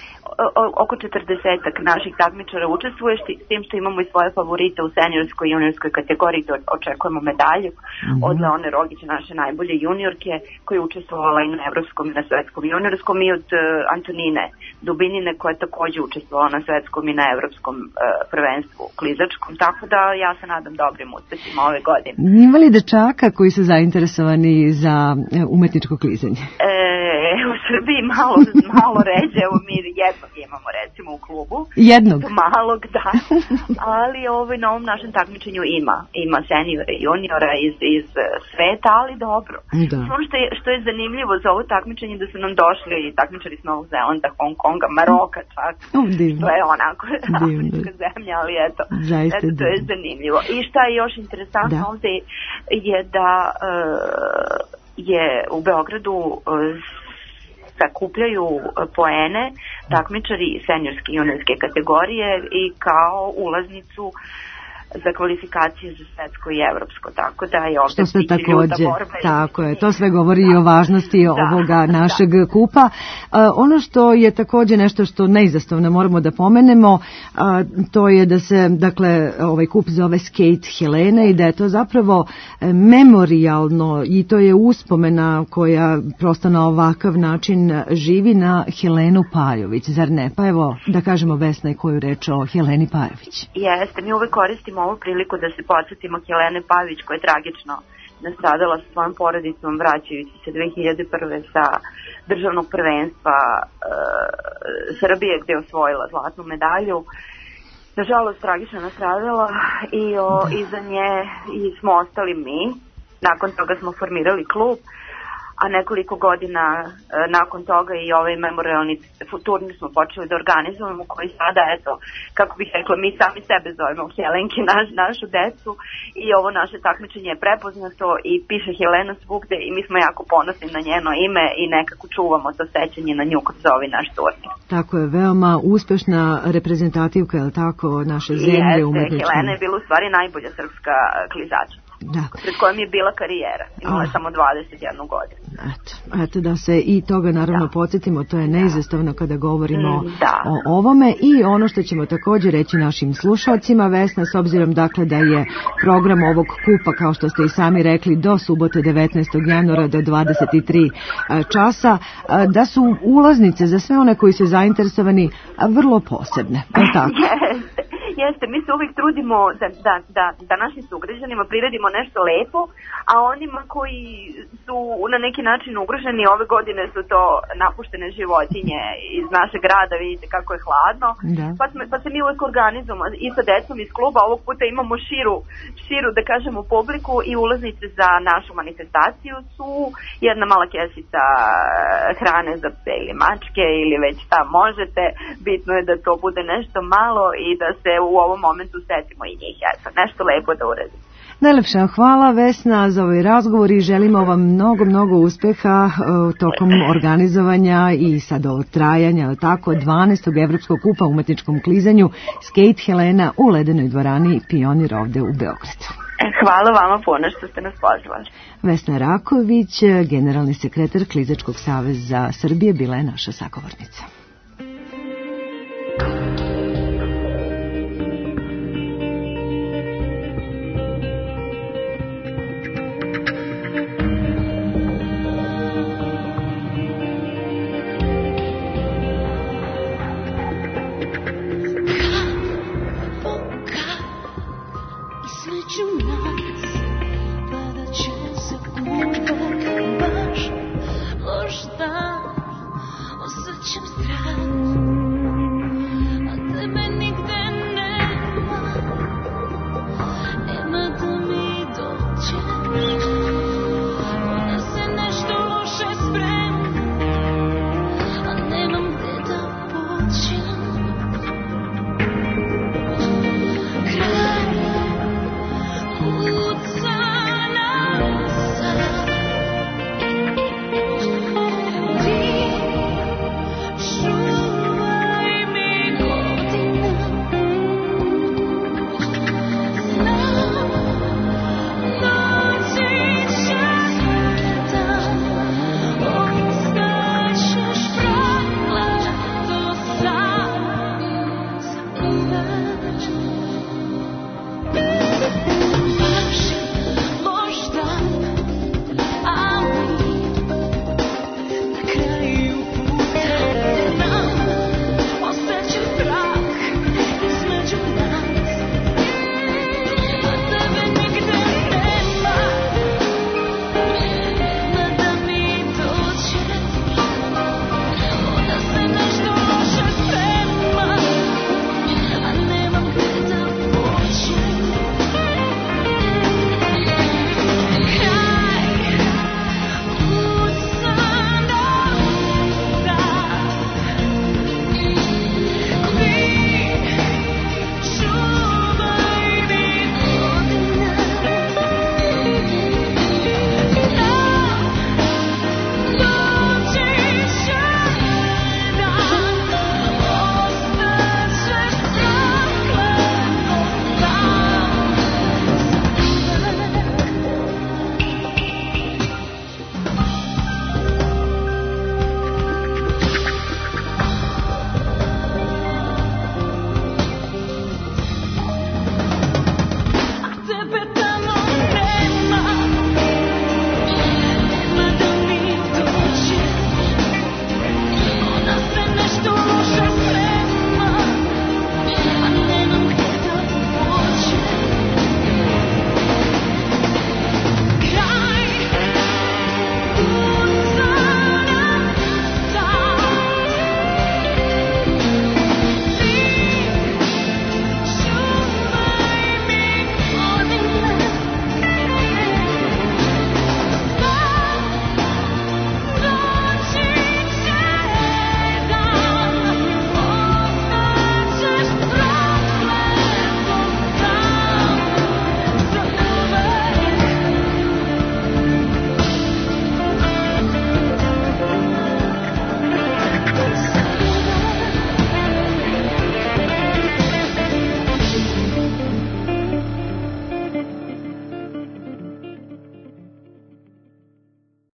Oko četrdesetak naših takmičara učestvuje, s tim što imamo i svoje favorite u seniorskoj i juniorskoj kategoriji, gde očekujemo medalju mm-hmm. od Leone Rogić, naše najbolje juniorke, koja je učestvovala i na evropskom i na svetskom juniorskom, i od uh, Antonine Dubinine, koja je takođe učestvovala na svetskom i na evropskom uh, prvenstvu klizačkom, tako da ja se nadam dobrim uspesima ove godine. Ima li dečaka koji su zainteresovani za umetničko klizanje? E, u Srbiji malo, malo ređe, evo mi jedno imamo recimo u klubu. Jednog? Malog, da. Ali ovaj, na ovom našem takmičenju ima. Ima seniora i juniora iz, iz sveta, ali dobro. Da. Ono što je, što je zanimljivo za ovo takmičenje da su nam došli takmičari iz Novog Zelanda, Hong Konga, Maroka čak. Divno. To je onako afrička zemlja, ali eto. Zaista eto, to je zanimljivo. I šta je još interesantno da. ovde je da uh, je u Beogradu uh, sakupljaju poene takmičari seniorske i juniorske kategorije i kao ulaznicu za kvalifikacije za svetsko i evropsko, tako da je opet što sve takođe, tako je, to sve govori da. i o važnosti da. ovoga našeg da. kupa. Uh, ono što je takođe nešto što neizostavno moramo da pomenemo, uh, to je da se, dakle, ovaj kup zove Skate Helena i da je to zapravo memorijalno i to je uspomena koja prosto na ovakav način živi na Helenu Pajović, zar ne? Pa evo, da kažemo Vesna koju reč o Heleni Pajović. Jeste, mi uvek koristimo ovu priliku da se podsjetimo Helene Pajović koja je tragično nastradala sa svojom porodicom vraćajući se dve hiljade prve sa državnog prvenstva e, Srbije gde je osvojila zlatnu medalju. Nažalost, tragično nastradala i o, iza nje i smo ostali mi. Nakon toga smo formirali klub, a nekoliko godina e, nakon toga i ovaj memorialni futurni smo počeli da organizujemo, koji sada, eto, kako bih rekla, mi sami sebe zovemo Helenki, naš, našu decu, i ovo naše takmičenje je prepoznato i piše Helena svugde i mi smo jako ponosni na njeno ime i nekako čuvamo to sećanje na nju kroz ovaj naš turnir. Tako je, veoma uspešna reprezentativka, je li tako, naše zemlje umetničke? Helena je bila u stvari najbolja srpska klizača. Da. Pred kojom je bila karijera. Imala je samo dvadeset jednu godinu. Eto, eto da se i toga naravno da. podsjetimo, to je neizostavno kada govorimo da. o ovome. I ono što ćemo također reći našim slušalcima, Vesna, s obzirom dakle da je program ovog kupa, kao što ste i sami rekli, do subote devetnaestog januara do dvadeset tri časa, da su ulaznice za sve one koji su zainteresovani vrlo posebne. Je tako? Jeste, jeste. Mi se uvijek trudimo da, da, da, da našim sugrađanima priredimo nešto lepo, a onima koji su na neki način ugroženi, ove godine su to napuštene životinje iz našeg grada, vidite kako je hladno, pa, sme, pa se mi uvijek organizujemo i sa decom iz kluba. Ovog puta imamo širu, širu da kažemo publiku i ulaznice za našu manifestaciju su jedna mala kesica hrane za pse ili mačke ili već šta možete, bitno je da to bude nešto malo i da se u ovom momentu setimo i njih, eto, nešto lepo da uradimo. Najlepša hvala, Vesna, za ovaj razgovor i želimo vam mnogo, mnogo uspeha uh, tokom organizovanja i sad ovo trajanja, tako, dvanaestog Evropskog kupa u umetničkom klizanju Skate Helena u ledenoj dvorani Pionir ovde u Beogradu. Hvala vama puno što ste nas pozvali. Vesna Raković, generalni sekretar Klizačkog saveza Srbije, bila je naša sagovornica. Osjećam strah.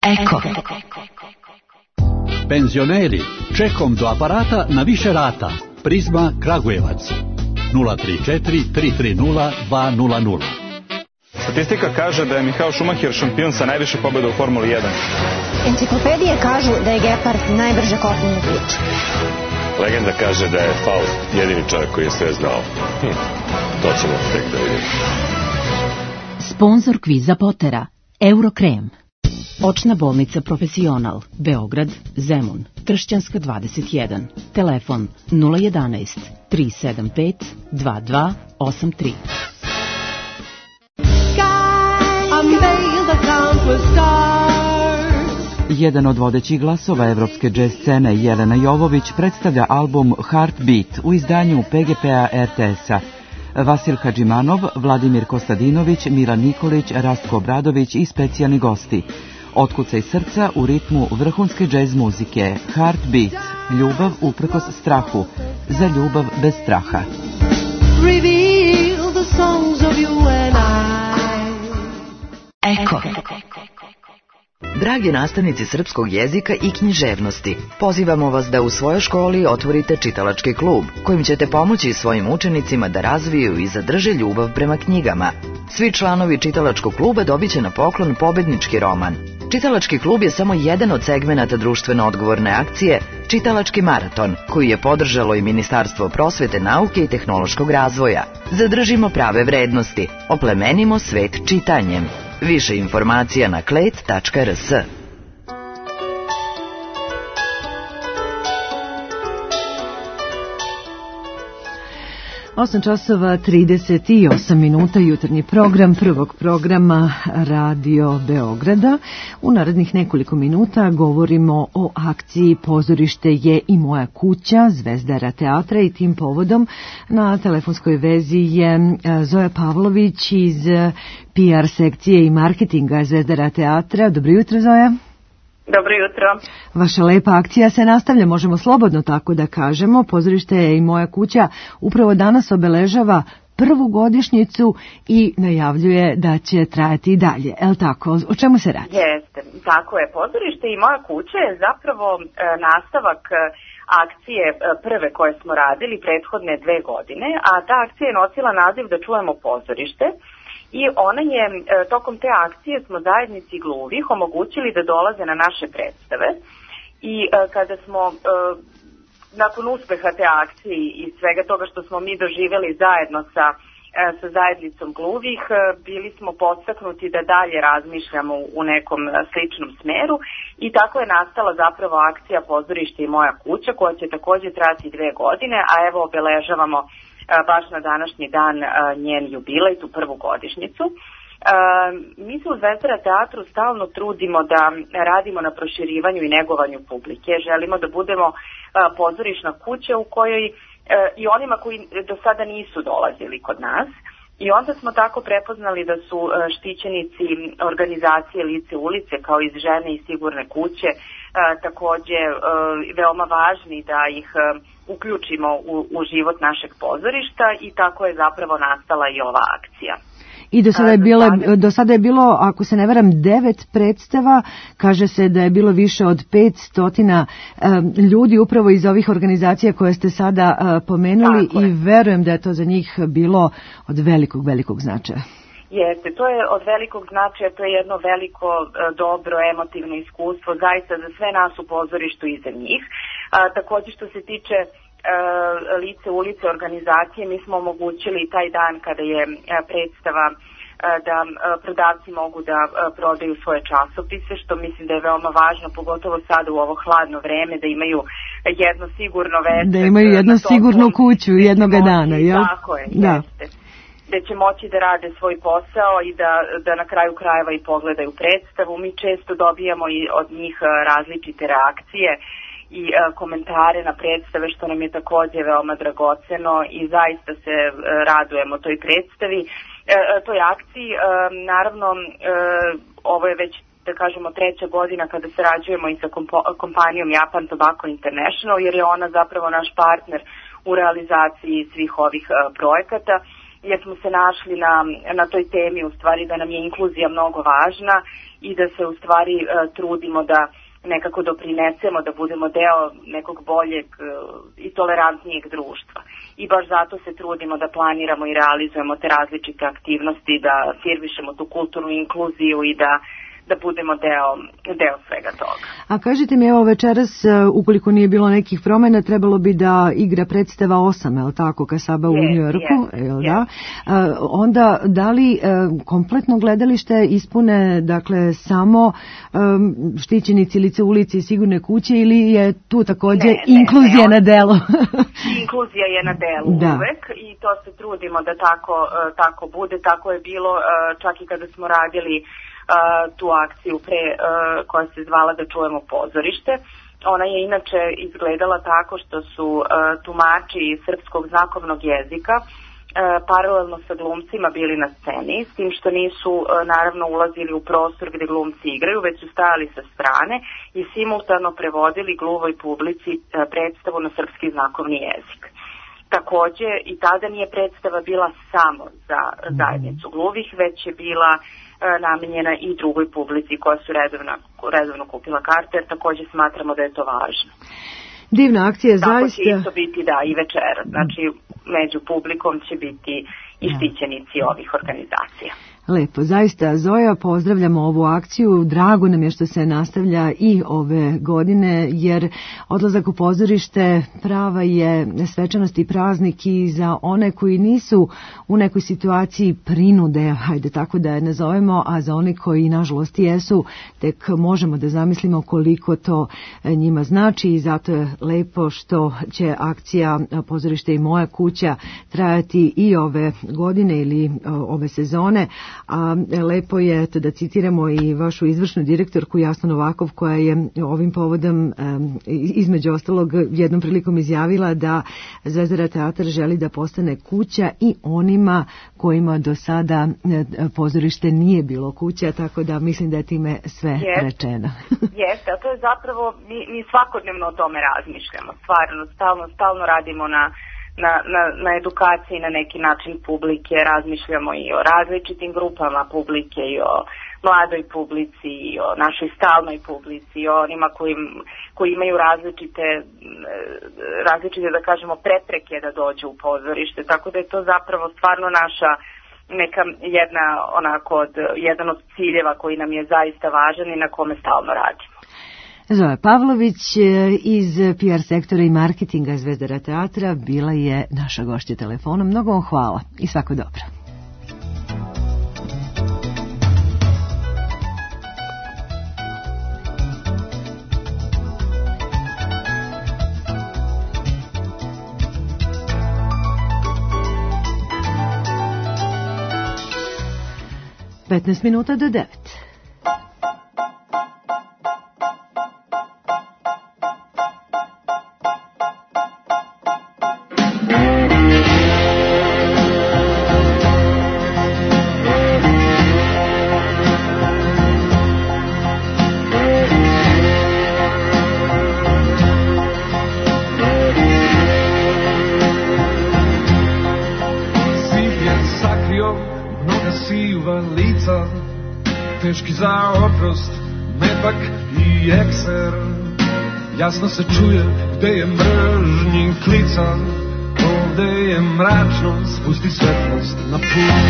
Eko. Penzioneri, čekom do aparata na više rata. Prizma Kragujevac. nula tri četiri tri tri nula dva nula nula. Statistika kaže da je Michael Schumacher šampion sa najviše pobjeda u Formuli jedan. Enciklopedije kažu da je Gepard najbrže kopneni bič. Legenda kaže da je Faust jedini čovjek koji je sve znao. Hm. To ćemo tek da vidimo. Sponzor kviza Potera, Eurokrem. Očna bolnica Profesional, Beograd, Zemun, Kršćanska dvadeset jedan. Telefon nula jedanaest tri sedam pet dva dva osam tri. Jedan od vodećih glasova evropske džez scene, Jelena Jovović, predstavlja album Heartbeat u izdanju P G P-a R T S-a. Vasil Hadžimanov, Vladimir Kostadinović, Milan Nikolić, Rastko Obradović i specijalni gosti. Otkucaj srca u ritmu vrhunske džez muzike. Heartbeat, ljubav uprkos strahu, za ljubav bez straha. Reveal the songs of you and I. Eko. Dragi nastavnici srpskog jezika i književnosti, pozivamo vas da u svojoj školi otvorite čitalački klub, kojim ćete pomoći svojim učenicima da razviju i zadrže ljubav prema knjigama. Svi članovi čitalačkog kluba dobit će na poklon pobednički roman. Čitalački klub je samo jedan od segmenata društveno odgovorne akcije Čitalački maraton, koji je podržalo i Ministarstvo prosvete, nauke i tehnološkog razvoja. Zadržimo prave vrednosti, oplemenimo svet čitanjem. Više informacija na klet tačka r s. osam časova trideset osam minuta, jutarnji program prvog programa Radio Beograda. U narednih nekoliko minuta govorimo o akciji Pozorište je i moja kuća Zvezdara teatra i tim povodom na telefonskoj vezi je Zoja Pavlović iz P R sekcije i marketinga Zvezdara teatra. Dobro jutro, Zoja. Dobro jutro. Vaša lepa akcija se nastavlja, možemo slobodno tako da kažemo. Pozorište je i moja kuća upravo danas obeležava prvu godišnjicu i najavljuje da će trajati i dalje. El tako? O čemu se radi? Jeste, tako je. Pozorište i moja kuća je zapravo e, nastavak e, akcije e, prve koje smo radili prethodne dve godine, a ta akcija je nosila naziv Da čujemo pozorište. I ona je, tokom te akcije smo zajednici gluvih omogućili da dolaze na naše predstave i kada smo nakon uspeha te akcije i svega toga što smo mi doživjeli zajedno sa, sa zajednicom gluvih, bili smo podstaknuti da dalje razmišljamo u nekom sličnom smeru i tako je nastala zapravo akcija Pozorište i moja kuća, koja će također trajati dve godine, a evo obeležavamo baš na današnji dan njen jubilej, tu prvu godišnjicu. Mi se u Zvezdara teatru stalno trudimo da radimo na proširivanju i negovanju publike. Želimo da budemo pozorišna kuća u kojoj i onima koji do sada nisu dolazili kod nas. I onda smo tako prepoznali da su štićenici organizacije Lice ulice kao iz Žene i sigurne kuće također veoma važni da ih uključimo u, u život našeg pozorišta i tako je zapravo nastala i ova akcija. I do sada je bilo, do sada je bilo, ako se ne varam, devet predstava, kaže se da je bilo više od petstotina ljudi upravo iz ovih organizacija koje ste sada pomenuli i verujem da je to za njih bilo od velikog, velikog značaja. Jeste, to je od velikog značaja, to je jedno veliko, dobro, emotivno iskustvo, zaista za sve nas u pozorištu i za njih. A, također što se tiče a, Lice ulice organizacije, mi smo omogućili taj dan kada je a, predstava a, da a, prodavci mogu da a, prodaju svoje časopise, što mislim da je veoma važno, pogotovo sada u ovo hladno vreme, da imaju jedno sigurno večer. Da imaju jednu sigurnu kuću jednoga dana, jel? Tako je, da. Jeste. Da će moći da rade svoj posao i da, da na kraju krajeva i pogledaju predstavu. Mi često dobijamo i od njih različite reakcije i a, komentare na predstave, što nam je također veoma dragoceno i zaista se a, radujemo toj predstavi, a, toj akciji. A, naravno, a, ovo je već, da kažemo, treća godina kada sarađujemo i sa kompo, kompanijom Japan Tobacco International, jer je ona zapravo naš partner u realizaciji svih ovih a, projekata, jer smo se našli na, na toj temi, u stvari da nam je inkluzija mnogo važna i da se u stvari trudimo da nekako doprinesemo, da budemo deo nekog boljeg i tolerantnijeg društva. I baš zato se trudimo da planiramo i realizujemo te različite aktivnosti, da afirmišemo tu kulturnu inkluziju i da da budemo deo, deo svega toga. A kažite mi, evo večeras, ukoliko nije bilo nekih promjena, trebalo bi da igra predstava osam, je li tako, Kasaba u Yes, Njujorku, yes, je li yes. da? A, onda, da li e, kompletno gledalište ispune, dakle, samo um, štićenici lice ulice i sigurne kuće, ili je tu također Ne, ne, inkluzija ne, na delu? Inkluzija je na delu Da. uvek i to se trudimo da tako, e, tako bude, tako je bilo e, čak i kada smo radili Uh, tu akciju pre, uh, koja se zvala Da čujemo pozorište. Ona je inače izgledala tako što su uh, tumači srpskog znakovnog jezika uh, paralelno sa glumcima bili na sceni, s tim što nisu uh, naravno ulazili u prostor gde glumci igraju, već su stajali sa strane i simultano prevodili gluvoj publici uh, predstavu na srpski znakovni jezik. Takođe, i tada nije predstava bila samo za zajednicu gluvih, već je bila namenjena i drugoj publici koja su redovno, redovno kupila karte, jer također smatramo da je to važno. Divna akcija, Tako zaista. će isto biti, da, i večera. Znači, među publikom će biti i štićenici ovih organizacija. Lepo, zaista, Zoja, pozdravljamo ovu akciju, drago nam je što se nastavlja i ove godine, jer odlazak u pozorište prava je svečanost i praznik i za one koji nisu u nekoj situaciji prinude, hajde tako da je nazovemo, a za one koji nažalost jesu, tek možemo da zamislimo koliko to njima znači i zato je lepo što će akcija Pozorište i moja kuća trajati i ove godine ili ove sezone. A lepo je to da citiramo i vašu izvršnu direktorku Jasnu Novakov, koja je ovim povodom između ostalog jednom prilikom izjavila da Zvezdara teatar želi da postane kuća i onima kojima do sada pozorište nije bilo kuća, tako da mislim da je time sve Yes. rečeno. Jeste, a to je zapravo, mi, mi svakodnevno o tome razmišljamo, stvarno, stalno, stalno radimo na Na, na, na edukaciji na neki način publike, razmišljamo i o različitim grupama publike, i o mladoj publici, i o našoj stalnoj publici, i o onima koji, koji imaju različite, različite, da kažemo, prepreke da dođu u pozorište, tako da je to zapravo stvarno naša neka jedna, onako, od, jedan od ciljeva koji nam je zaista važan i na kome stalno radimo. Zoja Pavlović iz P R sektora i marketinga Zvezdara teatra bila je naša gošća telefonom. Mnogo vam hvala i svako dobro. petnaest minuta do devet. Teški za oprost, metak i ekser. Jasno se čuje gde je mržnji klica. Ovde je mračno, spusti svetlost na put.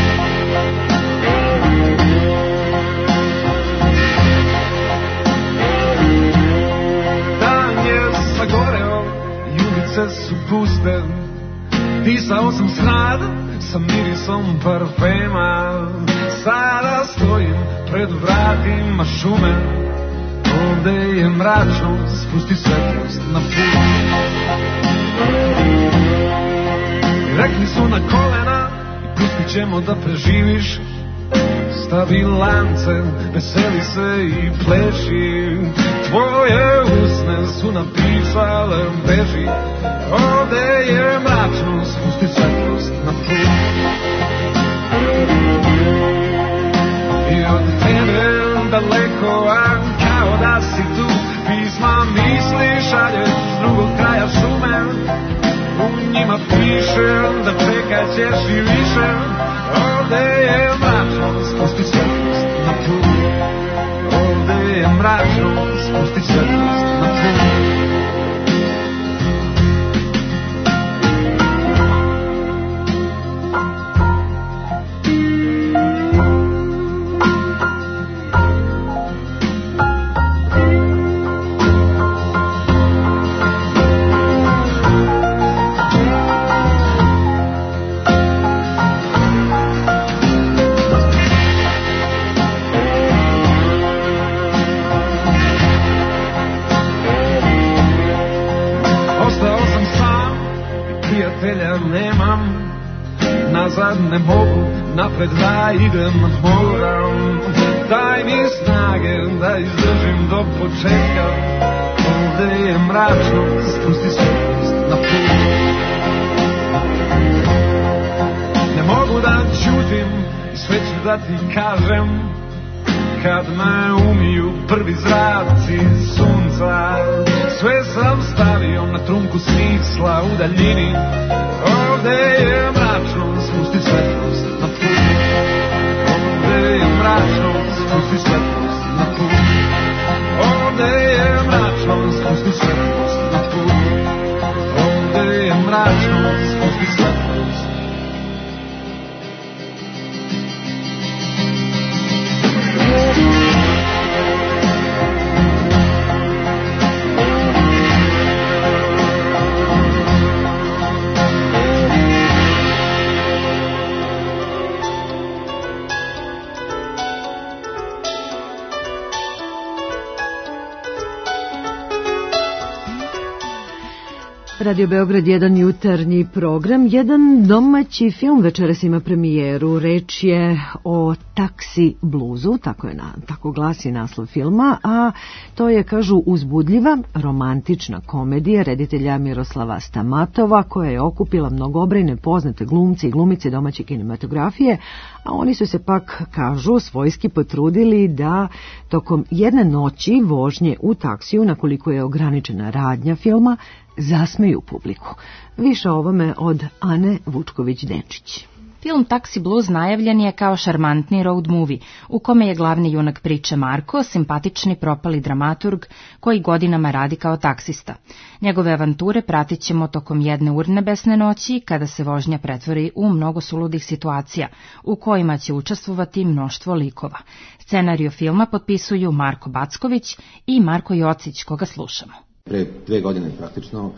Dan je sagoreo i ulice su puste. Disao sam smrad sa mirisom parfema. Sada stojim pred vratima šume. Ovde je mračno, spusti svetlost na put. Rekli su na kolena i pustit ćemo da preživiš. Stavi lance, veseli se i pleši. Tvoje usne su napisale beži. Ovde je mračno, spusti svetlost na put. I od tebe daleko, a kao da si tu. Pisma misli šalješ s drugog kraja šume. U njima piše da čekat ćeš i više. Ovde je mračno, spusti svetlost na put. mračno, spusti svetlost na put. Ne mogu, napred da idem, moram. Daj mi snage da izdržim do početka. Ovde je mračno, spusti svetlost na put. Ne mogu da ćutim i sve ću da ti kažem. Kad me umiju prvi zraci sunca, sve sam stavio na trunku smisla u daljini. Ovde je mračno, spusti svetlost na put. Ovde je mračno, spusti svetlost na put. Ovde je mračno, spusti svetlost na put. Ovde je mračno, spusti svetlost. Radio Beograd jedan jutarnji program, jedan domaći film večeras ima premijeru. Reč je o Taksi bluzu, tako je na, tako glasi naslov filma, a to je, kažu, uzbudljiva romantična komedija reditelja Miroslava Stamatova, koja je okupila mnogobrojne poznate glumce i glumice domaće kinematografije, a oni su se pak, kažu, svojski potrudili da tokom jedne noći vožnje u taksiju, na koliko je ograničena radnja filma, zasmeju publiku. Više o ovome od Ane Vučković-Denčić. Film Taksi Blues najavljen je kao šarmantni road movie, u kome je glavni junak priče Marko, simpatični propali dramaturg koji godinama radi kao taksista. Njegove avanture pratit ćemo tokom jedne urnebesne noći, kada se vožnja pretvori u mnogo suludih situacija, u kojima će učestvovati mnoštvo likova. Scenariju filma potpisuju Marko Backović i Marko Jocić, koga slušamo. Pre dve godine praktično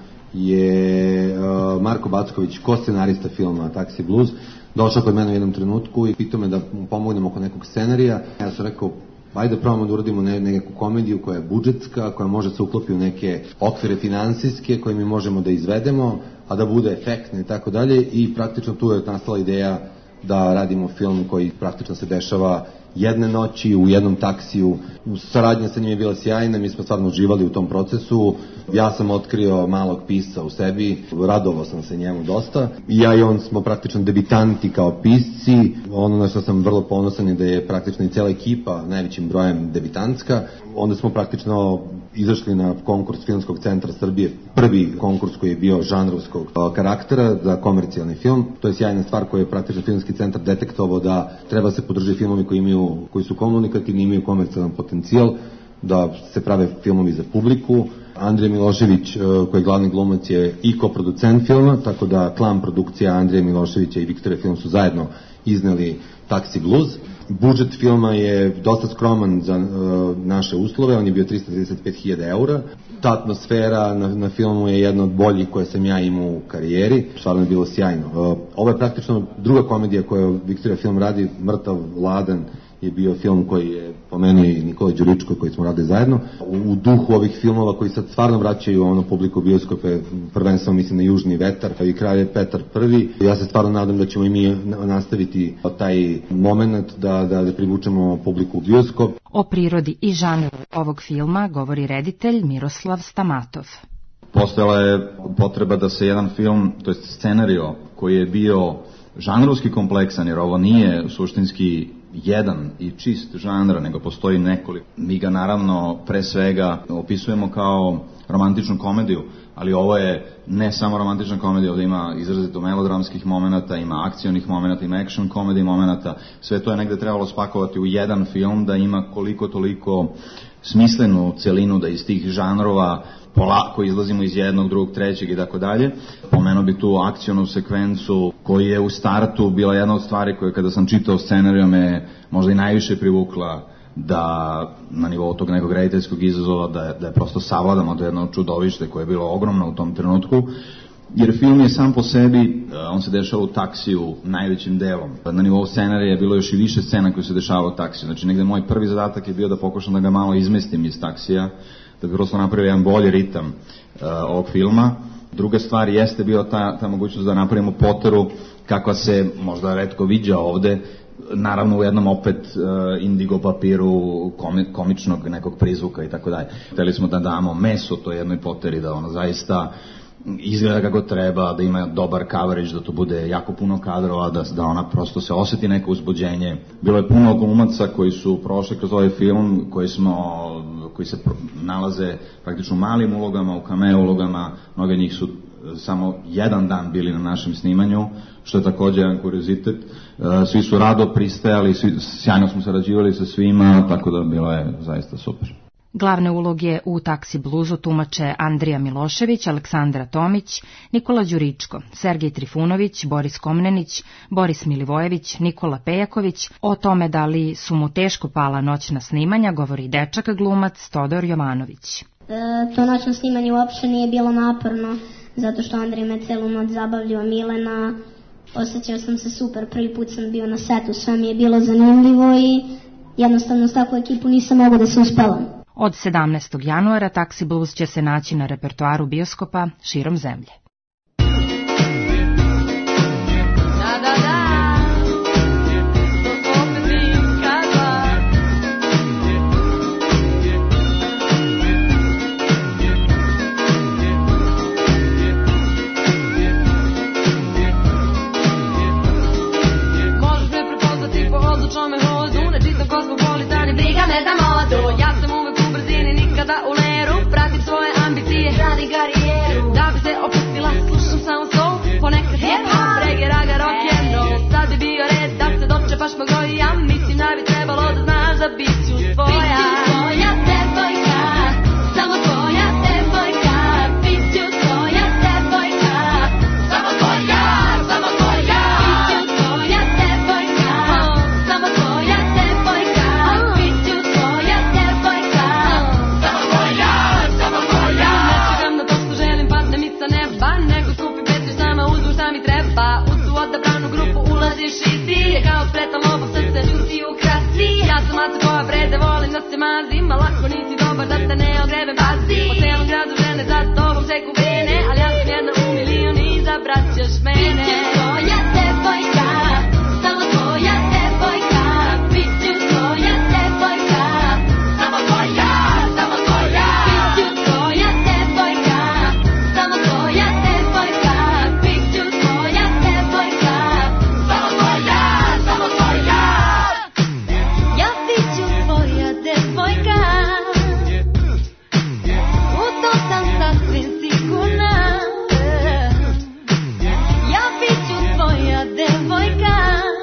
je uh, Marko Backović, ko-scenarista filma Taksi Blues, došao kod mene u jednom trenutku i pitao me da mu pomognemo oko nekog scenarija. Ja sam rekao, ajde da probamo da uradimo ne, neku komediju koja je budžetska, koja može se uklopiti u neke okvire finansijske koje mi možemo da izvedemo, a da bude efektna i tako dalje. I praktično tu je nastala ideja da radimo film koji praktično se dešava jedne noći u jednom taksiju. Saradnja sa njim je bila sjajna, mi smo stvarno uživali u tom procesu. Ja sam otkrio malog pisca u sebi, radovao sam se njemu dosta. Ja i on smo praktično debitanti kao pisci. Ono na što sam vrlo ponosan je da je praktično i cijela ekipa najvećim brojem debitantska. Onda smo praktično izašli na konkurs Filmskog centra Srbije, prvi konkurs koji je bio žanrovskog karaktera za komercijalni film. To je sjajna stvar koju je praktično Filmski centar detektovao, da treba se podržati filmovi koji imaju koji su komunikativni, imaju komercijalan potencijal, da se prave filmovi za publiku. Andrija Milošević, koji je glavni glumac, je i koproducent filma, tako da klan produkcija Andrija Miloševića i Viktore Film su zajedno izneli Taksi Blues. Budžet filma je dosta skroman za uh, naše uslove, on je bio trista trideset pet hiljada eura. Ta atmosfera na, na filmu je jedna od boljih koje sam ja imao u karijeri, stvarno je bilo sjajno. Uh, ovo je praktično druga komedija koju Viktorija Film radi, Mrtav Ladan je bio film koji je pomenuo i Nikola Đuričko, koji smo radili zajedno. U, u duhu ovih filmova koji sad stvarno vraćaju ono publiku bioskope, prvenstveno mislim na Južni vetar i Kralj Petar prvi. Ja se stvarno nadam da ćemo i mi nastaviti taj moment da, da, da privučemo publiku u bioskop. O prirodi i žanru ovog filma govori reditelj Miroslav Stamatov. Postojala je potreba da se jedan film, to jest scenario koji je bio žanrovski kompleksan, jer ovo nije suštinski jedan i čist žanra, nego postoji nekoliko. Mi ga naravno pre svega opisujemo kao romantičnu komediju, ali ovo je ne samo romantična komedija, ovdje ima izrazito melodramskih momenata, ima akcionih momenata, ima action komedij momenata, sve to je negde trebalo spakovati u jedan film da ima koliko toliko smislenu celinu, da iz tih žanrova polako izlazimo iz jednog, drugog, trećeg i tako dalje. Pomenuo bi tu akcionu sekvencu koji je u startu bila jedna od stvari koje kada sam čitao scenariju me možda i najviše privukla da na nivou tog nekog rediteljskog izazova da je, da je prosto savladamo do jedno čudovište koje je bilo ogromno u tom trenutku. Jer film je sam po sebi, on se dešava u taksiju najvećim delom. Na nivou scenarija je bilo još i više scena koje se dešava u taksiju. Znači negde moj prvi zadatak je bio da pokušam da ga malo izmestim iz taksija, da bi prosto napravio jedan bolji ritam uh, ovog filma. Druga stvar jeste bio ta, ta mogućnost da napravimo poteru kakva se možda retko viđa ovde, naravno u jednom opet uh, indigo papiru komi, komičnog nekog prizvuka i tako dalje. Hteli smo da damo meso toj jednoj poteri, da ona zaista izgleda kako treba, da ima dobar coverage, da to bude jako puno kadrova, da, da ona prosto se osjeti neko uzbuđenje. Bilo je puno glumaca koji su prošli kroz ovaj film, koji smo, koji se pro, nalaze praktično u malim ulogama, u cameo ulogama, mnogi njih su samo jedan dan bili na našem snimanju, što je također jedan kuriozitet. Svi su rado pristajali, svi, sjajno smo sarađivali sa svima, tako da bilo je zaista super. Glavne uloge u Taksi bluzu tumače Andrija Milošević, Aleksandra Tomić, Nikola Đuričko, Sergej Trifunović, Boris Komnenić, Boris Milivojević, Nikola Pejaković. O tome da li su mu teško pala noćna snimanja govori dečak glumac Todor Jovanović. E, to noćno snimanje uopšte nije bilo naporno, zato što Andrija me celu noć zabavljao, Milena, osjećao sam se super, prvi put sam bio na setu, sve mi je bilo zanimljivo i jednostavno s takvu ekipu nisam mogao da se uspevam. Od sedamnaestog januara Taksi bluz će se naći na repertoaru bioskopa širom zemlje. Možeš me prepoznati po odlučnome hodu, ne čitam kosmopolitan i briga me za modu. Ja sam uvek u brzini, nikada u leru, pratim svoje ambicije, radi karijeru. Da bi se opustila, slušam samo soul, ponekad hip-hop, reggae, raga, rock and roll. Sad bi bio red da se dočepaš mog roja, mislim da bi trebalo da znaš da bit ću tvoja. Bit ću tvoja devojka, samo tvoja devojka, bit ću tvoja devojka, samo tvoja, samo tvoja. Bit ću tvoja devojka, samo tvoja devojka, bit ću tvoja devojka, samo tvoja, samo tvoja. Ne čekam na to što želim padne mi sa neba, nego skupim petriš nama uzmu šta mi treba. U tu odabranu grupu ulaziš i ti, je kao spretan lobov, srce ljuti u krasi. Ja sam maca koja prede, volim da se mazim, a lako nisi dobar da te ne ogrebem, pazi. Po celom gradu žene za tobom seku vene, ali ja sam jedna u milion i zabrat ćeš mene. Bit ću tvoja devojka, samo tvoja devojka, bit ću tvoja devojka, samo tvoja, samo tvoja. Bit ću tvoja devojka, samo tvoja devojka, bit ću tvoja devojka, samo tvoja, samo tvoja. Ja bit ću tvoja devojka, u to sam sasvim sigurna. Ja bit ću tvoja devojka,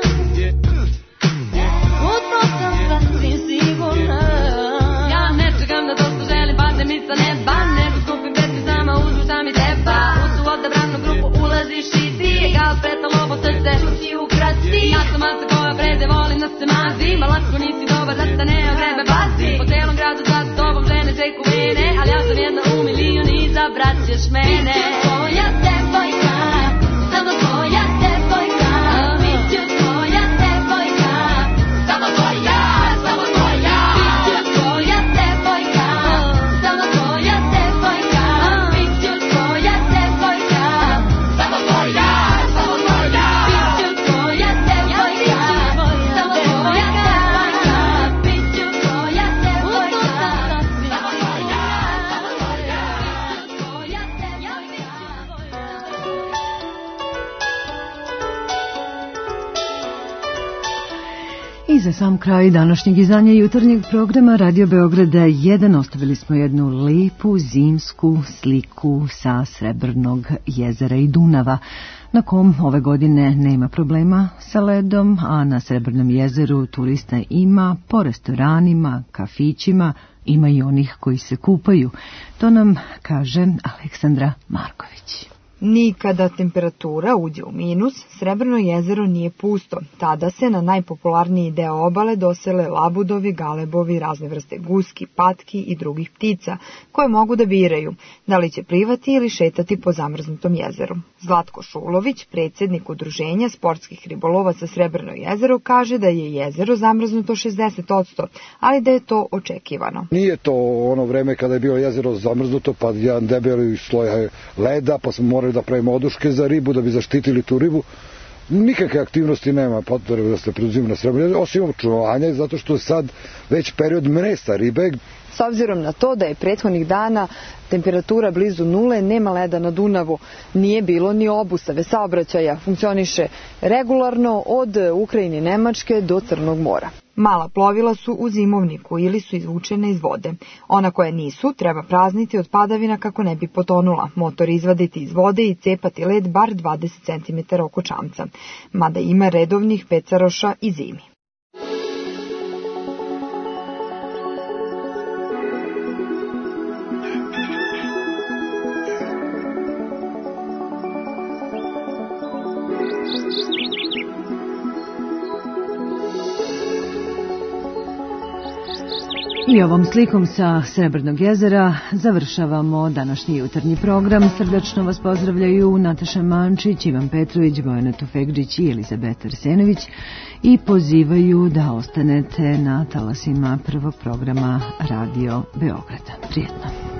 u to sam sasvim sigurna. Ja ne čekam na to što želim padne mi sa neba, nego skupim petke sama uzmu šta mi treba. U tu odabranu grupu ulaziš i ti, je kao spretan lobo, srce ljuti u krasi. Ja sam maca koja prede, volim da se mazim, a lako nisi dobar da te ne ogrebe, pazi. Po celom gradu za tobom žene seku vene, ali ja sam jedna u milion i zabrat ćeš mene. Bit ću tvoja devojka, samo tvoja devojka, bit ću tvoja devojka, samo tvoja, samo tvoja. Bit ću tvoja devojka, samo tvoja devojka, bit ću tvoja devojka, samo tvoja, samo tvoja. Bit ću tvoja devojka, samo tvoja devojka, bit ću tvoja devojka, samo tvoja, samo tvoja. Tvoja I za sam kraj današnjeg izdanja jutarnjeg programa Radio Beograda jedan ostavili smo jednu lijepu zimsku sliku sa Srebrnog jezera i Dunava, na kom ove godine nema problema sa ledom, a na Srebrnom jezeru turista ima po restoranima, kafićima ima i onih koji se kupaju. To nam kaže Aleksandra Marković. Ni kada temperatura uđe u minus, Srebrno jezero nije pusto. Tada se na najpopularniji deo obale dosele labudovi, galebovi, razne vrste guski, patki i drugih ptica, koje mogu da biraju da li će plivati ili šetati po zamrznutom jezeru. Zlatko Šulović, predsjednik udruženja sportskih ribolova sa Srebrno jezero, kaže da je jezero zamrznuto šezdeset posto, ali da je to očekivano. Nije to ono vreme kada je bilo jezero zamrznuto, pa jedan debeli sloj leda, pa smo morali da pravimo oduške za ribu, da bi zaštitili tu ribu. Nikakve aktivnosti nema potrebe da se preduzima na Srebrno jezero, osim očuvanja, zato što je sad već period mresta ribe. S obzirom na to da je prethodnih dana temperatura blizu nule, nema leda na Dunavu, nije bilo ni obustave saobraćaja, funkcioniše regularno od Ukrajine i Nemačke do Crnog mora. Mala plovila su u zimovniku ili su izvučene iz vode. Ona koja nisu treba prazniti od padavina kako ne bi potonula, motor izvaditi iz vode i cepati led bar dvadeset centimetara oko čamca, mada ima redovnih pecaroša i zimi. I ovom slikom sa Srebrnog jezera završavamo današnji jutarnji program. Srdačno vas pozdravljaju Nataša Mančić, Ivan Petrović, Bojana Tufegđić i Elizabeta Arsenović i pozivaju da ostanete na talasima prvog programa Radio Beograda. Prijetno.